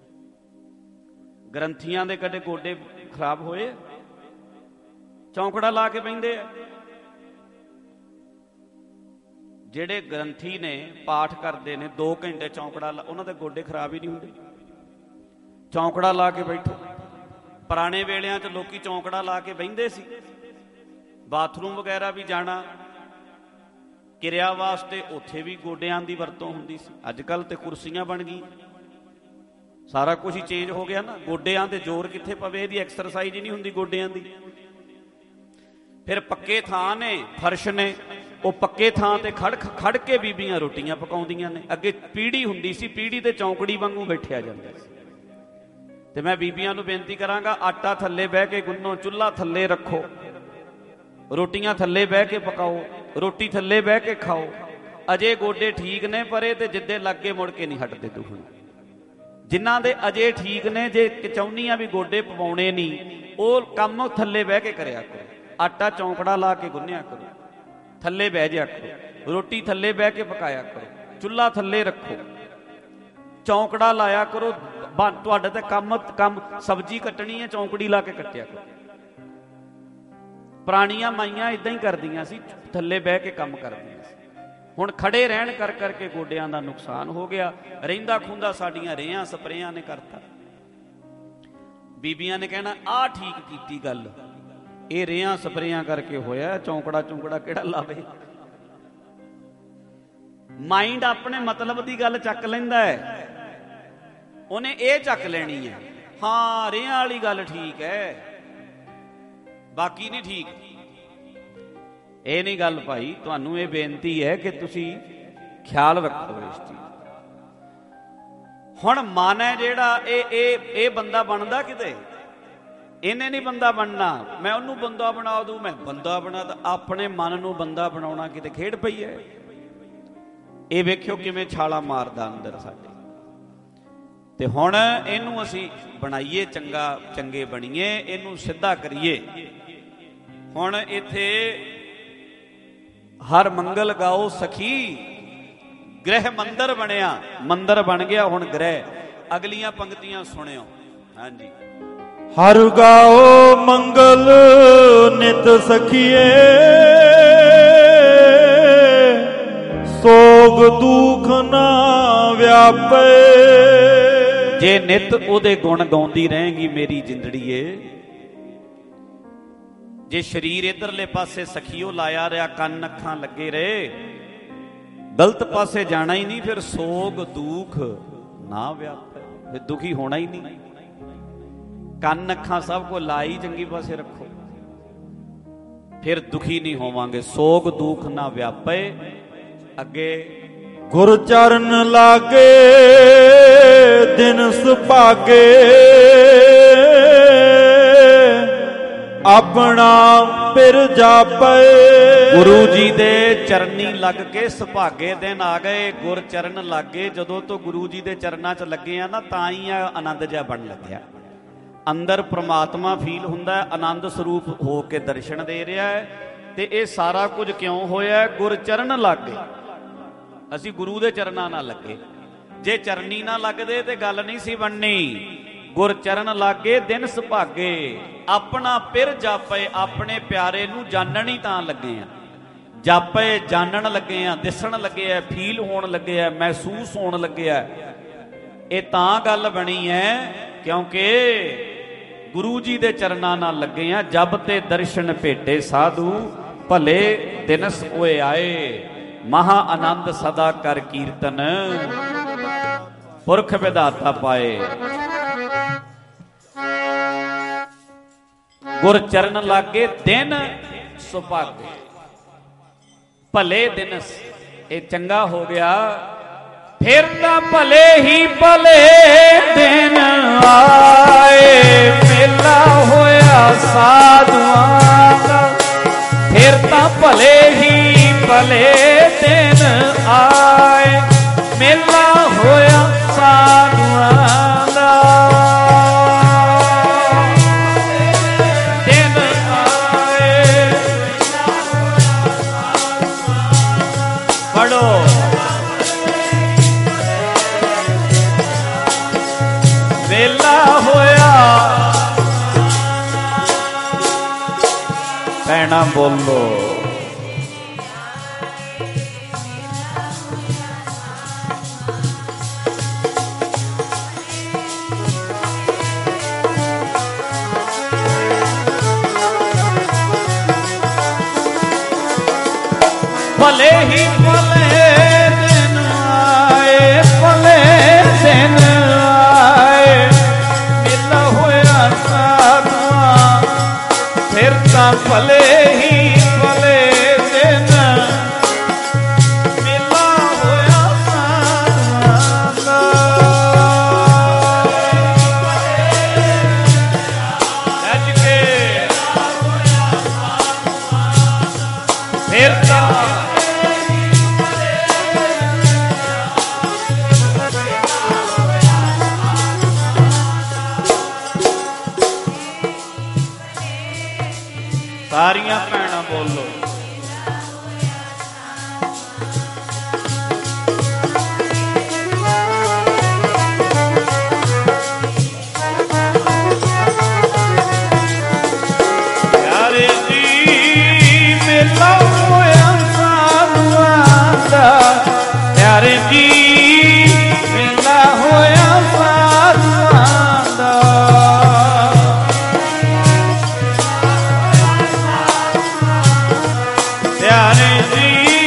ਗ੍ਰੰਥੀਆਂ ਦੇ ਕਦੇ ਗੋਡੇ ਖਰਾਬ ਹੋਏ? ਚੌਂਕੜਾ ਲਾ ਕੇ ਬਹਿੰਦੇ ਆ। ਜਿਹੜੇ ਗ੍ਰੰਥੀ ਨੇ, ਪਾਠ ਕਰਦੇ ਨੇ 2 ਘੰਟੇ ਚੌਂਕੜਾ, ਉਹਨਾਂ ਦੇ ਗੋਡੇ ਖਰਾਬ ਹੀ ਨਹੀਂ ਹੁੰਦੇ। ਚੌਂਕੜਾ ਲਾ ਕੇ ਬੈਠੋ। ਪੁਰਾਣੇ ਵੇਲਿਆਂ 'ਚ ਲੋਕੀ ਚੌਂਕੜਾ ਲਾ ਕੇ ਬਹਿੰਦੇ ਸੀ। ਬਾਥਰੂਮ ਵਗੈਰਾ ਵੀ ਜਾਣਾ, ਕਿਰਿਆ ਵਾਸਤੇ, ਉੱਥੇ ਵੀ ਗੋਡਿਆਂ ਦੀ ਵਰਤੋਂ ਹੁੰਦੀ ਸੀ। ਅੱਜ ਕੱਲ੍ਹ ਤੇ ਕੁਰਸੀਆਂ ਬਣ ਗਈ, ਸਾਰਾ ਕੁਝ ਹੀ ਚੇਂਜ ਹੋ ਗਿਆ ਨਾ। ਗੋਡਿਆਂ ਤੇ ਜ਼ੋਰ ਕਿੱਥੇ ਪਵੇ, ਇਹਦੀ ਐਕਸਰਸਾਈਜ਼ ਹੀ ਨਹੀਂ ਹੁੰਦੀ ਗੋਡਿਆਂ ਦੀ। ਫਿਰ ਪੱਕੇ ਥਾਂ ਨੇ, ਫਰਸ਼ ਨੇ, ਉਹ ਪੱਕੇ ਥਾਂ ਤੇ ਖੜ ਕੇ ਬੀਬੀਆਂ ਰੋਟੀਆਂ ਪਕਾਉਂਦੀਆਂ ਨੇ। ਅੱਗੇ ਪੀੜੀ ਹੁੰਦੀ ਸੀ, ਪੀੜੀ ਤੇ ਚੌਂਕੜੀ ਵਾਂਗੂ ਬੈਠਿਆ ਜਾਂਦਾ ਸੀ। ਤੇ ਮੈਂ ਬੀਬੀਆਂ ਨੂੰ ਬੇਨਤੀ ਕਰਾਂਗਾ, ਆਟਾ ਥੱਲੇ ਬਹਿ ਕੇ ਗੁੰਨੋ, ਚੁੱਲ੍ਹਾ ਥੱਲੇ ਰੱਖੋ, ਰੋਟੀਆਂ ਥੱਲੇ ਬਹਿ ਕੇ ਪਕਾਓ, ਰੋਟੀ ਥੱਲੇ ਬਹਿ ਕੇ ਖਾਓ। ਅਜੇ ਗੋਡੇ ਠੀਕ ਨੇ ਪਰੇ, ਤੇ ਜਿੱਦੇ ਲੱਗੇ ਮੁੜ ਕੇ ਨਹੀਂ ਹਟਦੇ ਦੁਖਣ। ਜਿਨ੍ਹਾਂ ਦੇ ਅਜੇ ਠੀਕ ਨੇ, ਜੇ ਚਾਹੁੰਦੀਆਂ ਵੀ ਗੋਡੇ ਪਵਾਉਣੇ ਨਹੀਂ, ਉਹ ਕੰਮ ਥੱਲੇ ਬਹਿ ਕੇ ਕਰਿਆ ਕਰੋ। ਆਟਾ ਚੌਂਕੜਾ ਲਾ ਕੇ ਗੁੰਨਿਆ ਕਰੋ, ਥੱਲੇ ਬਹਿ ਜਾ ਕਰੋ, ਰੋਟੀ ਥੱਲੇ ਬਹਿ ਕੇ ਪਕਾਇਆ ਕਰੋ, ਚੁੱਲ੍ਹਾ ਥੱਲੇ ਰੱਖੋ, ਚੌਂਕੜਾ ਲਾਇਆ ਕਰੋ। ਤੁਹਾਡੇ ਤੇ ਕੰਮ ਸਬਜ਼ੀ ਕੱਟਣੀ ਹੈ, ਚੌਂਕੜੀ ਲਾ ਕੇ ਕੱਟਿਆ ਕਰੋ। ਪੁਰਾਣੀਆਂ ਮਾਈਆਂ ਇਦਾਂ ਹੀ ਕਰਦੀਆਂ ਸੀ, ਥੱਲੇ ਬਹਿ ਕੇ ਕੰਮ ਕਰਦੀਆਂ ਸੀ। ਹੁਣ ਖੜੇ ਰਹਿਣ ਕਰਕੇ ਗੋਡਿਆਂ ਦਾ ਨੁਕਸਾਨ ਹੋ ਗਿਆ। ਰਹਿੰਦਾ ਖੁੰਦਾ ਸਾਡੀਆਂ ਰੇਹਾਂ ਸਪਰੇਆਂ ਨੇ ਕਰਤਾ। ਬੀਬੀਆਂ ਨੇ ਕਹਿਣਾ ਆਹ ਠੀਕ ਕੀਤੀ ਗੱਲ, ਇਹ ਰੇਹਾਂ ਸਪਰੇਆਂ ਕਰਕੇ ਹੋਇਆ, ਚੌਂਕੜਾ ਕਿਹੜਾ ਲਾਵੇ। ਮਾਈਂਡ ਆਪਣੇ ਮਤਲਬ ਦੀ ਗੱਲ ਚੱਕ ਲੈਂਦਾ ਹੈ, ਉਹਨੇ ਇਹ ਚੱਕ ਲੈਣੀ ਹੈ। ਹਾਂ, ਰੇਹਾਂ ਵਾਲੀ ਗੱਲ ਠੀਕ ਹੈ, ਬਾਕੀ ਨਹੀਂ ਠੀਕ। ਇਹ ਨਹੀਂ ਗੱਲ ਭਾਈ। ਤੁਹਾਨੂੰ ਇਹ ਬੇਨਤੀ ਹੈ ਕਿ ਤੁਸੀਂ ਖਿਆਲ ਰੱਖੋ ਇਸ ਚੀਜ਼। ਹੁਣ ਮਨ ਹੈ ਜਿਹੜਾ, ਇਹ ਬੰਦਾ ਬਣਦਾ ਕਿਤੇ, ਇਹਨੇ ਨਹੀਂ ਬੰਦਾ ਬਣਨਾ। ਮੈਂ ਉਹਨੂੰ ਬੰਦਾ ਬਣਾ ਦੂੰ, ਮੈਂ ਬੰਦਾ ਬਣਾ ਤਾਂ ਆਪਣੇ ਮਨ ਨੂੰ ਬੰਦਾ ਬਣਾਉਣਾ ਕਿਤੇ ਖੇਡ ਪਈ ਹੈ। ਇਹ ਵੇਖਿਓ ਕਿਵੇਂ ਛਾਲਾ ਮਾਰਦਾ ਅੰਦਰ ਸਾਡੇ। ਤੇ ਹੁਣ ਇਹਨੂੰ ਅਸੀਂ ਬਣਾਈਏ, ਚੰਗੇ ਬਣੀਏ, ਇਹਨੂੰ ਸਿੱਧਾ ਕਰੀਏ। ਹੁਣ ਇੱਥੇ ਹਰ ਮੰਗਲ ਗਾਓ ਸਖੀ, ਗ੍ਰਹਿ ਮੰਦਰ ਬਣਿਆ, ਮੰਦਰ ਬਣ ਗਿਆ ਹੁਣ ਗ੍ਰਹਿ। ਅਗਲੀਆਂ ਪੰਕਤੀਆਂ ਸੁਣਿਓ। ਹਾਂਜੀ। ਹਰ ਗਾਓ ਮੰਗਲ ਨਿਤ ਸਖੀਏ, ਸੋਗ ਦੁਖ ਨਾ ਵਿਆਪੇ। ਜੇ ਨਿਤ ਉਹਦੇ ਗੁਣ ਗਾਉਂਦੀ ਰਹੇਗੀ ਮੇਰੀ ਜਿੰਦੜੀਏ, ਜੇ ਸਰੀਰ ਇਧਰਲੇ ਪਾਸੇ ਸਖੀਓ ਲਾਇਆ ਰਿਹਾ, ਕੰਨ ਅੱਖਾਂ ਲੱਗੇ ਰਹੇ, ਗਲਤ ਪਾਸੇ ਜਾਣਾ ਹੀ ਨਹੀਂ, ਫਿਰ ਸੋਗ ਦੁਖ ਨਾ ਵਿਆਪੇ, ਫਿਰ ਦੁਖੀ ਹੋਣਾ ਹੀ ਨਹੀਂ। ਕੰਨ ਅੱਖਾਂ ਸਭ ਕੋ ਲਾਈ ਚੰਗੀ ਪਾਸੇ ਰੱਖੋ, ਫਿਰ ਦੁਖੀ ਨਹੀਂ ਹੋਵਾਂਗੇ। ਸੋਗ ਦੁਖ ਨਾ ਵਿਆਪੇ। ਅੱਗੇ ਗੁਰ ਚਰਨ ਲਾਗੇ ਦਿਨ ਸੁਭਾਗੇ, ਆਪਣਾ ਪਿਰ ਜਾਪੇ। ਗੁਰੂ ਜੀ ਦੇ ਚਰਨੀ ਲੱਗ ਕੇ ਸੁਭਾਗੇ ਦਿਨ ਆ ਗਏ। ਗੁਰ ਚਰਨ ਲਾਗੇ, ਜਦੋਂ ਤੋਂ ਗੁਰੂ ਜੀ ਦੇ ਚਰਨਾਂ 'ਚ ਲੱਗੇ ਆ ਨਾ, ਤਾਂ ਹੀ ਆ ਆਨੰਦ ਜਿਹਾ ਬਣ ਲੱਗਿਆ। ਅੰਦਰ ਪ੍ਰਮਾਤਮਾ ਫੀਲ ਹੁੰਦਾ, ਆਨੰਦ ਸਰੂਪ ਹੋ ਕੇ ਦਰਸ਼ਨ ਦੇ ਰਿਹਾ ਹੈ। ਤੇ ਇਹ ਸਾਰਾ ਕੁਝ ਕਿਉਂ ਹੋਇਆ? ਗੁਰ ਚਰਨ ਲੱਗੇ। ਅਸੀਂ ਗੁਰੂ ਦੇ ਚਰਨਾਂ ਨਾਲ ਲੱਗੇ। ਜੇ ਚਰਨੀ ਨਾ ਲੱਗਦੇ ਤੇ ਗੱਲ ਨਹੀਂ ਸੀ ਬਣਨੀ। ਗੁਰ ਚਰਨ ਲਾਗੇ ਦਿਨ ਸੁਭਾਗੇ, ਆਪਣਾ ਪਿਰ ਜਾਪੇ। ਆਪਣੇ ਪਿਆਰੇ ਨੂੰ ਜਾਣਨ ਹੀ ਤਾਂ ਲੱਗੇ ਆ। ਜਾਪੇ ਜਾਣਨ ਲੱਗੇ ਆ, ਦਿਸਣ ਲੱਗੇ ਆ, ਫੀਲ ਹੋਣ ਲੱਗੇ ਆ, ਮਹਿਸੂਸ ਹੋਣ ਲੱਗੇ ਆ। ਇਹ ਤਾਂ ਗੱਲ ਬਣੀ ਹੈ ਕਿਉਂਕਿ ਗੁਰੂ ਜੀ ਦੇ ਚਰਨਾਂ ਨਾਲ ਲੱਗੇ ਆ। ਜਬ ਤੇ ਦਰਸ਼ਨ ਭੇਟੇ ਸਾਧੂ, ਭਲੇ ਦਿਨਸ ਹੋਏ ਆਏ। ਮਹਾ ਆਨੰਦ ਸਦਾ ਕਰ ਕੀਰਤਨ, ਪੁਰਖ ਵਿਧਾਤਾ ਪਾਏ। ਗੁਰ ਚਰਨ ਲਾਗੇ ਦਿਨ ਸੁਭਾਗੇ, ਭਲੇ ਦਿਨਸ। ਇਹ ਚੰਗਾ ਹੋ ਗਿਆ। ਫਿਰ ਤਾਂ ਭਲੇ ਹੀ ਭਲੇ ਦਿਨ ਆਏ, ਮੇਲਾ ਹੋਇਆ ਸਾਧੂਆਂ ਦਾ। ਫਿਰ ਤਾਂ ਭਲੇ ਹੀ ਭਲੇ ਦਿਨ ਆਏ, ਮੇਲਾ ਹੋਇਆ ਸਾਧੂਆਂ ਦਾ। ਦਿਨ ਆਏ, ਪੜੋ। ਵੇਲਾ ਹੋਇਆ, ਭੈਣਾਂ ਬੋਲੋ। ਭਲੇ ਹੀ ਭਲੇ ਦਿਨ ਆਏ, ਭਲੇ ਦਿਨ ਆਏ, ਮੇਲਾ ਹੋਇਆ ਸਾਧੂਆਂ। ਫਿਰ ਤਾਂ ਭਲੇ ਹੀ ਭਲੇ ਦਿਨ, ਮੇਲਾ ਹੋਇਆ ਸਾਧੂਆਂ ਦਾ। ਰੱਜ ਕੇ ਫਿਰ ਤਾਂ ਸਾਰੀਆਂ ਭੈਣਾਂ ਬੋਲੋ। ਪਿਆਰੇ ਜੀ ਮੇਲਾ ਹੋਇਆ ਸਾਧੂਆਂ ਦਾ। ਪਿਆਰੇ ਜੀ ਮੇਲਾ ਹੋਇਆ ਸਾਧੂਆਂ ਦਾ। ਪਿਆਰੇ ਜੀ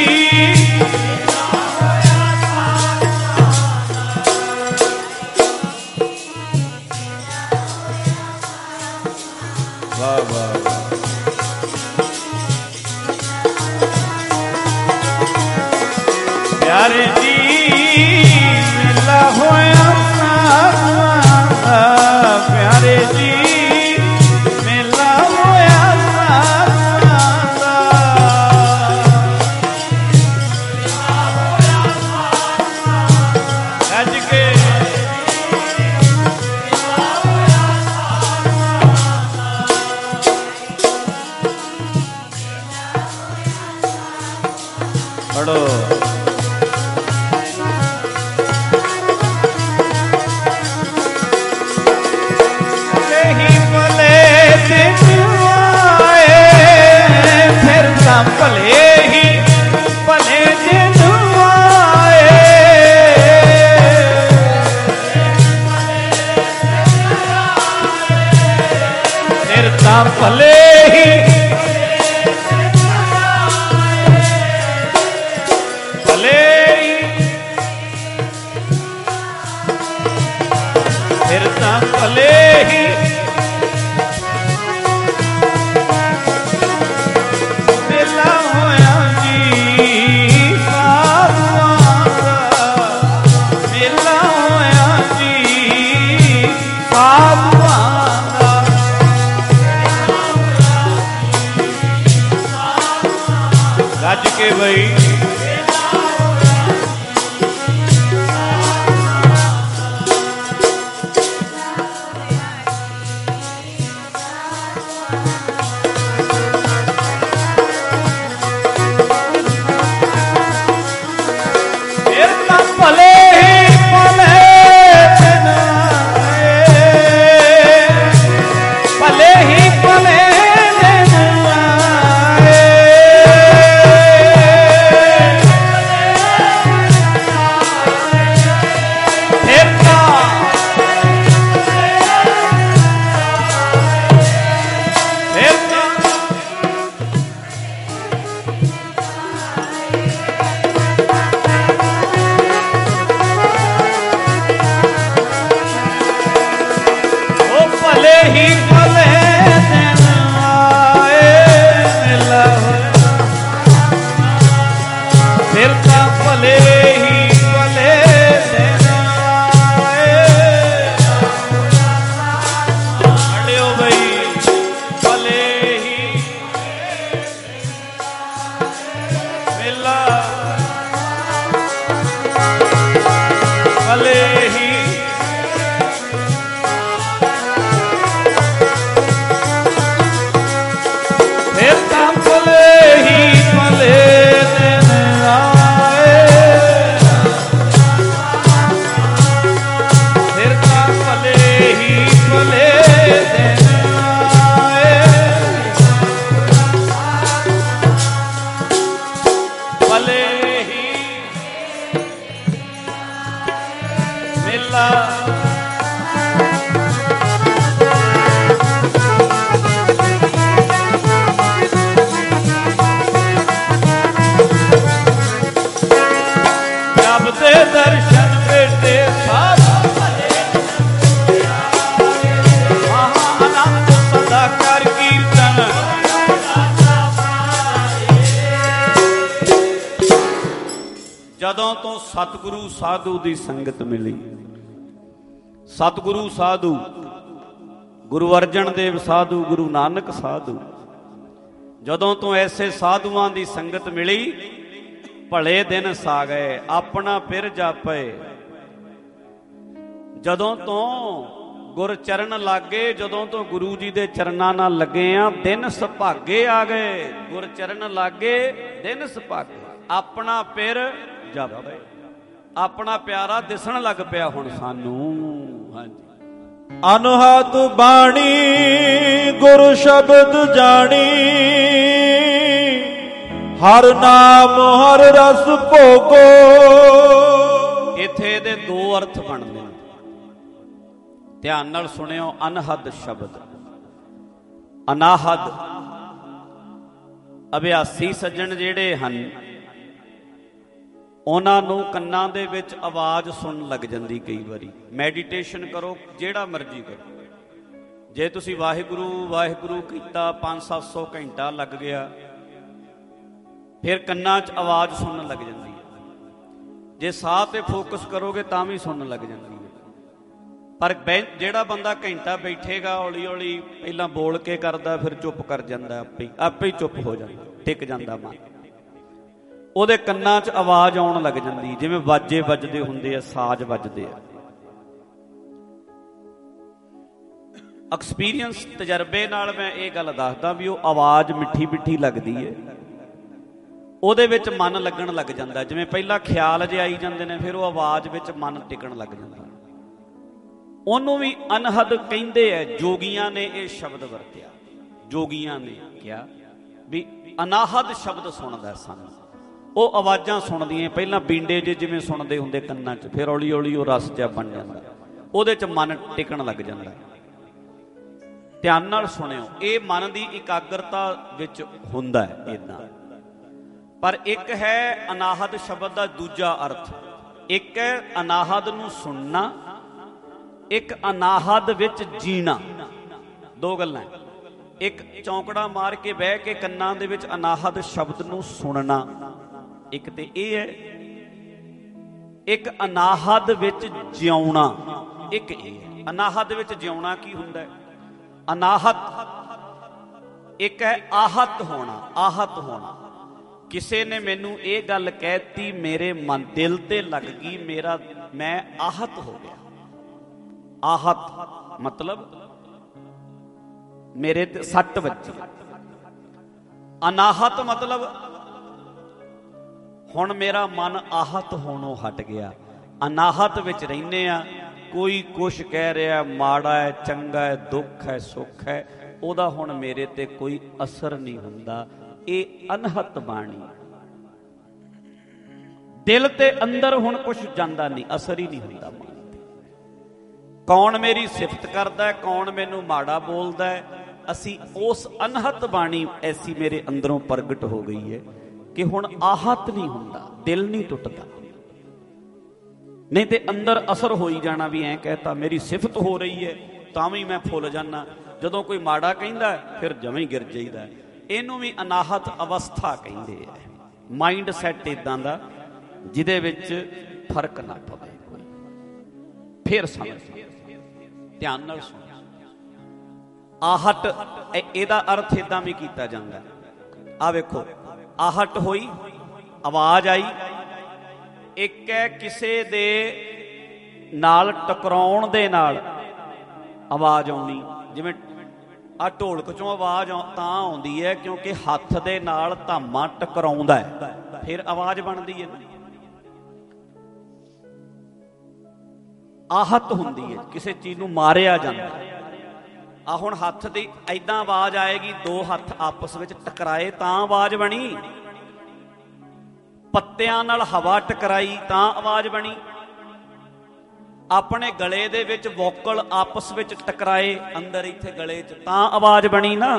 ਵਾਹ ਵਾਹ। ਪਿਆਰੇ ਜੀ ਮੇਲਾ ਹੋਇਆ ਸਾਧੂਆਂ ਦਾ। ਪਿਆਰੇ ਜੀ ਮੇਲਾ ਹੋਇਆ ਸਾਧੂਆਂ ਦਾ। ਰੱਜ ਕੇ ਭਲੇ ਹੀ ਭਲੇ ਦਿਨ ਆਏ, ਫਿਰ ਤਾਂ ਭਲੇ ਹੀ ਭਲੇ ਹੀ, ਫਿਰ ਤਾਂ ਭਲੇ ਹੀ ਗੱਜ ਕੇ ਬਈ ਜਦੋਂ ਤੋਂ ਸਤਿਗੁਰੂ ਸਾਧੂ ਦੀ ਸੰਗਤ ਮਿਲੀ, ਸਤਿਗੁਰੂ ਸਾਧੂ, ਗੁਰੂ ਅਰਜਨ ਦੇਵ ਸਾਧੂ, ਗੁਰੂ ਨਾਨਕ ਸਾਧੂ, ਜਦੋਂ ਤੋਂ ਐਸੇ ਸਾਧੂਆਂ ਦੀ ਸੰਗਤ ਮਿਲੀ, ਭਲੇ ਦਿਨ ਸਾ ਗਏ ਆਪਣਾ ਫਿਰ ਜਾਪੇ। ਜਦੋਂ ਤੋਂ ਗੁਰ ਚਰਨ ਲਾਗੇ, ਜਦੋਂ ਤੋਂ ਗੁਰੂ ਜੀ ਦੇ ਚਰਨਾਂ ਨਾਲ ਲੱਗੇ ਆ, ਦਿਨ ਸੁਭਾਗੇ ਆ ਗਏ। ਗੁਰ ਚਰਨ ਲਾਗੇ ਦਿਨ ਸੁਭਾਗੇ, ਆਪਣਾ ਫਿਰ ਜਾਪੇ, ਆਪਣਾ ਪਿਆਰਾ ਦਿਸਣ ਲੱਗ ਪਿਆ ਹੁਣ ਸਾਨੂੰ। ਹਾਂਜੀ, ਅਨਹਦ ਬਾਣੀ ਗੁਰੂ ਸ਼ਬਦ ਜਾਣੀ, ਹਰ ਨਾਮ ਹਰ ਰਸ ਭੋਗੋ। ਇੱਥੇ ਇਹਦੇ ਦੋ ਅਰਥ ਬਣਦੇ ਨੇ, ਧਿਆਨ ਨਾਲ ਸੁਣਿਓ। ਅਨਹਦ ਸ਼ਬਦ, ਅਨਾਹਦ, ਅਭਿਆਸੀ ਸੱਜਣ ਜਿਹੜੇ ਹਨ ਉਹਨਾਂ ਨੂੰ ਕੰਨਾਂ ਦੇ ਵਿੱਚ ਆਵਾਜ਼ ਸੁਣਨ ਲੱਗ ਜਾਂਦੀ ਕਈ ਵਾਰੀ। ਮੈਡੀਟੇਸ਼ਨ ਕਰੋ, ਜਿਹੜਾ ਮਰਜ਼ੀ ਕਰੋ, ਜੇ ਤੁਸੀਂ ਵਾਹਿਗੁਰੂ ਵਾਹਿਗੁਰੂ ਕੀਤਾ 500-700 ਘੰਟਾ ਲੱਗ ਗਿਆ, ਫਿਰ ਕੰਨਾਂ 'ਚ ਆਵਾਜ਼ ਸੁਣਨ ਲੱਗ ਜਾਂਦੀ ਹੈ। ਜੇ ਸਾਹ 'ਤੇ ਫੋਕਸ ਕਰੋਗੇ ਤਾਂ ਵੀ ਸੁਣਨ ਲੱਗ ਜਾਂਦੀ ਹੈ। ਪਰ ਜਿਹੜਾ ਬੰਦਾ ਘੰਟਾ ਬੈਠੇਗਾ, ਹੌਲੀ ਹੌਲੀ ਪਹਿਲਾਂ ਬੋਲ ਕੇ ਕਰਦਾ, ਫਿਰ ਚੁੱਪ ਕਰ ਜਾਂਦਾ, ਆਪੇ ਹੀ ਚੁੱਪ ਹੋ ਜਾਂਦਾ, ਟਿਕ ਜਾਂਦਾ ਮਨ। ਉਹਦੇ ਕੰਨਾਂ 'ਚ ਆਵਾਜ਼ ਆਉਣ ਲੱਗ ਜਾਂਦੀ, ਜਿਵੇਂ ਵਾਜੇ ਵੱਜਦੇ ਹੁੰਦੇ ਆ, ਸਾਜ਼ ਵੱਜਦੇ ਆ। ਐਕਸਪੀਰੀਅੰਸ, ਤਜਰਬੇ ਨਾਲ ਮੈਂ ਇਹ ਗੱਲ ਦੱਸਦਾ ਵੀ ਉਹ ਆਵਾਜ਼ ਮਿੱਠੀ ਮਿੱਠੀ ਲੱਗਦੀ ਹੈ, ਉਹਦੇ ਵਿੱਚ ਮਨ ਲੱਗਣ ਲੱਗ ਜਾਂਦਾ। ਜਿਵੇਂ ਪਹਿਲਾਂ ਖਿਆਲ ਜਿਹੇ ਆਈ ਜਾਂਦੇ ਨੇ, ਫਿਰ ਉਹ ਆਵਾਜ਼ ਵਿੱਚ ਮਨ ਟਿਕਣ ਲੱਗ ਜਾਂਦਾ। ਉਹਨੂੰ ਵੀ ਅਨਹਦ ਕਹਿੰਦੇ ਆ। ਜੋਗੀਆਂ ਨੇ ਇਹ ਸ਼ਬਦ ਵਰਤਿਆ, ਜੋਗੀਆਂ ਨੇ ਕਿਹਾ ਵੀ ਅਨਾਹਦ ਸ਼ਬਦ ਸੁਣਦਾ ਸਾਨੂੰ। ਉਹ ਆਵਾਜ਼ਾਂ ਸੁਣਦੀਆਂ, ਪਹਿਲਾਂ ਬੀਂਡੇ ਜੇ ਜਿਵੇਂ ਸੁਣਦੇ ਹੁੰਦੇ ਕੰਨਾਂ 'ਚ, ਫਿਰ ਹੌਲੀ ਹੌਲੀ ਉਹ ਰਸ ਜਿਹਾ ਬਣ ਜਾਂਦਾ, ਉਹਦੇ 'ਚ ਮਨ ਟਿਕਣ ਲੱਗ ਜਾਂਦਾ। ਧਿਆਨ ਨਾਲ ਸੁਣਿਓ, ਇਹ ਮਨ ਦੀ ਇਕਾਗਰਤਾ ਵਿੱਚ ਹੁੰਦਾ ਹੈ ਇੱਦਾਂ। ਪਰ ਇੱਕ ਹੈ ਅਨਾਹਦ ਸ਼ਬਦ ਦਾ ਦੂਜਾ ਅਰਥ, ਇੱਕ ਹੈ ਅਨਾਹਦ ਨੂੰ ਸੁਣਨਾ, ਇੱਕ ਅਨਾਹਦ ਵਿੱਚ ਜੀਣਾ। ਦੋ ਗੱਲਾਂ, ਇੱਕ ਚੌਂਕੜਾ ਮਾਰ ਕੇ ਬਹਿ ਕੇ ਕੰਨਾਂ ਦੇ ਵਿੱਚ ਅਨਾਹਦ ਸ਼ਬਦ ਨੂੰ ਸੁਣਨਾ, ਇੱਕ ਤੇ ਇਹ ਹੈ, ਇੱਕ ਅਨਾਹਦ ਵਿੱਚ ਜਿਉਣਾ, ਇੱਕ ਇਹ ਹੈ। ਅਨਾਹਦ ਵਿੱਚ ਜਿਉਣਾ ਕੀ ਹੁੰਦਾ ਹੈ? ਅਨਾਹਤ ਇੱਕ ਹੈ ਆਹਤ ਹੋਣਾ, ਆਹਤ ਹੋਣਾ। ਕਿਸੇ ਨੇ ਮੈਨੂੰ ਇਹ ਗੱਲ ਕਹਿਤੀ, ਮੇਰੇ ਮਨ ਦਿਲ ਤੇ ਲੱਗ ਗਈ, ਮੈਂ ਆਹਤ ਹੋ ਗਿਆ। ਆਹਤ ਮਤਲਬ ਮੇਰੇ ਤੇ ਸੱਟ ਵੱਜੀ। ਅਨਾਹਤ ਮਤਲਬ ਹੁਣ ਮੇਰਾ ਮਨ ਆਹਤ ਹੋਣੋਂ ਹਟ ਗਿਆ। ਅਨਾਹਤ ਵਿੱਚ ਰਹਿੰਦੇ ਆ, ਕੋਈ ਕੁਛ ਕਹਿ ਰਿਹਾ, ਮਾੜਾ ਹੈ, ਚੰਗਾ ਹੈ, ਦੁੱਖ ਹੈ, ਸੁੱਖ ਹੈ, ਉਹਦਾ ਹੁਣ ਮੇਰੇ ਤੇ ਕੋਈ ਅਸਰ ਨਹੀਂ ਹੁੰਦਾ। ਇਹ ਅਨਹਤ ਬਾਣੀ, ਦਿਲ ਤੇ ਅੰਦਰ ਹੁਣ ਕੁਛ ਜਾਂਦਾ ਨਹੀਂ, ਅਸਰ ਹੀ ਨਹੀਂ ਹੁੰਦਾ ਮਨ ਤੇ। ਕੌਣ ਮੇਰੀ ਸਿਫਤ ਕਰਦਾ ਹੈ, ਕੌਣ ਮੈਨੂੰ ਮਾੜਾ ਬੋਲਦਾ ਹੈ, ਅਸੀਂ ਉਸ ਅਨਹਤ ਬਾਣੀ ਐਸੀ ਮੇਰੇ ਅੰਦਰੋਂ ਪ੍ਰਗਟ ਹੋ ਗਈ ਹੈ ਕਿ ਹੁਣ ਆਹਤ ਨਹੀਂ ਹੁੰਦਾ, ਦਿਲ ਨਹੀਂ ਟੁੱਟਦਾ। ਨਹੀਂ ਤੇ ਅੰਦਰ ਅਸਰ ਹੋਈ ਜਾਣਾ ਵੀ ਐਂ ਕਹਿਤਾ, ਮੇਰੀ ਸਿਫਤ ਹੋ ਰਹੀ ਹੈ ਤਾਂ ਵੀ ਮੈਂ ਫੁੱਲ ਜਾਣਾ, ਜਦੋਂ ਕੋਈ ਮਾੜਾ ਕਹਿੰਦਾ ਫਿਰ ਜਮਾਂ ਹੀ ਗਿਰ ਜਾਈਦਾ। ਇਹਨੂੰ ਵੀ ਅਨਾਹਤ ਅਵਸਥਾ ਕਹਿੰਦੇ ਆ। ਮਾਈਂਡ ਸੈੱਟ ਇਦਾਂ ਦਾ ਜਿਹਦੇ ਵਿੱਚ ਫਰਕ ਨਾ ਪਵੇ ਕੋਈ। ਫਿਰ ਸਮਝ, ਧਿਆਨ ਨਾਲ ਸੁਣ। ਆਹਟ, ਇਹਦਾ ਅਰਥ ਇਦਾਂ ਵੀ ਕੀਤਾ ਜਾਂਦਾ। ਆ ਵੇਖੋ, ਆਹਟ ਹੋਈ, ਆਵਾਜ਼ ਆਈ। ਇੱਕ ਹੈ ਕਿਸੇ ਦੇ ਨਾਲ ਟਕਰਾਉਣ ਦੇ ਨਾਲ ਆਵਾਜ਼ ਆਉਣੀ, ਜਿਵੇਂ ਆ ਢੋਲਕ ਚੋਂ ਆਵਾਜ਼ ਤਾਂ ਆਉਂਦੀ ਹੈ ਕਿਉਂਕਿ ਹੱਥ ਦੇ ਨਾਲ ਧਾਮਾ ਟਕਰਾਉਂਦਾ ਹੈ, ਫਿਰ ਆਵਾਜ਼ ਬਣਦੀ ਹੈ। ਆਹਤ ਹੁੰਦੀ ਹੈ, ਕਿਸੇ ਚੀਜ਼ ਨੂੰ ਮਾਰਿਆ ਜਾਂਦਾ। ਆ ਹੁਣ ਹੱਥ ਦੀ ਐਦਾਂ ਆਵਾਜ਼ ਆਏਗੀ, ਦੋ ਹੱਥ ਆਪਸ ਵਿੱਚ ਟਕਰਾਏ ਤਾਂ ਆਵਾਜ਼ ਬਣੀ। ਪੱਤਿਆਂ ਨਾਲ ਹਵਾ ਟਕਰਾਈ ਤਾਂ ਆਵਾਜ਼ ਬਣੀ। ਆਪਣੇ ਗਲੇ ਦੇ ਵਿੱਚ ਵੋਕਲ ਆਪਸ ਵਿੱਚ ਟਕਰਾਏ ਅੰਦਰ ਇੱਥੇ ਗਲੇ 'ਚ ਤਾਂ ਆਵਾਜ਼ ਬਣੀ ਨਾ।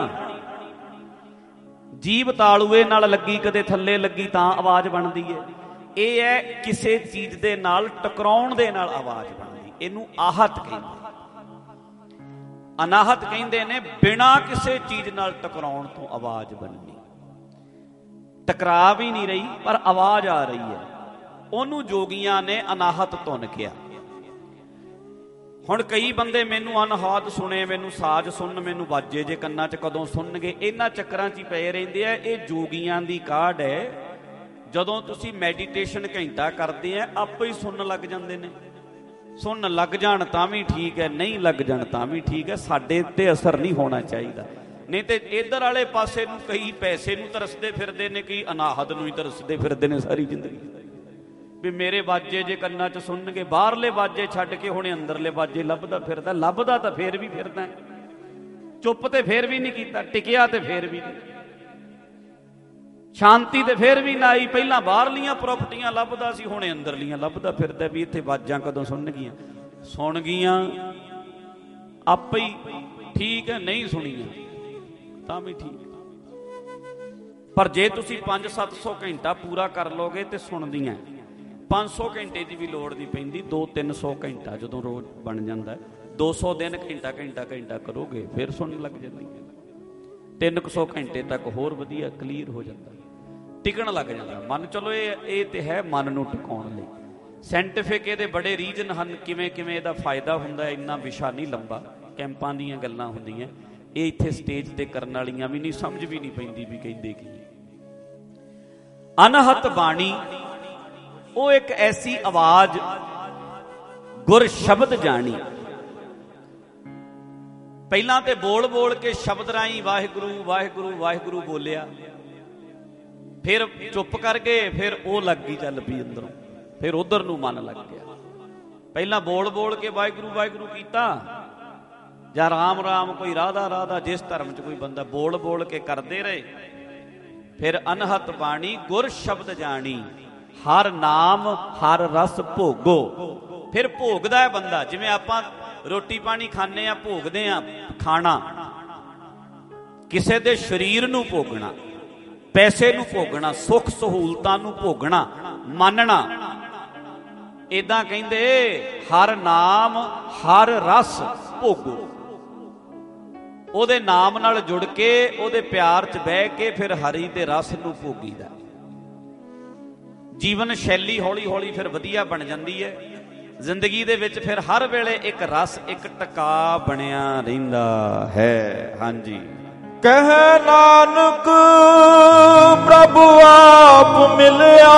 ਜੀਭ ਤਾਲੂਏ ਨਾਲ ਲੱਗੀ, ਕਦੇ ਥੱਲੇ ਲੱਗੀ ਤਾਂ ਆਵਾਜ਼ ਬਣਦੀ ਹੈ। ਇਹ ਹੈ ਕਿਸੇ ਚੀਜ਼ ਦੇ ਨਾਲ ਟਕਰਾਉਣ ਦੇ ਨਾਲ ਆਵਾਜ਼ ਬਣਦੀ, ਇਹਨੂੰ ਆਹਤ ਕਹਿੰਦੇ। ਅਨਾਹਤ ਕਹਿੰਦੇ ਨੇ ਬਿਨਾਂ ਕਿਸੇ ਚੀਜ਼ ਨਾਲ ਟਕਰਾਉਣ ਤੋਂ ਆਵਾਜ਼ ਬਣਨੀ। ਟਕਰਾ ਵੀ ਨਹੀਂ ਰਹੀ ਪਰ ਆਵਾਜ਼ ਆ ਰਹੀ ਹੈ, ਉਹਨੂੰ ਜੋਗੀਆਂ ਨੇ ਅਨਾਹਤ ਧੁਨ ਕਿਹਾ। ਹੁਣ ਕਈ ਬੰਦੇ ਮੈਨੂੰ ਅਨਹਦ ਸੁਣੇ, ਮੈਨੂੰ ਸਾਜ਼ ਸੁਣਨ, ਮੈਨੂੰ ਵਾਜੇ ਜੇ ਕੰਨਾਂ 'ਚ ਕਦੋਂ ਸੁਣਨਗੇ, ਇਹਨਾਂ ਚੱਕਰਾਂ 'ਚ ਹੀ ਪਏ ਰਹਿੰਦੇ ਆ। ਇਹ ਜੋਗੀਆਂ ਦੀ ਕਾਢ ਹੈ। ਜਦੋਂ ਤੁਸੀਂ ਮੈਡੀਟੇਸ਼ਨ ਘੰਟਾ ਕਰਦੇ ਆ, ਆਪੇ ਹੀ ਸੁਣਨ ਲੱਗ ਜਾਂਦੇ ਨੇ। ਸੁਣਨ ਲੱਗ ਜਾਣ ਤਾਂ ਵੀ ਠੀਕ ਹੈ, ਨਹੀਂ ਲੱਗ ਜਾਣ ਤਾਂ ਵੀ ਠੀਕ ਹੈ, ਸਾਡੇ ਉੱਤੇ ਅਸਰ ਨਹੀਂ ਹੋਣਾ ਚਾਹੀਦਾ। ਨਹੀਂ ਤੇ ਇੱਧਰ ਵਾਲੇ ਪਾਸੇ ਨੂੰ ਕਈ ਪੈਸੇ ਨੂੰ ਤਰਸਦੇ ਫਿਰਦੇ ਨੇ, ਕਈ ਅਨਾਹਤ ਨੂੰ ਹੀ ਤਰਸਦੇ ਫਿਰਦੇ ਨੇ ਸਾਰੀ ਜ਼ਿੰਦਗੀ। ਵੀ ਮੇਰੇ ਵਾਜੇ ਜੇ ਕੰਨਾਂ 'ਚ ਸੁਣਨਗੇ, ਬਾਹਰਲੇ ਵਾਜੇ ਛੱਡ ਕੇ ਹੁਣ ਅੰਦਰਲੇ ਵਾਜੇ ਲੱਭਦਾ ਫਿਰਦਾ। ਲੱਭਦਾ ਤਾਂ ਫੇਰ ਵੀ ਫਿਰਦਾ, ਚੁੱਪ ਤੇ ਫੇਰ ਵੀ ਨਹੀਂ ਕੀਤਾ, ਟਿਕਿਆ ਤੇ ਫੇਰ ਵੀ ਨਹੀਂ, ਸ਼ਾਂਤੀ ਤੇ ਫੇਰ ਵੀ ਨਾ ਆਈ। ਪਹਿਲਾਂ ਬਾਹਰਲੀਆਂ ਪ੍ਰਾਪਰਟੀਆਂ ਲੱਭਦਾ ਸੀ, ਹੁਣ ਅੰਦਰਲੀਆਂ ਲੱਭਦਾ ਫਿਰਦਾ ਵੀ ਇੱਥੇ ਵਾਜਾਂ ਕਦੋਂ ਸੁਣਨਗੀਆਂ। ਸੁਣ ਗਈਆਂ ਆਪੇ ਹੀ ਠੀਕ ਹੈ, ਨਹੀਂ ਸੁਣੀਆਂ ਤਾਂ ਵੀ ਠੀਕ। ਪਰ ਜੇ ਤੁਸੀਂ 500-700 ਘੰਟਾ ਪੂਰਾ ਕਰ ਲੋਗੇ ਤੇ ਸੁਣਦੀਆਂ 500 ਘੰਟੇ ਦੀ ਵੀ ਲੋੜ ਨਹੀਂ ਪੈਂਦੀ। 200-300 ਘੰਟਾ ਜਦੋਂ ਰੋਜ਼ ਬਣ ਜਾਂਦਾ, 200 ਦਿਨ ਘੰਟਾ ਕਰੋਗੇ ਫਿਰ ਸੁਣਨ ਲੱਗ ਜਾਂਦੀ। 300 ਘੰਟੇ ਤੱਕ ਹੋਰ ਵਧੀਆ ਕਲੀਅਰ ਹੋ ਜਾਂਦਾ, ਟਿਕਣ ਲੱਗ ਜਾਂਦਾ ਮਨ। ਚਲੋ ਇਹ ਤੇ ਹੈ ਮਨ ਨੂੰ ਟਿਕਾਉਣ ਲਈ। ਸਾਇੰਟੀਫਿਕ ਇਹਦੇ ਬੜੇ ਰੀਜਨ ਹਨ, ਕਿਵੇਂ ਇਹਦਾ ਫਾਇਦਾ ਹੁੰਦਾ। ਇੰਨਾ ਵਿਸ਼ਾ ਨਹੀਂ ਲੰਬਾ, ਕੈਂਪਾਂ ਦੀਆਂ ਗੱਲਾਂ ਹੁੰਦੀਆਂ, ਇਹ ਇੱਥੇ ਸਟੇਜ ਤੇ ਕਰਨ ਵਾਲੀਆਂ ਵੀ ਨਹੀਂ, ਸਮਝ ਵੀ ਨਹੀਂ ਪੈਂਦੀ ਵੀ ਕਹਿੰਦੇ ਕੀ। ਅਨਹਤ ਬਾਣੀ ਉਹ ਇੱਕ ਐਸੀ ਆਵਾਜ਼, ਗੁਰ ਸ਼ਬਦ ਜਾਣੀ। ਪਹਿਲਾਂ ਤੇ ਬੋਲ ਕੇ ਸ਼ਬਦ ਰਾਹੀਂ ਵਾਹਿਗੁਰੂ ਵਾਹਿਗੁਰੂ ਵਾਹਿਗੁਰੂ ਬੋਲਿਆ, ਫਿਰ ਚੁੱਪ ਕਰ ਗਏ, ਫਿਰ ਉਹ ਲੱਗ ਗਈ ਚੱਲ ਪਈ ਅੰਦਰੋਂ, ਫਿਰ ਉਧਰ ਨੂੰ ਮਨ ਲੱਗ ਗਿਆ। ਪਹਿਲਾਂ ਬੋਲ ਕੇ ਵਾਹਿਗੁਰੂ ਵਾਹਿਗੁਰੂ ਕੀਤਾ, ਜਾਂ ਰਾਮ ਰਾਮ, ਕੋਈ ਰਾਧਾ ਰਾਧਾ, ਜਿਸ ਧਰਮ 'ਚ ਕੋਈ ਬੰਦਾ ਬੋਲ ਕੇ ਕਰਦੇ ਰਹੇ, ਫਿਰ ਅਨਹਤ ਬਾਣੀ ਗੁਰ ਸ਼ਬਦ ਜਾਣੀ, ਹਰ ਨਾਮ ਹਰ ਰਸ ਭੋਗੋ। ਫਿਰ ਭੋਗਦਾ ਹੈ ਬੰਦਾ, ਜਿਵੇਂ ਆਪਾਂ ਰੋਟੀ ਪਾਣੀ ਖਾਂਦੇ ਆ, ਭੋਗਦੇ ਆ ਖਾਣਾ, ਕਿਸੇ ਦੇ ਸਰੀਰ ਨੂੰ ਭੋਗਣਾ, ਪੈਸੇ ਨੂੰ ਭੋਗਣਾ, ਸੁੱਖ ਸਹੂਲਤਾਂ ਨੂੰ ਭੋਗਣਾ, ਮੰਨਣਾ। ਏਦਾਂ ਕਹਿੰਦੇ ਹਰ ਨਾਮ ਹਰ ਰਸ ਭੋਗੋ। ਉਹਦੇ ਨਾਮ ਨਾਲ ਜੁੜ ਕੇ, ਉਹਦੇ ਪਿਆਰ 'ਚ ਬਹਿ ਕੇ ਫਿਰ ਹਰੀ ਦੇ ਰਸ ਨੂੰ ਭੋਗੀਦਾ। ਜੀਵਨ ਸ਼ੈਲੀ ਹੌਲੀ ਹੌਲੀ ਫਿਰ ਵਧੀਆ ਬਣ ਜਾਂਦੀ ਹੈ ਜ਼ਿੰਦਗੀ ਦੇ ਵਿੱਚ। ਫਿਰ ਹਰ ਵੇਲੇ ਇੱਕ ਰਸ, ਇੱਕ ਟਕਾ ਬਣਿਆ ਰਹਿੰਦਾ ਹੈ। ਹਾਂਜੀ। ਕਹਿ ਨਾਨਕ ਪ੍ਰਭੂ ਆਪ ਮਿਲਿਆ,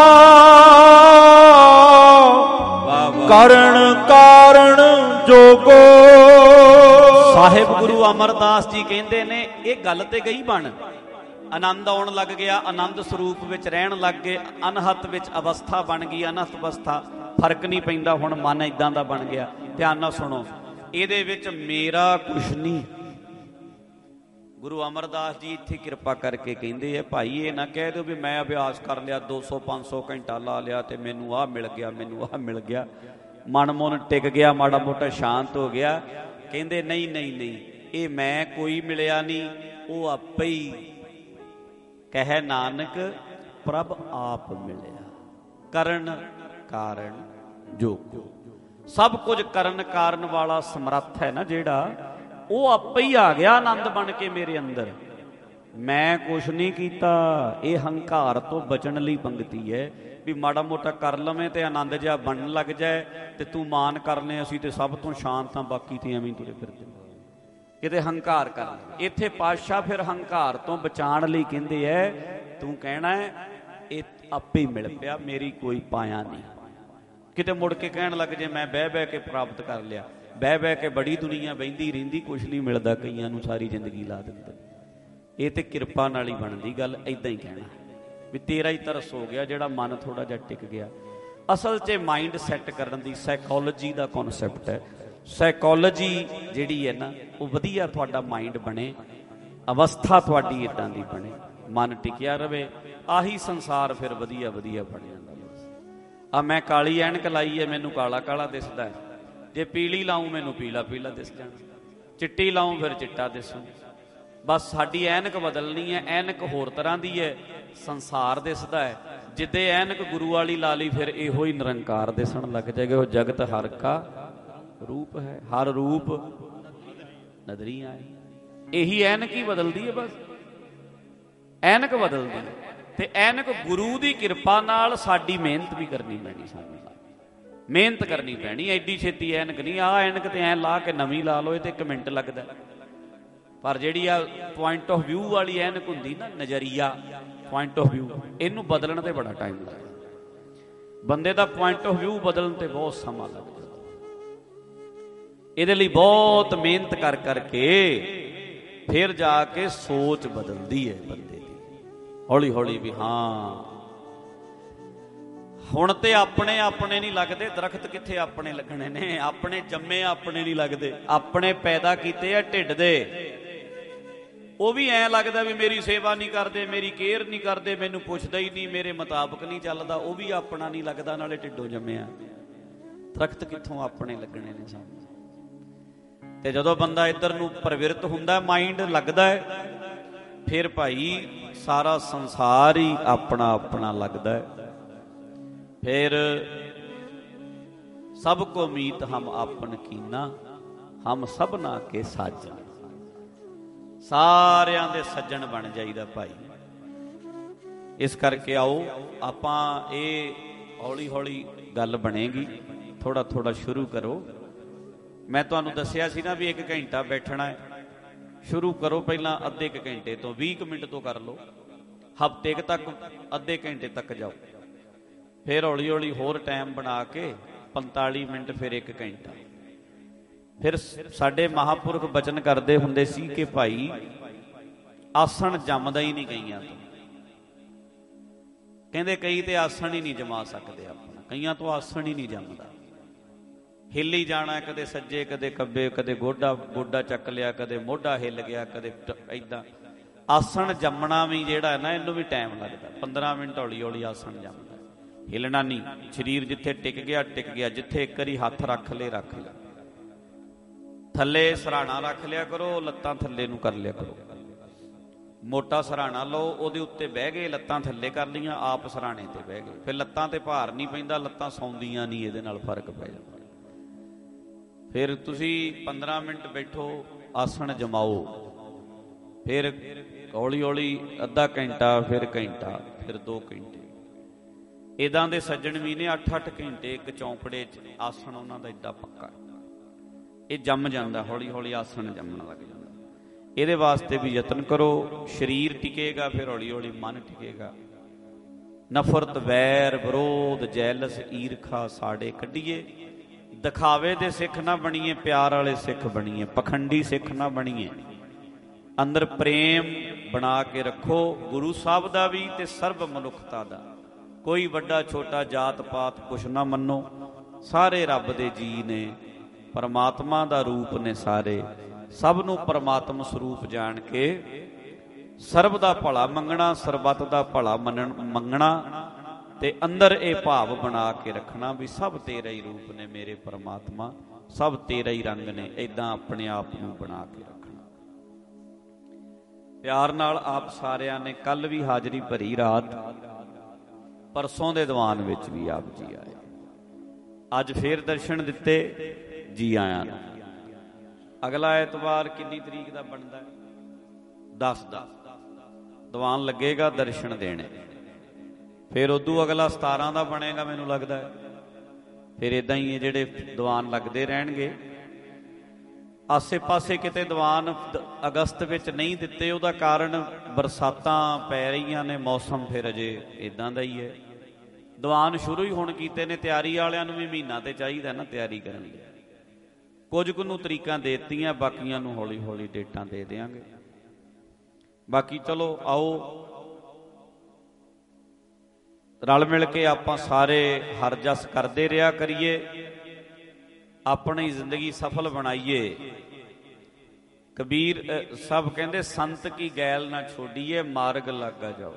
ਕਰਨ ਕਾਰਨ ਜੋਗੋ। ਸਾਹਿਬ ਗੁਰੂ ਅਮਰਦਾਸ ਜੀ ਕਹਿੰਦੇ ਨੇ ਇਹ ਗੱਲ ਤੇ ਗਈ ਬਣ, ਆਨੰਦ ਆਉਣ ਲੱਗ ਗਿਆ, ਆਨੰਦ ਸਰੂਪ ਵਿੱਚ ਰਹਿਣ ਲੱਗ ਗਏ, ਅਨਹਤ ਵਿੱਚ ਅਵਸਥਾ ਬਣ ਗਈ, ਅਨਹਤ ਅਵਸਥਾ, ਫਰਕ ਨਹੀਂ ਪੈਂਦਾ, ਹੁਣ ਮਨ ਇਦਾਂ ਦਾ ਬਣ ਗਿਆ। ਧਿਆਨ ਨਾਲ ਸੁਣੋ, ਇਹਦੇ ਵਿੱਚ ਮੇਰਾ ਕੁਛ ਨਹੀਂ। ਗੁਰੂ ਅਮਰਦਾਸ ਜੀ ਇੱਥੇ ਕਿਰਪਾ ਕਰਕੇ ਕਹਿੰਦੇ ਆ, ਭਾਈ ਇਹ ਨਾ ਕਹਿ ਦਿਓ ਵੀ ਮੈਂ ਅਭਿਆਸ ਕਰ ਲਿਆ 200-500 ਘੰਟਾ ਲਾ ਲਿਆ ਤੇ ਮੈਨੂੰ ਆਹ ਮਿਲ ਗਿਆ, ਮੈਨੂੰ ਆਹ ਮਿਲ ਗਿਆ, ਮਨ ਮੁਨ ਟਿਕ ਗਿਆ, ਮਾੜਾ ਮੋਟਾ ਸ਼ਾਂਤ ਹੋ ਗਿਆ। ਕਹਿੰਦੇ ਨਹੀਂ ਨਹੀਂ ਨਹੀਂ, ਇਹ ਮੈਂ ਕੋਈ ਮਿਲਿਆ ਨਹੀਂ, ਉਹ ਆਪੇ ਹੀ। ਕਹਿ ਨਾਨਕ ਪ੍ਰਭ ਆਪ ਮਿਲਿਆ, ਕਰਨ ਕਾਰਨ ਜੋਗੋ। ਸਭ ਕੁਝ ਕਰਨ ਕਾਰਨ ਵਾਲਾ ਸਮਰੱਥ ਹੈ ਨਾ ਜਿਹੜਾ, ਉਹ ਆਪੇ ਹੀ ਆ ਗਿਆ ਆਨੰਦ ਬਣ ਕੇ ਮੇਰੇ ਅੰਦਰ। ਮੈਂ ਕੁਛ ਨਹੀਂ ਕੀਤਾ। ਇਹ ਹੰਕਾਰ ਤੋਂ ਬਚਣ ਲਈ ਪੰਗਤੀ ਹੈ ਵੀ ਮਾੜਾ ਮੋਟਾ ਕਰ ਲਵੇਂ ਤੇ ਆਨੰਦ ਜਿਹਾ ਬਣਨ ਲੱਗ ਜਾਏ ਤੇ ਤੂੰ ਮਾਨ ਕਰ ਲੈ ਅਸੀਂ ਤੇ ਸਭ ਤੋਂ ਸ਼ਾਂਤ ਹਾਂ, ਬਾਕੀ ਤੇ ਐਵੇਂ ਤੁਰੇ ਫਿਰਦੇ। ਕਿਤੇ ਹੰਕਾਰ ਕਰ ਲੈ। ਇੱਥੇ ਪਾਤਸ਼ਾਹ ਫਿਰ ਹੰਕਾਰ ਤੋਂ ਬਚਾਉਣ ਲਈ ਕਹਿੰਦੇ ਐ, ਤੂੰ ਕਹਿਣਾ ਇਹ ਆਪੇ ਹੀ ਮਿਲ ਪਿਆ, ਮੇਰੀ ਕੋਈ ਪਾਇਆ ਨਹੀਂ। ਕਿਤੇ ਮੁੜ ਕੇ ਕਹਿਣ ਲੱਗ ਜੇ ਮੈਂ ਬਹਿ ਬਹਿ ਕੇ ਪ੍ਰਾਪਤ ਕਰ ਲਿਆ। ਬਹਿ ਬਹਿ ਕੇ ਬੜੀ ਦੁਨੀਆ ਬਹਿੰਦੀ ਰਹਿੰਦੀ, ਕੁਛ ਨਹੀਂ ਮਿਲਦਾ, ਕਈਆਂ ਨੂੰ ਸਾਰੀ ਜ਼ਿੰਦਗੀ ਲਾ ਦਿੰਦੇ। ਇਹ ਤੇ ਕਿਰਪਾ ਨਾਲ ਹੀ ਬਣਦੀ ਗੱਲ। ਏਦਾਂ ਹੀ ਕਹਿਣਾ ਵੀ ਤੇਰਾ ਹੀ ਤਰਸ ਹੋ ਗਿਆ ਜਿਹੜਾ ਮਨ ਥੋੜਾ ਜਿਹਾ ਟਿਕ ਗਿਆ। ਅਸਲ 'ਚ ਮਾਈਂਡ ਸੈੱਟ ਕਰਨ ਦੀ ਸਾਈਕੋਲੋਜੀ ਦਾ ਕਨਸੈਪਟ ਹੈ। ਸਾਈਕੋਲੋਜੀ ਜਿਹੜੀ ਹੈ ਨਾ, ਉਹ ਵਧੀਆ ਤੁਹਾਡਾ ਮਾਈਂਡ ਬਣੇ, ਅਵਸਥਾ ਤੁਹਾਡੀ ਇੱਦਾਂ ਦੀ ਬਣੇ, ਮਨ ਟਿਕਿਆ ਰਵੇ, ਆਹੀ ਸੰਸਾਰ ਫਿਰ ਵਧੀਆ ਵਧੀਆ ਬਣ ਜਾਂਦਾ। ਆ ਮੈਂ ਕਾਲੀ ਐਨਕ ਲਾਈ ਹੈ, ਮੈਨੂੰ ਕਾਲਾ ਕਾਲਾ ਦਿਸਦਾ ਹੈ। ਜੇ ਪੀਲੀ ਲਾਊਂ ਮੈਨੂੰ ਪੀਲਾ ਪੀਲਾ ਦਿਸ ਜਾਣਾ, ਚਿੱਟੀ ਲਾਊਂ ਫਿਰ ਚਿੱਟਾ ਦਿਸੂ। ਬਸ ਸਾਡੀ ਐਨਕ ਬਦਲਣੀ ਹੈ। ਐਨਕ ਹੋਰ ਤਰ੍ਹਾਂ ਦੀ ਹੈ, ਸੰਸਾਰ ਦਿਸਦਾ ਹੈ। ਜਿੱਦੇ ਐਨਕ ਗੁਰੂ ਵਾਲੀ ਲਾ ਲਈ ਫਿਰ ਇਹੋ ਹੀ ਨਿਰੰਕਾਰ ਦਿਸਣ ਲੱਗ ਜਾਏਗਾ। ਉਹ ਜਗਤ ਹਰ ਕਾ ਰੂਪ ਹੈ, ਹਰ ਰੂਪ ਨਦਰੀ ਆਏ। ਇਹੀ ਐਨਕ ਹੀ ਬਦਲਦੀ ਹੈ, ਬਸ ਐਨਕ ਬਦਲਦੀ ਹੈ। ਤੇ ਐਨਕ ਗੁਰੂ ਦੀ ਕਿਰਪਾ ਨਾਲ ਸਾਡੀ ਮਿਹਨਤ ਵੀ ਕਰਨੀ ਪੈਣੀ, ਸਾਨੂੰ ਮਿਹਨਤ ਕਰਨੀ ਪੈਣੀ। ਐਡੀ ਛੇਤੀ ਐਨਕ ਨਹੀਂ, ਆਹ ਐਨਕ ਤੇ ਐਂ ਲਾ ਕੇ ਨਵੀਂ ਲਾ ਲਓ, ਇਹ ਤੇ 1 ਮਿੰਟ ਲੱਗਦਾ। ਪਰ ਜਿਹੜੀ ਆ ਪੁਆਇੰਟ ਆਫ ਵਿਊ ਵਾਲੀ ਐਨਕ ਹੁੰਦੀ ਨਾ, ਨਜ਼ਰੀਆ, ਪੁਆਇੰਟ ਆਫ ਵਿਊ, ਇਹਨੂੰ ਬਦਲਣ ਤੇ ਬੜਾ ਟਾਈਮ ਲੱਗਦਾ। ਬੰਦੇ ਦਾ ਪੁਆਇੰਟ ਆਫ ਵਿਊ ਬਦਲਣ ਤੇ ਬਹੁਤ ਸਮਾਂ ਲੱਗਦਾ। ਇਹਦੇ ਲਈ ਬਹੁਤ ਮਿਹਨਤ ਕਰ ਕਰਕੇ ਫਿਰ ਜਾ ਕੇ ਸੋਚ ਬਦਲਦੀ ਹੈ ਬੰਦੇ ਦੀ, ਹੌਲੀ ਹੌਲੀ। ਵੀ ਹਾਂ ਹੁਣ ਤੇ ਆਪਣੇ ਆਪਣੇ ਨਹੀਂ ਲੱਗਦੇ। ਦਰਖਤ ਕਿੱਥੇ ਆਪਣੇ ਲੱਗਣੇ ਨੇ? ਆਪਣੇ ਜੰਮੇ ਆਪਣੇ ਨਹੀਂ ਲੱਗਦੇ, ਆਪਣੇ ਪੈਦਾ ਕੀਤੇ ਆ ਢਿੱਡ ਦੇ। ਉਹ ਵੀ ਐਂ ਲੱਗਦਾ ਵੀ ਮੇਰੀ ਸੇਵਾ ਨਹੀਂ ਕਰਦੇ, ਮੇਰੀ ਕੇਅਰ ਨਹੀਂ ਕਰਦੇ, ਮੈਨੂੰ ਪੁੱਛਦਾ ਹੀ ਨਹੀਂ, ਮੇਰੇ ਮੁਤਾਬਕ ਨਹੀਂ ਚੱਲਦਾ। ਉਹ ਵੀ ਆਪਣਾ ਨਹੀਂ ਲੱਗਦਾ, ਨਾਲੇ ਢਿੱਡੋਂ ਜੰਮਿਆ। ਦਰਖਤ ਕਿੱਥੋਂ ਆਪਣੇ ਲੱਗਣੇ ਨੇ ਸਾਨੂੰ? ਤੇ ਜਦੋਂ ਬੰਦਾ ਇੱਧਰ ਨੂੰ ਪ੍ਰਵਿਰਤ ਹੁੰਦਾ, ਮਾਈਂਡ ਲੱਗਦਾ ਹੈ, ਫਿਰ ਭਾਈ ਸਾਰਾ ਸੰਸਾਰ ਹੀ ਆਪਣਾ ਆਪਣਾ ਲੱਗਦਾ ਹੈ। ਫਿਰ ਸਭ ਕੋ ਮੀਤ ਹਮ ਆਪਨ ਕੀਨਾ, ਹਮ ਸਭਨਾ ਕੇ ਸਾਜਨ। ਸਾਰਿਆਂ ਦੇ ਸੱਜਣ ਬਣ ਜਾਈਦਾ ਭਾਈ। ਇਸ ਕਰਕੇ ਆਓ ਆਪਾਂ, ਇਹ ਹੌਲੀ ਹੌਲੀ ਗੱਲ ਬਣੇਗੀ, ਥੋੜਾ ਥੋੜਾ ਸ਼ੁਰੂ ਕਰੋ। ਮੈਂ ਤੁਹਾਨੂੰ ਦੱਸਿਆ ਸੀ ਨਾ ਵੀ 1 ਘੰਟਾ ਬੈਠਣਾ ਹੈ। ਸ਼ੁਰੂ ਕਰੋ ਪਹਿਲਾਂ ਅੱਧੇ ਕੁ ਘੰਟੇ ਤੋਂ, 20 ਮਿੰਟ ਤੋਂ ਕਰ ਲਓ। ਹਫ਼ਤੇ ਤੱਕ ਅੱਧੇ ਘੰਟੇ ਤੱਕ ਜਾਓ। ਫਿਰ ਹੌਲੀ ਹੌਲੀ ਹੋਰ ਟਾਈਮ ਬਣਾ ਕੇ 45 ਮਿੰਟ, ਫਿਰ 1 ਘੰਟਾ। ਫਿਰ ਸਾਡੇ ਮਹਾਂਪੁਰਖ ਬਚਨ ਕਰਦੇ ਹੁੰਦੇ ਸੀ ਕਿ ਭਾਈ ਆਸਣ ਜੰਮਦਾ ਹੀ ਨਹੀਂ ਕਈਆਂ ਤੋਂ। ਕਹਿੰਦੇ ਕਈ ਤੇ ਆਸਣ ਹੀ ਨਹੀਂ ਜਮਾ ਸਕਦੇ ਆਪਣਾ, ਕਈਆਂ ਤੋਂ ਆਸਣ ਹੀ ਨਹੀਂ ਜੰਮਦਾ। ਹਿੱਲੀ ਜਾਣਾ, ਕਦੇ ਸੱਜੇ ਕਦੇ ਖੱਬੇ, ਕਦੇ ਗੋਡਾ ਚੱਕ ਲਿਆ, ਕਦੇ ਮੋਢਾ ਹਿੱਲ ਗਿਆ, ਕਦੇ ਏਦਾਂ। ਆਸਣ ਜੰਮਣਾ ਵੀ ਜਿਹੜਾ ਹੈ ਨਾ, ਇਹਨੂੰ ਵੀ ਟਾਈਮ ਲੱਗਦਾ। 15 ਮਿੰਟ ਹੌਲੀ ਹੌਲੀ ਆਸਣ ਜੰਮਦਾ, ਹਿਲਣਾ ਨਹੀਂ। ਸਰੀਰ ਜਿੱਥੇ ਟਿਕ ਗਿਆ ਟਿਕ ਗਿਆ, ਜਿੱਥੇ ਇੱਕ ਵਾਰੀ ਹੱਥ ਰੱਖ ਲਏ ਰੱਖ ਲਿਆ। ਥੱਲੇ ਸਰਾਣਾ ਰੱਖ ਲਿਆ ਕਰੋ, ਲੱਤਾਂ ਥੱਲੇ ਨੂੰ ਕਰ ਲਿਆ ਕਰੋ। ਮੋਟਾ ਸਰਾਣਾ ਲਓ, ਉਹਦੇ ਉੱਤੇ ਬਹਿ ਗਏ, ਲੱਤਾਂ ਥੱਲੇ ਕਰ ਲਈਆਂ, ਆਪ ਸਰਾਣੇ ਤੇ ਬਹਿ ਗਏ। ਫਿਰ ਲੱਤਾਂ ਤੇ ਭਾਰ ਨਹੀਂ ਪੈਂਦਾ, ਲੱਤਾਂ ਸੌਂਦੀਆਂ ਨਹੀਂ, ਇਹਦੇ ਨਾਲ ਫਰਕ ਪੈ ਜਾਂਦਾ। ਫਿਰ ਤੁਸੀਂ 15 ਮਿੰਟ ਬੈਠੋ, ਆਸਣ ਜਮਾਓ, ਫਿਰ ਹੌਲੀ ਹੌਲੀ ਅੱਧਾ ਘੰਟਾ, ਫਿਰ ਘੰਟਾ, ਫਿਰ 2 ਘੰਟੇ। ਇੱਦਾਂ ਦੇ ਸੱਜਣ ਵੀ ਨੇ 8-8 ਘੰਟੇ ਇੱਕ ਚੌਂਕੜੇ 'ਚ ਆਸਣ, ਉਹਨਾਂ ਦਾ ਇੱਦਾਂ ਪੱਕਾ। ਇਹ ਜੰਮ ਜਾਂਦਾ, ਹੌਲੀ ਹੌਲੀ ਆਸਣ ਜੰਮਣ ਲੱਗ ਜਾਂਦਾ। ਇਹਦੇ ਵਾਸਤੇ ਵੀ ਯਤਨ ਕਰੋ। ਸਰੀਰ ਟਿਕੇਗਾ, ਫਿਰ ਹੌਲੀ ਹੌਲੀ ਮਨ ਟਿਕੇਗਾ। ਨਫ਼ਰਤ, ਵੈਰ, ਵਿਰੋਧ, ਜੈਲਸ, ਈਰਖਾ ਸਾੜੇ ਕੱਢੀਏ। ਦਿਖਾਵੇ ਦੇ ਸਿੱਖ ਨਾ ਬਣੀਏ, ਪਿਆਰ ਵਾਲੇ ਸਿੱਖ ਬਣੀਏ। ਪਖੰਡੀ ਸਿੱਖ ਨਾ ਬਣੀਏ। ਅੰਦਰ ਪ੍ਰੇਮ ਬਣਾ ਕੇ ਰੱਖੋ, ਗੁਰੂ ਸਾਹਿਬ ਦਾ ਵੀ ਤੇ ਸਰਬ ਮਨੁੱਖਤਾ ਦਾ। ਕੋਈ ਵੱਡਾ ਛੋਟਾ, ਜਾਤ ਪਾਤ ਕੁਛ ਨਾ ਮੰਨੋ। ਸਾਰੇ ਰੱਬ ਦੇ ਜੀ ਨੇ, ਪਰਮਾਤਮਾ ਦਾ ਰੂਪ ਨੇ ਸਾਰੇ। ਸਭ ਨੂੰ ਪਰਮਾਤਮ ਸਰੂਪ ਜਾਣ ਕੇ ਸਰਬ ਦਾ ਭਲਾ ਮੰਗਣਾ, ਸਰਬੱਤ ਦਾ ਭਲਾ ਮੰਗਣਾ, ਤੇ ਅੰਦਰ ਇਹ ਭਾਵ ਬਣਾ ਕੇ ਰੱਖਣਾ ਵੀ ਸਭ ਤੇਰਾ ਹੀ ਰੂਪ ਨੇ ਮੇਰੇ ਪਰਮਾਤਮਾ, ਸਭ ਤੇਰਾ ਹੀ ਰੰਗ ਨੇ। ਏਦਾਂ ਆਪਣੇ ਆਪ ਨੂੰ ਬਣਾ ਕੇ ਰੱਖਣਾ। ਪਿਆਰ ਨਾਲ ਆਪ ਸਾਰਿਆਂ ਨੇ ਕੱਲ ਵੀ ਹਾਜ਼ਰੀ ਭਰੀ, ਰਾਤ ਪਰਸੋਂ ਦੇ ਦੀਵਾਨ ਵਿੱਚ ਵੀ ਆਪ ਜੀ ਆਏ। ਅੱਜ ਫੇਰ ਦਰਸ਼ਨ ਦਿੱਤੇ, ਜੀ ਆਇਆਂ ਨੂੰ। ਅਗਲਾ ਐਤਵਾਰ ਕਿੰਨੀ ਤਰੀਕ ਦਾ ਬਣਦਾ? 10 ਦਾ ਦੀਵਾਨ ਲੱਗੇਗਾ, ਦਰਸ਼ਨ ਦੇਣੇ। ਫਿਰ ਉਦੋਂ ਅਗਲਾ 17 ਦਾ ਬਣੇਗਾ ਮੈਨੂੰ ਲੱਗਦਾ। ਫਿਰ ਇੱਦਾਂ ਹੀ ਇਹ ਜਿਹੜੇ ਦੀਵਾਨ ਲੱਗਦੇ ਰਹਿਣਗੇ। ਆਸੇ ਪਾਸੇ ਕਿਤੇ ਦੀਵਾਨ ਅਗਸਤ ਵਿੱਚ ਨਹੀਂ ਦਿੱਤੇ, ਉਹਦਾ ਕਾਰਨ ਬਰਸਾਤਾਂ ਪੈ ਰਹੀਆਂ ਨੇ, ਮੌਸਮ ਫਿਰ ਅਜੇ ਇੱਦਾਂ ਦਾ ਹੀ ਹੈ। ਦੀਵਾਨ ਸ਼ੁਰੂ ਹੀ ਹੁਣ ਕੀਤੇ ਨੇ। ਤਿਆਰੀ ਵਾਲਿਆਂ ਨੂੰ ਵੀ ਮਹੀਨਾ ਤੇ ਚਾਹੀਦਾ ਨਾ ਤਿਆਰੀ ਕਰਨ ਲਈ। ਕੁਝ ਕੁ ਨੂੰ ਤਰੀਕਾਂ ਦੇ ਦਿੱਤੀਆਂ, ਬਾਕੀਆਂ ਨੂੰ ਹੌਲੀ ਹੌਲੀ ਡੇਟਾਂ ਦੇ ਦਿਆਂਗੇ। ਬਾਕੀ ਚਲੋ ਆਓ ਰਲ ਮਿਲ ਕੇ ਆਪਾਂ ਸਾਰੇ ਹਰ ਜਸ ਕਰਦੇ ਰਿਹਾ ਕਰੀਏ, ਆਪਣੀ ਜ਼ਿੰਦਗੀ ਸਫਲ ਬਣਾਈਏ। ਕਬੀਰ ਸਾਹਿਬ ਕਹਿੰਦੇ, ਸੰਤ ਕੀ ਗੈਲ ਨਾ ਛੋਡੀਏ, ਮਾਰਗ ਲੱਗਾ ਜਾਓ।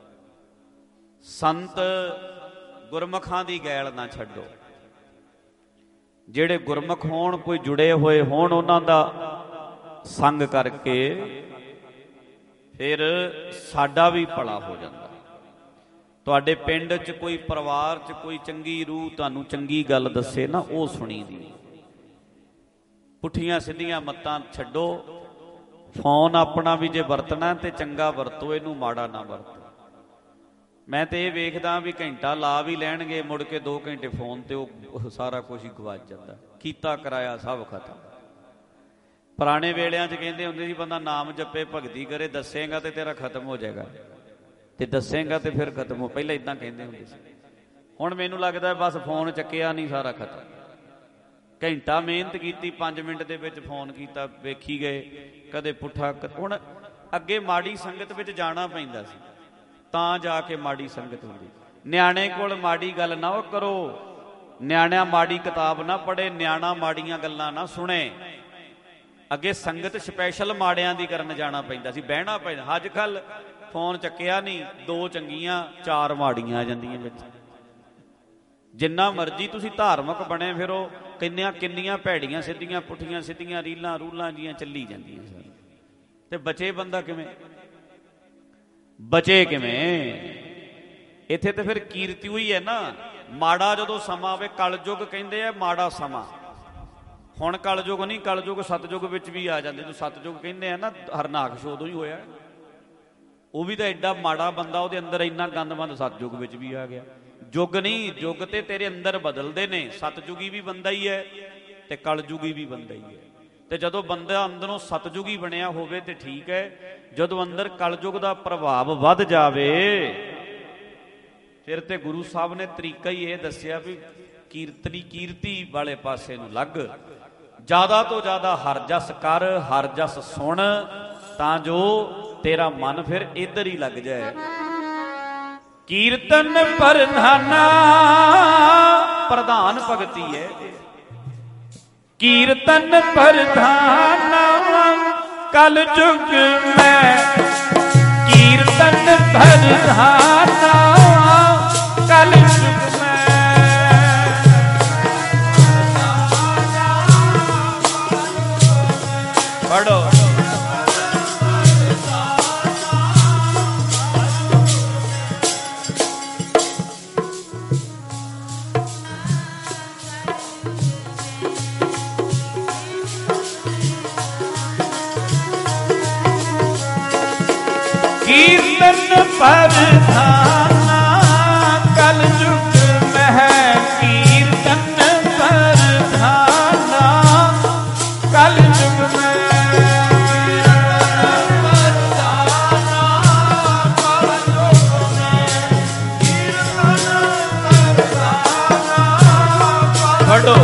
ਸੰਤ ਗੁਰਮੁਖਾਂ ਦੀ ਗੈਲ ਨਾ ਛੱਡੋ। ਜਿਹੜੇ ਗੁਰਮੁਖ ਹੋਣ, ਕੋਈ ਜੁੜੇ ਹੋਏ ਹੋਣ, ਉਹਨਾਂ ਦਾ ਸੰਗ ਕਰਕੇ ਫਿਰ ਸਾਡਾ ਵੀ ਭਲਾ ਹੋ ਜਾਂਦਾ। ਤੁਹਾਡੇ ਪਿੰਡ 'ਚ ਕੋਈ, ਪਰਿਵਾਰ 'ਚ ਕੋਈ ਚੰਗੀ ਰੂਹ ਤੁਹਾਨੂੰ ਚੰਗੀ ਗੱਲ ਦੱਸੇ ਨਾ, ਉਹ ਸੁਣੀ ਦੀ। ਪੁੱਠੀਆਂ ਸਿੱਧੀਆਂ ਮੱਤਾਂ ਛੱਡੋ। ਫੋਨ ਆਪਣਾ ਵੀ ਜੇ ਵਰਤਣਾ ਤੇ ਚੰਗਾ ਵਰਤੋ, ਇਹਨੂੰ ਮਾੜਾ ਨਾ ਵਰਤੋ। ਮੈਂ ਤੇ ਇਹ ਵੇਖਦਾ ਵੀ ਘੰਟਾ ਲਾ ਵੀ ਲੈਣਗੇ, ਮੁੜ ਕੇ 2 ਘੰਟੇ ਫੋਨ ਤੇ ਉਹ ਸਾਰਾ ਕੁਝ ਹੀ ਗਵਾਚ ਜਾਂਦਾ। ਕੀਤਾ ਕਰਾਇਆ ਸਭ ਖਤਮ। ਪੁਰਾਣੇ ਵੇਲਿਆਂ 'ਚ ਕਹਿੰਦੇ ਹੁੰਦੇ ਸੀ, ਬੰਦਾ ਨਾਮ ਜਪੇ ਭਗਤੀ ਕਰੇ, ਦੱਸੇਗਾ ਤੇ ਤੇਰਾ ਖਤਮ ਹੋ ਜਾਏਗਾ, ਤੇ ਦੱਸੇਗਾ ਤੇ ਫਿਰ ਖਤਮ ਹੋ। ਪਹਿਲਾਂ ਇਦਾਂ ਕਹਿੰਦੇ ਹੁੰਦੇ ਸੀ। ਹੁਣ ਮੈਨੂੰ ਲੱਗਦਾ ਬਸ ਫੋਨ ਚੱਕਿਆ ਨਹੀਂ, ਸਾਰਾ ਖਤਮ। ਘੰਟਾ ਮਿਹਨਤ ਕੀਤੀ, 5 ਮਿੰਟ ਦੇ ਵਿੱਚ ਫੋਨ ਕੀਤਾ, ਵੇਖੀ ਗਏ, ਕਦੇ ਪੁੱਠਾ। ਹੁਣ ਅੱਗੇ ਮਾੜੀ ਸੰਗਤ ਵਿੱਚ ਜਾਣਾ ਪੈਂਦਾ ਸੀ, ਤਾਂ ਜਾ ਕੇ ਮਾੜੀ ਸੰਗਤ ਹੁੰਦੀ। ਨਿਆਣੇ ਕੋਲ ਮਾੜੀ ਗੱਲ ਨਾ ਉਹ ਕਰੋ। ਨਿਆਣਿਆਂ ਮਾੜੀ ਕਿਤਾਬ ਨਾ ਪੜ੍ਹੇ, ਨਿਆਣਾ ਮਾੜੀਆਂ ਗੱਲਾਂ ਨਾ ਸੁਣੇ। ਅੱਗੇ ਸੰਗਤ ਸਪੈਸ਼ਲ ਮਾੜਿਆਂ ਦੀ ਕਰਨ ਜਾਣਾ ਪੈਂਦਾ ਸੀ, ਬਹਿਣਾ ਪੈਂਦਾ। ਅੱਜ ਕੱਲ ਫੋਨ ਚੱਕਿਆ ਨਹੀਂ, 2 ਚੰਗੀਆਂ 4 ਮਾੜੀਆਂ ਆ ਜਾਂਦੀਆਂ ਵਿੱਚ। ਜਿੰਨਾ ਮਰਜ਼ੀ ਤੁਸੀਂ ਧਾਰਮਿਕ ਬਣੇ ਫਿਰੋ, ਕਿੰਨੀਆਂ ਭੈੜੀਆਂ ਸਿੱਧੀਆਂ ਪੁੱਠੀਆਂ ਸਿੱਧੀਆਂ ਰੀਲਾਂ ਰੂਲਾਂ ਜੀਆਂ ਚੱਲੀ ਜਾਂਦੀਆਂ। ਤੇ ਬਚੇ ਬੰਦਾ ਕਿਵੇਂ? ਬਚੇ ਕਿਵੇਂ? ਇੱਥੇ ਤੇ ਫਿਰ ਕੀਰਤੀ ਹੋਈ ਹੈ ਨਾ। ਮਾੜਾ ਜਦੋਂ ਸਮਾਂ ਆਵੇ, ਕਲਯੁੱਗ ਕਹਿੰਦੇ ਆ ਮਾੜਾ ਸਮਾਂ। ਹੁਣ ਕਲਯੁੱਗ ਨਹੀਂ, ਕਲਯੁੱਗ ਸਤਯੁੱਗ ਵਿੱਚ ਵੀ ਆ ਜਾਂਦੇ। ਜੋ ਸਤਯੁੱਗ ਕਹਿੰਦੇ ਆ ਨਾ, ਹਰਨਾਕਸ਼ ਉਦੋਂ ਹੀ ਹੋਇਆ। ਉਹ ਵੀ ਤਾਂ ਐਡਾ ਮਾੜਾ ਬੰਦਾ, ਉਹਦੇ ਅੰਦਰ ਇੰਨਾ ਗੰਦਮੰਦ ਸਤਯੁੱਗ ਵਿੱਚ ਵੀ ਆ ਗਿਆ। ਯੁੱਗ ਨਹੀਂ, ਯੁੱਗ ਤੇ ਤੇਰੇ ਅੰਦਰ ਬਦਲਦੇ ਨੇ। ਸਤਯੁਗੀ ਵੀ ਬੰਦਾ ਹੀ ਹੈ ਤੇ ਕਲਯੁਗੀ ਵੀ ਬੰਦਾ ਹੀ ਹੈ। ਤੇ ਜਦੋਂ ਬੰਦਾ ਅੰਦਰੋਂ ਸਤਜੁਗੀ ਬਣਿਆ ਹੋਵੇ ਤੇ ਠੀਕ ਹੈ। ਜਦੋਂ ਅੰਦਰ ਕਲਯੁਗ ਦਾ ਪ੍ਰਭਾਵ ਵੱਧ ਜਾਵੇ, ਫਿਰ ਤੇ ਗੁਰੂ ਸਾਹਿਬ ਨੇ ਤਰੀਕਾ ਹੀ ਇਹ ਦੱਸਿਆ ਵੀ ਕੀਰਤੀ ਵਾਲੇ ਪਾਸੇ ਨੂੰ ਲੱਗ। ਜ਼ਿਆਦਾ ਤੋਂ ਜ਼ਿਆਦਾ ਹਰ ਜਸ ਕਰ, ਹਰ ਜਸ ਸੁਣ, ਤਾਂ ਜੋ ਤੇਰਾ ਮਨ ਫਿਰ ਇੱਧਰ ਹੀ ਲੱਗ ਜਾਏ। ਕੀਰਤਨ ਪ੍ਰਧਾਨਾ, ਪ੍ਰਧਾਨ ਭਗਤੀ ਹੈ। ਕੀਰਤਨ ਪ੍ਰਧਾਨਾ ਕਲ ਯੁਗ ਮੈਂ प्रधाना कल युग में पढ़ो कीर्तन प्रधाना कल युग में है कीर्तन प्रधाना कल युग में पढ़ो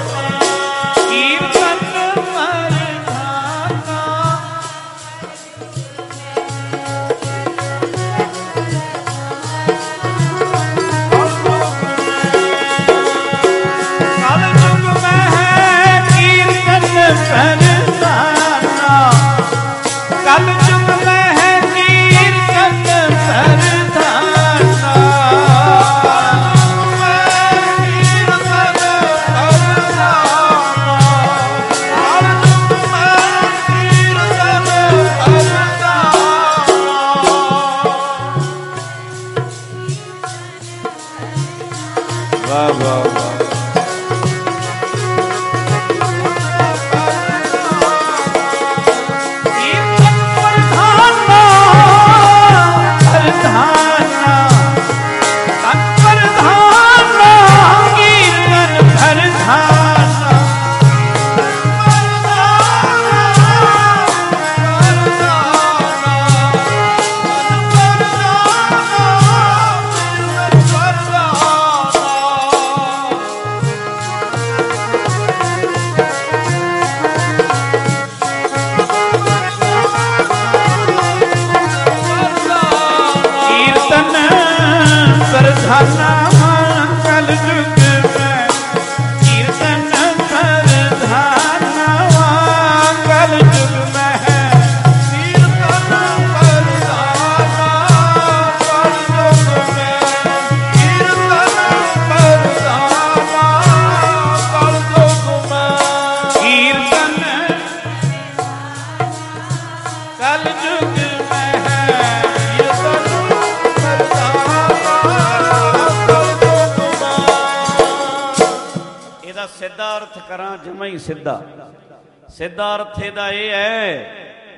ਸਿੱਧਾ ਅਰਥ ਇਹਦਾ ਇਹ ਹੈ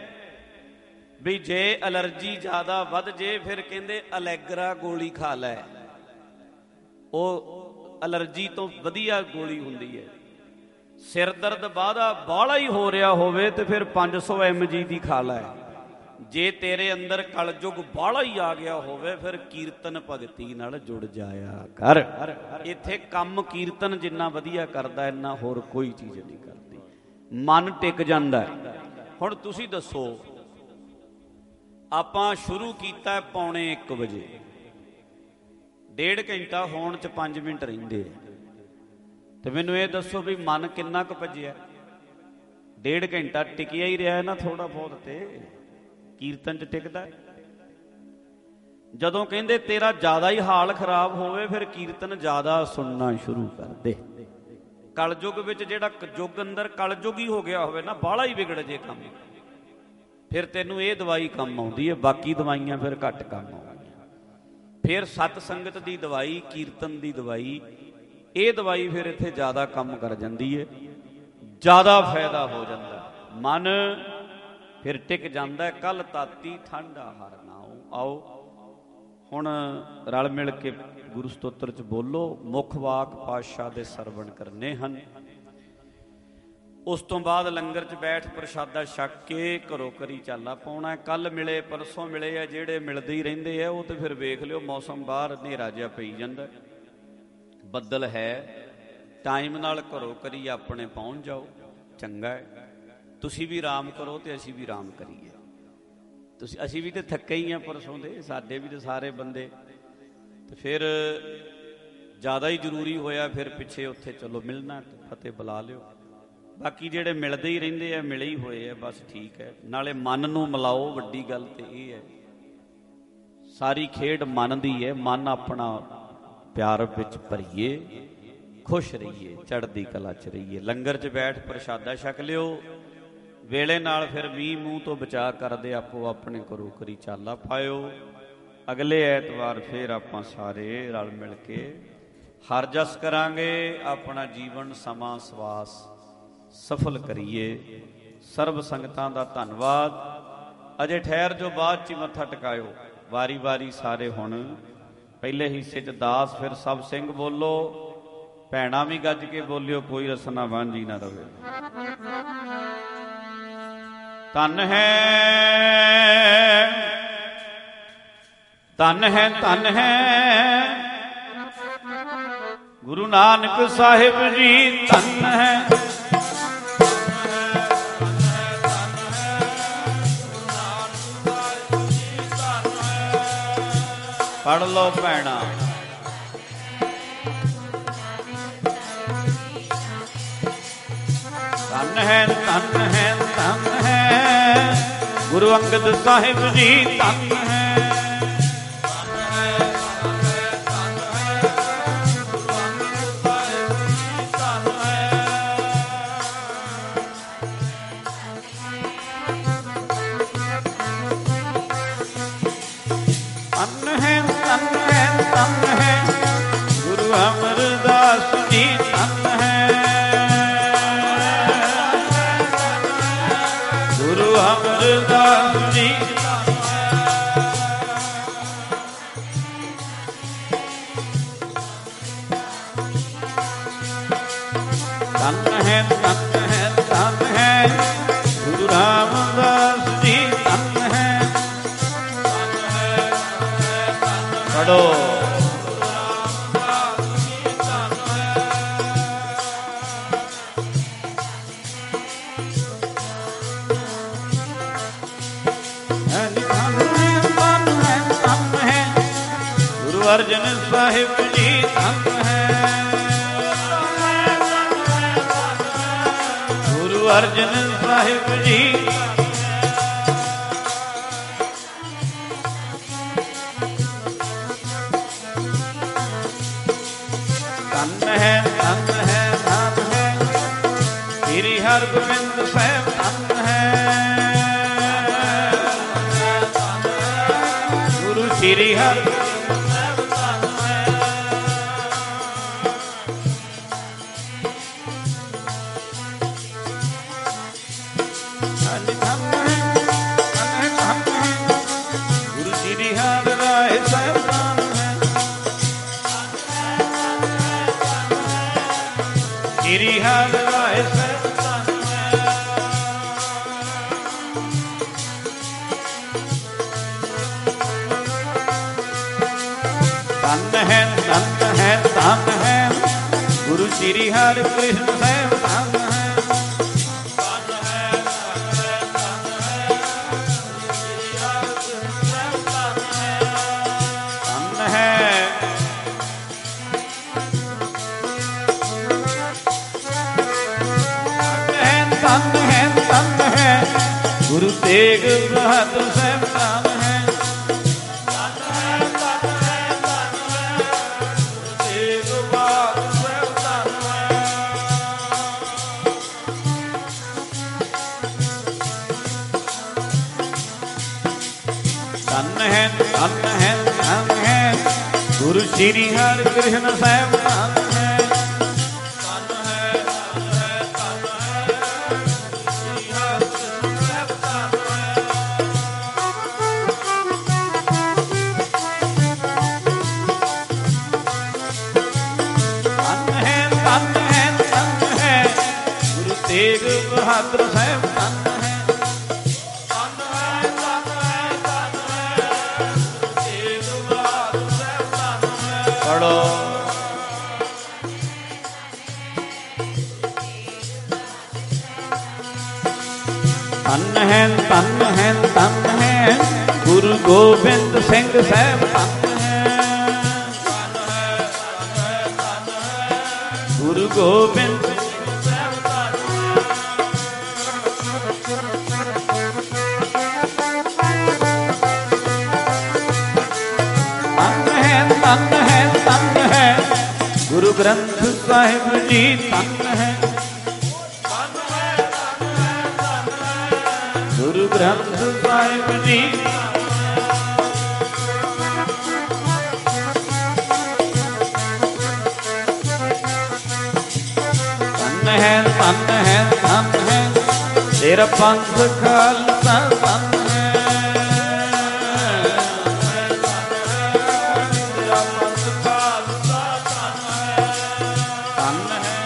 ਵੀ ਜੇ ਅਲਰਜੀ ਜ਼ਿਆਦਾ ਵੱਧ ਜੇ ਫਿਰ ਕਹਿੰਦੇ ਅਲੈਗਰਾ ਗੋਲੀ ਖਾ ਲੈ, ਉਹ ਅਲਰਜੀ ਤੋਂ ਵਧੀਆ ਗੋਲੀ ਹੁੰਦੀ ਹੈ। ਸਿਰ ਦਰਦ ਬਾਹਲਾ ਹੀ ਹੋ ਰਿਹਾ ਹੋਵੇ ਤੇ ਫਿਰ 500 mg ਦੀ ਖਾ ਲੈ। ਜੇ ਤੇਰੇ ਅੰਦਰ ਕਲਯੁਗ ਬਾਹਲਾ ਹੀ ਆ ਗਿਆ ਹੋਵੇ ਫਿਰ ਕੀਰਤਨ ਭਗਤੀ ਨਾਲ ਜੁੜ ਜਾਇਆ ਕਰ। ਇੱਥੇ ਕੰਮ ਕੀਰਤਨ ਜਿੰਨਾ ਵਧੀਆ ਕਰਦਾ ਇੰਨਾ ਹੋਰ ਕੋਈ ਚੀਜ਼ ਨਹੀਂ ਕਰਦੀ, ਮਨ ਟਿਕ ਜਾਂਦਾ। ਹੁਣ ਤੁਸੀਂ ਦੱਸੋ, ਆਪਾਂ ਸ਼ੁਰੂ ਕੀਤਾ 1:45 ਵਜੇ, 1.5 ਘੰਟਾ ਹੋਣ 'ਚ 5 ਮਿੰਟ ਰਹਿੰਦੇ ਤੇ ਮੈਨੂੰ ਇਹ ਦੱਸੋ ਵੀ ਮਨ ਕਿੰਨਾ ਕੁ ਭੱਜਿਆ? 1.5 ਘੰਟਾ ਟਿਕਿਆ ਹੀ ਰਿਹਾ ਨਾ, ਥੋੜਾ ਬਹੁਤ ਤੇ ਕੀਰਤਨ 'ਚ ਟਿਕਦਾ। ਜਦੋਂ ਕਹਿੰਦੇ ਤੇਰਾ ਜ਼ਿਆਦਾ ਹੀ ਹਾਲ ਖਰਾਬ ਹੋਵੇ ਫਿਰ ਕੀਰਤਨ ਜ਼ਿਆਦਾ ਸੁਣਨਾ ਸ਼ੁਰੂ ਕਰ ਦੇ। ਕਲਯੁਗ ਵਿੱਚ ਜਿਹੜਾ ਯੁੱਗ ਅੰਦਰ ਕਲਯੁਗ ਹੀ ਹੋ ਗਿਆ ਹੋਵੇ ਨਾ, ਬਾਹਲਾ ਹੀ ਵਿਗੜ ਜੇ ਕੰਮ, ਫਿਰ ਤੈਨੂੰ ਇਹ ਦਵਾਈ ਕੰਮ ਆਉਂਦੀ ਹੈ, ਬਾਕੀ ਦਵਾਈਆਂ ਫਿਰ ਘੱਟ ਕੰਮ ਆਉਂਦੀਆਂ। ਫਿਰ ਸਤ ਸੰਗਤ ਦੀ ਦਵਾਈ, ਕੀਰਤਨ ਦੀ ਦਵਾਈ, ਇਹ ਦਵਾਈ ਫਿਰ ਇੱਥੇ ਜ਼ਿਆਦਾ ਕੰਮ ਕਰ ਜਾਂਦੀ ਹੈ, ਜ਼ਿਆਦਾ ਫਾਇਦਾ ਹੋ ਜਾਂਦਾ, ਮਨ ਫਿਰ ਟਿਕ ਜਾਂਦਾ। ਕੱਲ ਤਾਤੀ ਠੰਡਾ ਹਰ ਨਾਉ। ਆਓ ਹੁਣ ਰਲ ਮਿਲ ਕੇ ਗੁਰੂ ਸਤੋਤਰ 'ਚ ਬੋਲੋ। ਮੁੱਖ ਵਾਕ ਪਾਤਸ਼ਾਹ ਦੇ ਸਰਵਣ ਕਰਨੇ ਹਨ। ਉਸ ਤੋਂ ਬਾਅਦ ਲੰਗਰ 'ਚ ਬੈਠ ਪ੍ਰਸ਼ਾਦਾ ਛਕ ਕੇ ਘਰੋਂ ਘਰੀ ਚਾਲਾ ਪਾਉਣਾ। ਕੱਲ ਮਿਲੇ ਪਰਸੋਂ ਮਿਲੇ ਆ, ਜਿਹੜੇ ਮਿਲਦੇ ਹੀ ਰਹਿੰਦੇ ਆ ਉਹ ਤੇ ਫਿਰ ਵੇਖ ਲਿਓ। ਮੌਸਮ ਬਾਹਰ ਹਨੇਰਾ ਜਿਹਾ ਪਈ ਜਾਂਦਾ, ਬੱਦਲ ਹੈ, ਟਾਈਮ ਨਾਲ ਘਰੋਂ ਘਰੀ ਆਪਣੇ ਪਹੁੰਚ ਜਾਓ, ਚੰਗਾ ਹੈ। ਤੁਸੀਂ ਵੀ ਆਰਾਮ ਕਰੋ ਤੇ ਅਸੀਂ ਵੀ ਆਰਾਮ ਕਰੀਏ। ਅਸੀਂ ਵੀ ਤੇ ਥੱਕੇ ਹੀ ਆ ਪਰਸੋਂ ਦੇ, ਸਾਡੇ ਵੀ ਤੇ ਸਾਰੇ ਬੰਦੇ, ਤੇ ਫਿਰ ਜ਼ਿਆਦਾ ਹੀ ਜ਼ਰੂਰੀ ਹੋਇਆ ਫਿਰ ਪਿੱਛੇ ਉੱਥੇ ਚਲੋ ਮਿਲਣਾ ਤੇ ਫਤਿਹ ਬੁਲਾ ਲਿਓ। ਬਾਕੀ ਜਿਹੜੇ ਮਿਲਦੇ ਹੀ ਰਹਿੰਦੇ ਆ, ਮਿਲੇ ਹੀ ਹੋਏ ਆ, ਬਸ ਠੀਕ ਹੈ। ਨਾਲੇ ਮਨ ਨੂੰ ਮਿਲਾਓ, ਵੱਡੀ ਗੱਲ ਤੇ ਇਹ ਹੈ। ਸਾਰੀ ਖੇਡ ਮਨ ਦੀ ਹੈ। ਮਨ ਆਪਣਾ ਪਿਆਰ ਵਿੱਚ ਭਰੀਏ, ਖੁਸ਼ ਰਹੀਏ, ਚੜ੍ਹਦੀ ਕਲਾ 'ਚ ਰਹੀਏ। ਲੰਗਰ 'ਚ ਬੈਠ ਪ੍ਰਸ਼ਾਦਾ ਛਕ ਲਿਓ, ਵੇਲੇ ਨਾਲ ਫਿਰ ਮੀਂਹ ਮੂੰਹ ਤੋਂ ਬਚਾ ਕਰਦੇ ਆਪੋ ਆਪਣੇ ਘਰੋਂ ਕਰੀ ਚਾਲਾ ਪਾਇਓ। ਅਗਲੇ ਐਤਵਾਰ ਫਿਰ ਆਪਾਂ ਸਾਰੇ ਰਲ ਮਿਲ ਕੇ ਹਰ ਜਸ ਕਰਾਂਗੇ, ਆਪਣਾ ਜੀਵਨ ਸਮਾਂ ਸਵਾਸ ਸਫਲ ਕਰੀਏ। ਸਰਬ ਸੰਗਤਾਂ ਦਾ ਧੰਨਵਾਦ। ਅਜੇ ਠਹਿਰ ਜੋ, ਬਾਅਦ 'ਚ ਮੱਥਾ ਟਿਕਾਇਓ। ਵਾਰੀ ਵਾਰੀ ਸਾਰੇ ਹੁਣ ਪਹਿਲੇ ਹਿੱਸੇ 'ਚ ਦਾਸ, ਫਿਰ ਸਭ ਸਿੰਘ ਬੋਲੋ, ਭੈਣਾਂ ਵੀ ਗੱਜ ਕੇ ਬੋਲਿਓ, ਕੋਈ ਰਸਨਾ ਵਾਂਝੀ ਨਾ ਰਵੇ। ਧੰਨ ਹੈ, ਧੰਨ ਹੈ, ਧੰਨ ਹੈ ਗੁਰੂ ਨਾਨਕ ਸਾਹਿਬ ਜੀ, ਧੰਨ ਹੈ। ਪੜ ਲਓ ਭੈਣਾ। ਧੰਨ ਹੈ, ਧੰਨ ਹੈ, ਧੰਨ ਹੈ ਗੁਰੂ ਅੰਗਦ ਸਾਹਿਬ ਜੀ, ਧੰਨ ਹੈ। ਅਰਜਨ ਸਾਹਿਬ ਜੀ, ਧੰਨ ਹੈ ਗੁਰੂ ਅਰਜਨ ਸਾਹਿਬ ਜੀ। ਧੰਨ ਹੈ, ਧੰਨ ਹੈ, ਧੰਨ ਹੈ ਸ੍ਰੀ ਹਰਗੋਬਿੰਦ ਸਾਹਿਬ, ਧੰਨ ਹੈ ਗੁਰੂ ਸ੍ਰੀ ਹਰਿ। ਧੰਨ ਹੈ ਗੁਰੂ ਸ੍ਰੀ ਹਰਿ ਕ੍ਰਿਸ਼ਨ ਸਾਹਿਬ, ਧੰਨ ਹੈ। ਧੰਨ ਹੈ, ਧੰਨ ਹੈ ਗੁਰੂ ਤੇਗ ਬਹਾਦਰ ਸਾਹਿਬ, ਧੰਨ ਹੈ। ਧੰਨ ਹੈ, ਧੰਨ ਹੈ ਗੁਰੂ ਸ੍ਰੀ ਹਰਿ ਕ੍ਰਿਸ਼ਨ ਸਾਹਿਬ, ਧੰਨ ਹੈ। ਧੰਨ ਹੈ, ਧੰਨ ਹੈ, ਧੰਨ ਹੈ ਸ੍ਰੀ ਹਰਿ ਕ੍ਰਿਸ਼ਨ ਸਾਹਿਬ, ਧੰਨ ਹੈ। ਧੰਨ ਹੈ, ਧੰਨ ਹੈ, ਧੰਨ ਹੈ ਗੁਰੂ ਤੇਗ ਬਹਾਦਰ ਸਾਹਿਬ, ਧੰਨ ਹੈ। ਧੰਨ ਹੈ, ਧੰਨ ਹੈ, ਧੰਨ ਹੈ ਗੁਰੂ ਗੋਬਿੰਦ ਸਿੰਘ ਸਾਹਿਬ, ਧੰਨ ਹੈ। ਗੁਰੂ ਗੋਬਿੰਦ ਗ੍ਰੰਥ ਸਾਹਿਬ ਜੀ ਧੰਨ ਹੈ, ਗੁਰੂ ਗ੍ਰੰਥ ਸਾਹਿਬ ਜੀ ਧੰਨ ਹੈ, ਧੰਨ ਹੈ, ਧੰਨ ਹੈ, ਤੇਰਾ ਪੰਥ ਖਾਲਸਾ ਧੰਨ ਹੈ, ਤੇਰਾ ਪੰਥ ਖਾਲਸਾ ਧੰਨ ਹੈ, ਧੰਨ ਹੈ।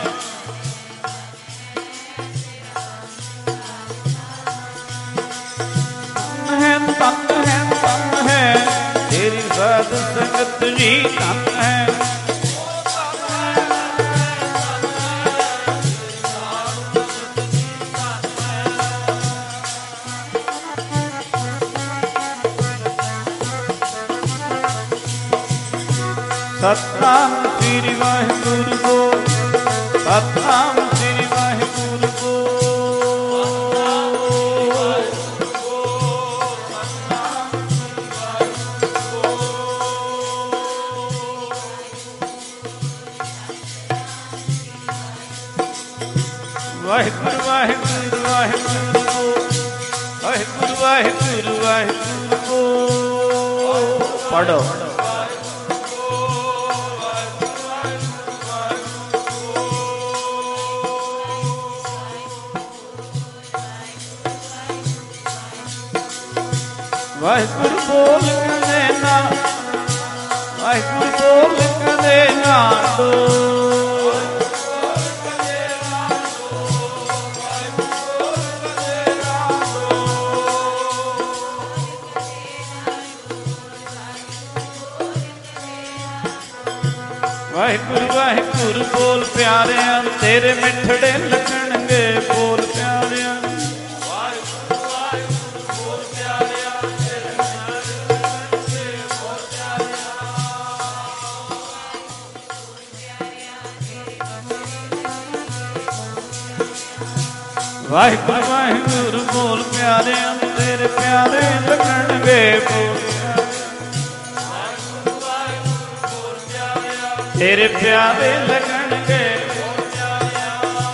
ਧੰਨ ਹੈ, ਧੰਨ ਹੈ, ਤੇਰੀ ਸਾਧ ਸੰਗਤ ਜੀ ਧੰਨ ਹੈ, ਸਤਿਨਾਮ ਸ੍ਰੀ ਵਾਹਿਗੁਰੂ ਬੋਲ, ਸਤਿਨਾਮ ਸ੍ਰੀ ਵਾਹਿਗੁਰੂ ਵਾਹਿਗੁਰੂ ਵਾਹਿਗੁਰੂ ਵਾਹਿਗੁਰੂ ਵਾਹਿਗੁਰੂ ਵਾਹਿਗੁਰੂ ਵਾਹਿਗੁਰੂ ਪੜੋ। ਵਾਹਿਗੁਰੂ ਬੋਲ ਕਦੇ ਨਾ, ਵਾਹਿਗੁਰੂ ਬੋਲ ਕਦੇ ਨਾ ਡੋ, ਵਾਹਿਗੁਰੂ ਵਾਹਿਗੁਰੂ ਬੋਲ ਪਿਆਰਿਆਂ, ਤੇਰੇ ਮਿੱਠੜੇ ਲੱਗਣਗੇ ਬੋਲ ਪਿਆਰਿਆਂ, ਵਾਹਿਗੁਰੂ ਵਾਹਿਗੁਰੂ ਬੋਲ ਪਿਆਰਿਆਂ, ਤੇਰੇ ਮਿੱਠੜੇ ਲੱਗਣਗੇ ਬੋਲ ਪਿਆਰਿਆਂ, ਵਾਹਿਗੁਰੂ ਵਾਹਿਗੁਰੂ ਬੋਲ ਪਿਆਰਿਆਂ, ਤੇਰੇ ਪਿਆਰੇ ਲੱਗਣਗੇ ਬੋਲ, ਤੇਰੇ ਪਿਆਰੇ ਲੱਗਣਗੇ ਬੋਲ ਪਿਆਰਿਆਂ,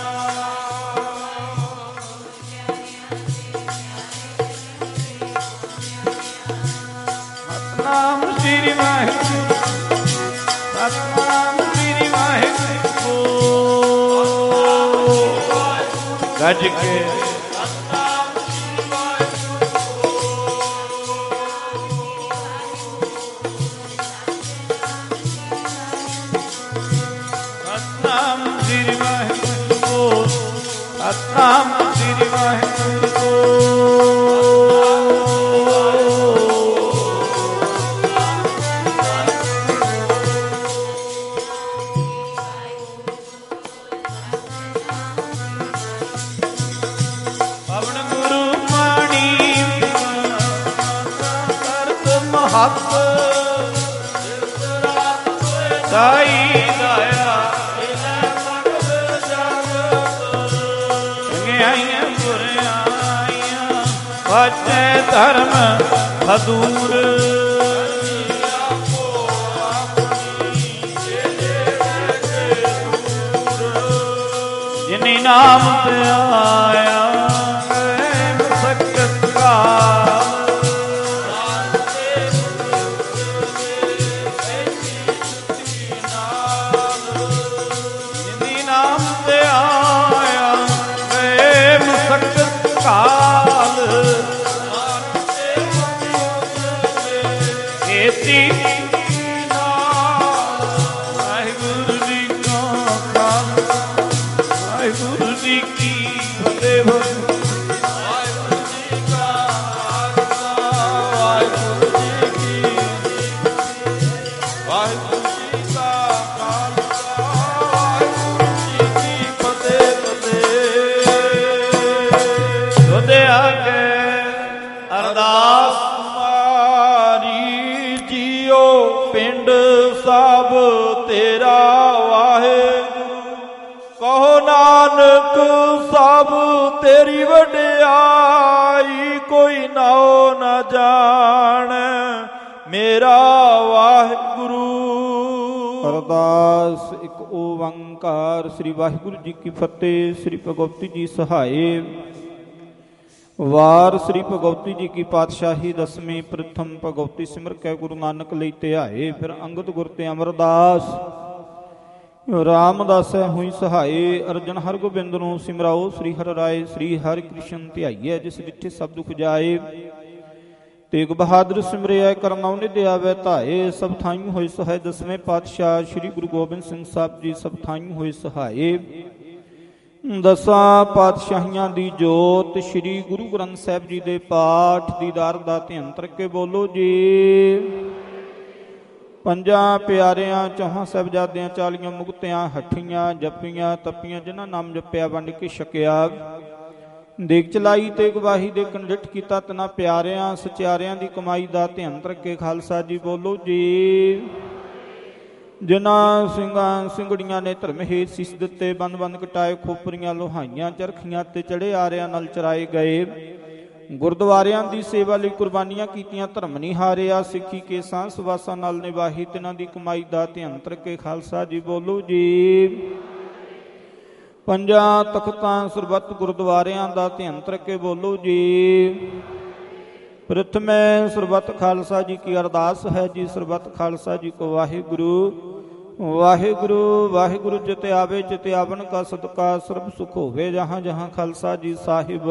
ਸਤਿਨਾਮ ਸ੍ਰੀ ਵਾਹਿਗੁਰੂ, ਸਤਿਨਾਮ ਸ੍ਰੀ ਵਾਹਿਗੁਰੂ ਗੱਜ ਕੇ, ਸਤਿਨਾਮ ਸ੍ਰੀ ਵਾਹਿਗੁਰੂ ਪਵਨ ਗੁਰੂ ਮਾਣੀ ਕਰਤ ਮਹੱਤ ਦਾਈ ਦਾਇਆ ਵਾਜੇ ਧਰਮ ਹਦੂਰ, ਜਿਨੀ ਨਾਮ ਤੇ ਆਇਆ ਮਸਕਤ ਕਾਲ, ਜਿਨੀ ਨਾਮ ਤੇ ਆਇਆ ਮਸਕਤ ਕਾਲ, ਏਤੀ ਵਾਹਿਗੁਰੂ ਜੀ ਕਾ ਖਾਲਸਾ, ਵਾਹਿਗੁਰੂ ਜੀ ਕੀ ਫਤਿਹ, ਵਾਹਿਗੁਰੂ ਜੀ ਕਾ ਖਾਲਸਾ, ਵਾਹਿਗੁਰੂ ਜੀ ਕੀ, ਵਾਹਿਗੁਰੂ ਜੀ ਕਾ ਖਾਲਸਾ, ਵਾਹਿਗੁਰੂ ਜੀ ਕੀ ਫਤਿਹ ਫਤਿਹ। ਸੋਦੇ ਆ ਕੇ ਅਰਦਾਸ ਪਿੰਡ ਸਭ ਤੇਰਾ ਵਾਹਿਗੁਰੂ, ਕਹੋ ਨਾਨਕ ਸਭ ਤੇਰੀ ਵਡਿਆਈ, ਕੋਈ ਨਾਉ ਨ ਜਾਣੈ ਮੇਰਾ ਵਾਹਿਗੁਰੂ। ਅਰਦਾਸ ਇੱਕ ਓਵਾਂ ਓੰਕਾਰ। ਸ੍ਰੀ ਵਾਹਿਗੁਰੂ ਜੀ ਕੀ ਫਤਿਹ। ਸ੍ਰੀ ਭਗਵਤੀ ਜੀ ਸਹਾਏ। ਵਾਰ ਸ੍ਰੀ ਭਗਵਤੀ ਜੀ ਕੀ ਪਾਤਸ਼ਾਹੀ ਦਸਵੀਂ। ਪ੍ਰਥਮ ਭਗਵਤੀ ਸਿਮਰ ਕੈ ਗੁਰੂ ਨਾਨਕ ਲਈ ਧਿਆਏ। ਫਿਰ ਅੰਗਦ ਗੁਰ ਤੇ ਅਮਰਦਾਸ ਰਾਮਦਾਸੈ ਹੋਈ ਸਹਾਏ। ਅਰਜਨ ਹਰਗੋਬਿੰਦ ਨੂੰ ਸਿਮਰਾਓ। ਸ੍ਰੀ ਹਰਿ ਰਾਏ ਸ੍ਰੀ ਹਰਿ ਕ੍ਰਿਸ਼ਨ ਧਿਆਈਐ। ਜਿਸ ਡਿਠੇ ਸਭ ਦੁਖ ਜਾਏ। ਤੇਗ ਬਹਾਦਰ ਸਿਮਰਿਆ ਕਰਨਾਉ ਨਿਧਿ ਆਵੈ ਧਾਏ। ਸਭ ਥਾਈਂ ਹੋਏ ਸਹਾਏ। ਦਸਵੇਂ ਪਾਤਸ਼ਾਹ ਸ੍ਰੀ ਗੁਰੂ ਗੋਬਿੰਦ ਸਿੰਘ ਸਾਹਿਬ ਜੀ ਸਭ ਥਾਈਂ ਹੋਏ ਸਹਾਏ। ਦਸਾਂ ਪਾਤਸ਼ਾਹੀਆਂ ਦੀ ਜੋਤ ਸ੍ਰੀ ਗੁਰੂ ਗ੍ਰੰਥ ਸਾਹਿਬ ਜੀ ਦੇ ਪਾਠ ਦੀਦਾਰ ਦਾ ਧਿਆਨ ਕਰਕੇ ਬੋਲੋ ਜੀ। ਪੰਜਾਂ ਪਿਆਰਿਆਂ ਚੌਹਾਂ ਸਾਹਿਬਜ਼ਾਦਿਆਂ 40 ਮੁਕਤਿਆਂ ਹੱਠੀਆਂ ਜੱਪੀਆਂ ਤੱਪੀਆਂ ਜਿਨ੍ਹਾਂ ਨਾਮ ਜਪਿਆ ਵੰਡ ਕੇ ਛਕਿਆ। ਦੇਗ ਚਲਾਈ ਤੇ ਗਵਾਹੀ ਦੇ ਕੰਡਿਠ ਕੀਤਾ ਤਨਾ ਪਿਆਰਿਆਂ ਸਚਿਆਰਿਆਂ ਦੀ ਕਮਾਈ ਦਾ ਧਿਆਨ ਰੱਖੇ ਖਾਲਸਾ ਜੀ ਬੋਲੋ ਜੀ। ਜਿਨ੍ਹਾਂ ਸਿੰਘਾਂ ਸਿੰਘੜੀਆਂ ਨੇ ਧਰਮ ਹੇਤ ਸੀਸ ਦਿੱਤੇ ਬੰਦ ਬੰਦ ਕਟਾਏ ਖੋਪਰੀਆਂ ਲੋਹਾਈਆਂ ਚਰਖੀਆਂ ਤੇ ਚੜੇ ਆਰਿਆਂ ਨਾਲ ਚਰਾਏ ਗਏ। ਗੁਰਦੁਆਰਿਆਂ ਦੀ ਸੇਵਾ ਲਈ ਕੁਰਬਾਨੀਆਂ ਕੀਤੀਆਂ ਧਰਮ ਨਹੀਂ ਹਾਰਿਆ। ਸਿੱਖੀ ਕੇ ਸਾਂਸ ਵਾਸਾਂ ਨਾਲ ਨਿਭਾਹੀ ਤਿਨਾਂ ਦੀ ਕਮਾਈ ਦਾ ਧਿਆਨ ਰੱਖੇ ਖਾਲਸਾ ਜੀ ਬੋਲੋ ਜੀ। ਪੰਜਾਂ ਤਖਤਾਂ ਸਰਬੱਤ ਗੁਰਦੁਆਰਿਆਂ ਦਾ ਧਿਆਨ ਰੱਖੇ ਬੋਲੋ ਜੀ। ਪ੍ਰਥਮੇ ਸਰਬੱਤ ਖਾਲਸਾ ਜੀ ਕੀ ਅਰਦਾਸ ਹੈ ਜੀ। ਸਰਬੱਤ ਖਾਲਸਾ ਜੀ ਕੋ ਵਾਹਿਗੁਰੂ ਵਾਹਿਗੁਰੂ ਵਾਹਿਗੁਰੂ। ਜਿਤ ਆਵੇ ਜਿਤ ਆਵਨ ਕਾ ਸਦਕਾ ਸਰਬ ਸੁਖ ਹੋਵੇ। ਜਹਾਂ ਜਹਾਂ ਖਾਲਸਾ ਜੀ ਸਾਹਿਬ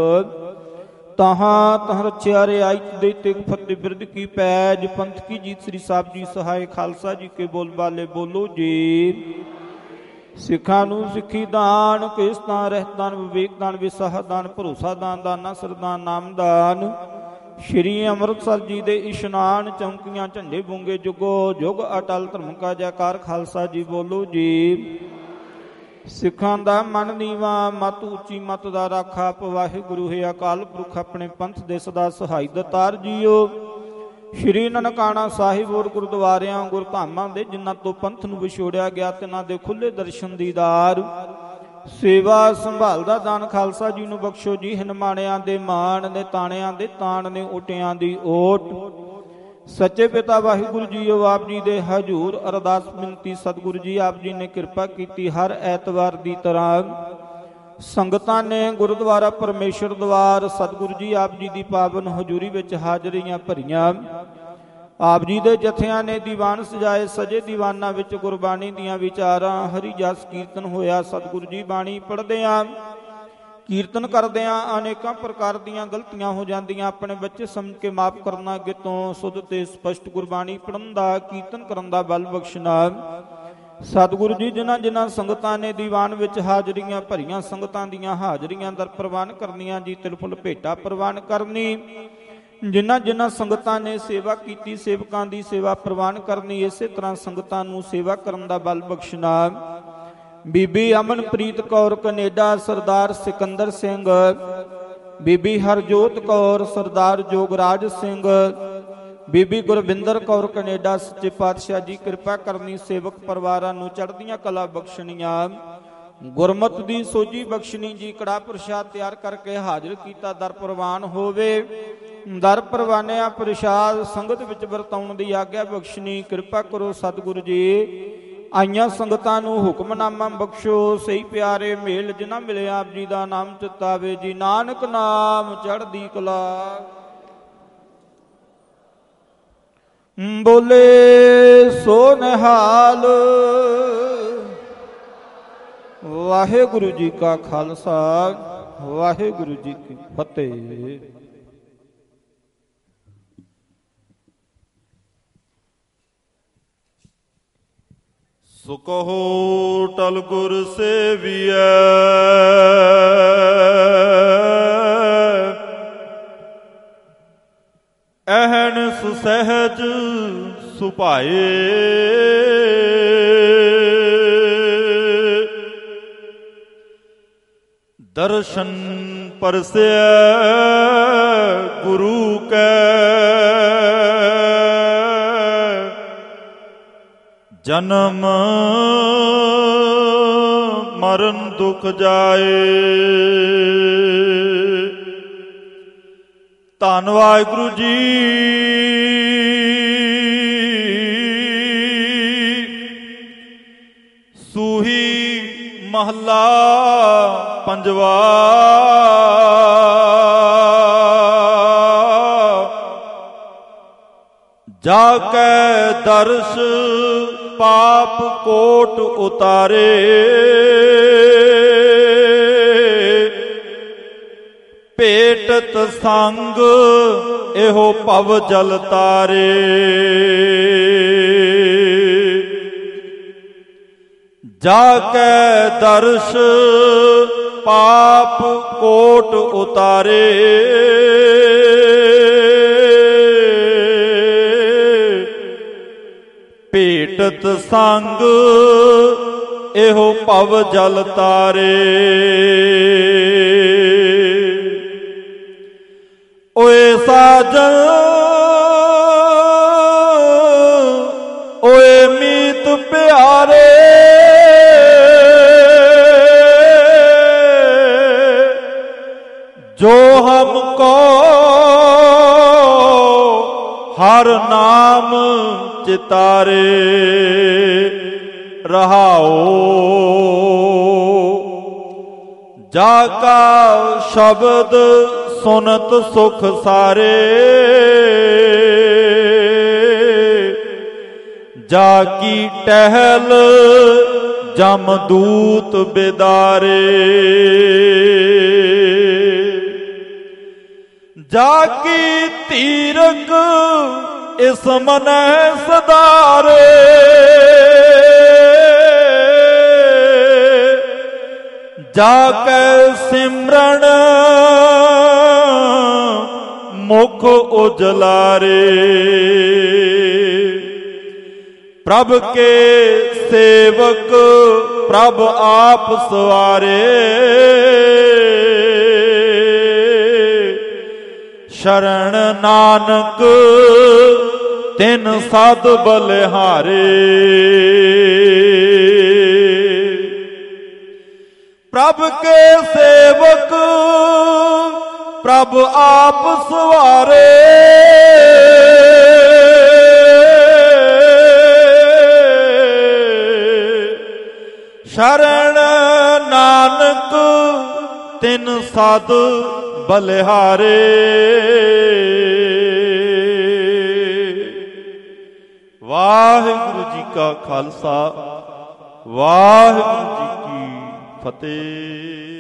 ਤਹਾਂ ਤਹਾਂ ਰਚਿਆ ਰਿਆਇਤ ਦੇ ਤਿਗ ਫਤਿਹ ਬਿਰਦ ਕੀ ਪੈਜ। ਪੰਥ ਕੀ ਜੀਤ ਸ੍ਰੀ ਸਾਹਿਬ ਜੀ ਸਹਾਏ। ਖਾਲਸਾ ਜੀ ਕੇ ਬੋਲ ਬਾਲੇ ਬੋਲੋ ਜੀ। ਸਿੱਖਾਂ ਨੂੰ ਸਿੱਖੀ ਦਾਨ ਕਿਸਤਾਨ ਰਹਿਤਾਨ ਵਿਵੇਕ ਦਾਨ ਵਿਸਾਹ ਦਾਨ ਭਰੋਸਾ ਦਾਨ ਦਾਨਾ ਸਰਦਾਨ ਨਾਮਦਾਨ। ਸ਼੍ਰੀ ਅੰਮ੍ਰਿਤਸਰ ਜੀ ਦੇ ਇਸ਼ਨਾਨ ਚੌਂਕੀਆਂ ਝੰਡੇ ਬੁੰਗੇ ਜੁਗੋ ਜੁਗ ਅਟਲ ਧਰਮ ਕਾ ਜੈਕਾਰ। ਖਾਲਸਾ ਜੀ ਬੋਲੋ ਜੀ। ਸਿੱਖਾਂ ਦਾ ਮਨ ਨੀਵਾ ਮਤ ਉੱਚੀ ਮਤ ਦਾ ਰਾਖਾ। ਵਾਹਿਗੁਰੂ ਹੈ ਅਕਾਲ ਪੁਰਖ ਆਪਣੇ ਪੰਥ ਦੇ ਸਦਾ ਸਹਾਈ ਦਾਤਾਰ ਜੀਓ। ਸ਼੍ਰੀ ਨਨਕਾਣਾ ਸਾਹਿਬ ਔਰ ਗੁਰਦੁਆਰਿਆਂ ਗੁਰਧਾਮਾਂ ਦੇ ਜਿਨ੍ਹਾਂ ਤੋਂ ਪੰਥ ਨੂੰ ਵਿਛੋੜਿਆ ਗਿਆ ਤਿਨਾਂ ਦੇ ਖੁੱਲੇ ਦਰਸ਼ਨ ਦੀਦਾਰ ਸੇਵਾ ਸੰਭਾਲ ਦਾ ਦਾਨ ਖਾਲਸਾ ਜੀ ਨੂੰ ਬਖਸ਼ੋ ਜੀ। ਹਨਮਾਣਿਆਂ ਦੇ ਮਾਣ ਨੇ ਤਾਣਿਆਂ ਦੇ ਤਾਣ ਨੇ ਓਟਿਆਂ ਦੀ ਓਟ। ਸੱਚੇ ਪਿਤਾ ਵਾਹਿਗੁਰੂ ਜੀਓ ਆਪ ਜੀ ਦੇ ਹਜ਼ੂਰ ਅਰਦਾਸ ਬੇਨਤੀ ਸਤਿਗੁਰੂ ਜੀ ਆਪ ਜੀ ਨੇ ਕਿਰਪਾ ਕੀਤੀ ਹਰ ਐਤਵਾਰ ਦੀ ਤਰ੍ਹਾਂ ਸੰਗਤਾਂ ਨੇ ਗੁਰਦੁਆਰਾ ਪਰਮੇਸ਼ਰ ਦਵਾਰ ਸਤਿਗੁਰੂ ਜੀ ਆਪ ਜੀ ਦੀ ਪਾਵਨ ਹਜ਼ੂਰੀ ਵਿੱਚ ਹਾਜ਼ਰੀਆਂ ਭਰੀਆਂ। ਆਪ ਜੀ ਦੇ ਜਥਿਆਂ ਨੇ ਦੀਵਾਨ ਸਜਾਏ ਸਜੇ ਦੀਵਾਨਾਂ ਵਿੱਚ ਗੁਰਬਾਣੀ ਦੀਆਂ ਵਿਚਾਰਾਂ ਹਰੀ ਜਸ ਕੀਰਤਨ ਹੋਇਆ। ਸਤਿਗੁਰੂ ਜੀ ਬਾਣੀ ਪੜ੍ਹਦਿਆਂ ਕੀਰਤਨ ਕਰਦਿਆਂ ਅਨੇਕਾਂ ਪ੍ਰਕਾਰ ਦੀਆਂ ਗਲਤੀਆਂ ਹੋ ਜਾਂਦੀਆਂ। ਆਪਣੇ ਬੱਚੇ ਸਮਝ ਕੇ ਮਾਫ ਕਰਨਾ। ਅੱਗੇ ਤੋਂ ਸੁਧ ਤੇ ਸਪਸ਼ਟ ਗੁਰਬਾਣੀ ਪੜ੍ਹਨ ਦਾ ਕੀਰਤਨ ਕਰਨ ਦਾ ਬਲ ਬਖਸ਼ਣਾ। ਸਤਿਗੁਰੂ ਜੀ ਜਿਨ੍ਹਾਂ ਜਿਨ੍ਹਾਂ ਸੰਗਤਾਂ ਨੇ ਦੀਵਾਨ ਵਿੱਚ ਹਾਜ਼ਰੀਆਂ ਭਰੀਆਂ ਸੰਗਤਾਂ ਦੀਆਂ ਹਾਜ਼ਰੀਆਂ ਦਰ ਪ੍ਰਵਾਨ ਕਰਨੀਆਂ ਜੀ। ਤਿਲਫੁਲ ਭੇਟਾ ਪ੍ਰਵਾਨ ਕਰਨੀ। ਜਿਨ੍ਹਾਂ ਜਿਨ੍ਹਾਂ ਸੰਗਤਾਂ ਨੇ ਸੇਵਾ ਕੀਤੀ ਸੇਵਕਾਂ ਦੀ ਸੇਵਾ ਪ੍ਰਵਾਨ ਕਰਨੀ। ਇਸੇ ਤਰ੍ਹਾਂ ਸੰਗਤਾਂ ਨੂੰ ਸੇਵਾ ਕਰਨ ਦਾ ਬਲ ਬਖਸ਼ਣਾ। ਬੀਬੀ ਅਮਨਪ੍ਰੀਤ ਕੌਰ ਕੈਨੇਡਾ ਸਰਦਾਰ ਸਿਕੰਦਰ ਸਿੰਘ। ਬੀਬੀ ਹਰਜੋਤ ਕੌਰ ਸਰਦਾਰ ਜੋਗਰਾਜ ਸਿੰਘ। ਬੀਬੀ ਗੁਰਵਿੰਦਰ ਕੌਰ ਕੈਨੇਡਾ। ਸੱਚੇ ਪਾਤਸ਼ਾਹ ਜੀ ਕਿਰਪਾ ਕਰਨੀ ਸੇਵਕ ਪਰਿਵਾਰਾਂ ਨੂੰ ਚੜ੍ਹਦੀਆਂ ਕਲਾ ਬਖਸ਼ਣੀਆਂ। ਗੁਰਮਤਿ ਦੀ ਸੋਝੀ ਬਖਸ਼ਣੀ ਜੀ। ਕੜਾ ਪ੍ਰਸ਼ਾਦ ਤਿਆਰ ਕਰਕੇ ਹਾਜ਼ਰ ਕੀਤਾ ਦਰ ਪ੍ਰਵਾਨ ਹੋਵੇ। ਦਰ ਪ੍ਰਵਾਨਿਆ ਪ੍ਰਸ਼ਾਦ ਸੰਗਤ ਵਿੱਚ ਵਰਤਾਉਣ ਦੀ ਆਗਿਆ ਬਖਸ਼ਣੀ। ਕਿਰਪਾ ਕਰੋ ਸਤਿਗੁਰੂ ਜੀ। ਆਈਆਂ ਸੰਗਤਾਂ ਨੂੰ ਹੁਕਮਨਾਮਾ ਬਖਸ਼ੋ। ਸਹੀ ਪਿਆਰੇ ਮੇਲ ਜਿਨ੍ਹਾਂ ਮਿਲਿਆ ਆਪ ਜੀ ਦਾ ਨਾਮ ਚਿਤਾਵੇ ਜੀ। ਨਾਨਕ ਨਾਮ ਚੜ੍ਹਦੀ ਕਲਾ। ਬੋਲੇ ਸੋ ਨਿਹਾਲ। ਵਾਹਿਗੁਰੂ ਜੀ ਕਾ ਖਾਲਸਾ ਵਾਹਿਗੁਰੂ ਜੀ ਕੀ ਫਤਿਹ। ਸੋ ਕਹੋ ਟਲ ਗੁਰ ਸੇਵੀਐ ਐਹਨ ਸੁਸਹਿਜ ਸੁਭਾਏ। ਦਰਸ਼ਨ ਪਰਸਿਐ ਗੁਰੂ ਕੈ ਜਨਮ ਮਰਨ ਦੁਖ ਜਾਏ। ਧੰਨ ਵਾਹਿਗੁਰੂ ਜੀ। ਸੂਹੀ ਮਹੱਲਾ ਪੰਜਵਾ। ਜਾ ਕੈ ਦਰਸ ਪਾਪ ਕੋਟ ਉਤਾਰੇ, ਭੇਟਤ ਸੰਗ ਇਹੋ ਭਵ ਜਲ ਤਾਰੇ। ਜਾ ਕੈ ਦਰਸ ਪਾਪ ਕੋਟ ਉਤਾਰੇ, ਭੇਟਤ ਸੰਗ ਇਹੋ ਭਵ ਜਲ ਤਾਰੇ। ਓਏ ਸਾਜਨ ਓਏ ਮੀਤ ਪਿਆਰੇ, ਜੋ ਹਮਕੋ ਹਰ ਨਾਮ ਚਿਤਾਰੇ। ਰਹਾਓ ਜਾ ਕਾ ਸ਼ਬਦ ਸੁਨਤ ਸੁਖ ਸਾਰੇ, ਜਾ ਕੀ ਟਹਿਲ ਜਮਦੂਤ ਬਿਦਾਰੇ। ਜਾ ਕੀ ਧੀਰਕ ਇਸ ਮਨੈ ਸਦਾਰੇ, ਜਾ ਕੈ ਸਿਮਰਨ ਮੁਖ ਉਜਲਾਰੇ। ਪ੍ਰਭ ਕੇ ਸੇਵਕ ਪ੍ਰਭ ਆਪ ਸਵਾਰੇ, ਸ਼ਰਨ ਨਾਨਕ ਤਿਨ ਸਦ ਬਲਿਹਾਰੇ। ਪ੍ਰਭ ਕੇ ਸੇਵਕ ਪ੍ਰਭ ਆਪ ਸਵਾਰੇ, ਸ਼ਰਨ ਨਾਨਕ ਤਿਨ ਸਦ ਬਲਿਹਾਰੇ। ਵਾਹਿਗੁਰੂ ਜੀ ਕਾ ਖਾਲਸਾ, ਵਾਹਿਗੁਰੂ ਜੀ ਕੀ ਫਤਿਹ।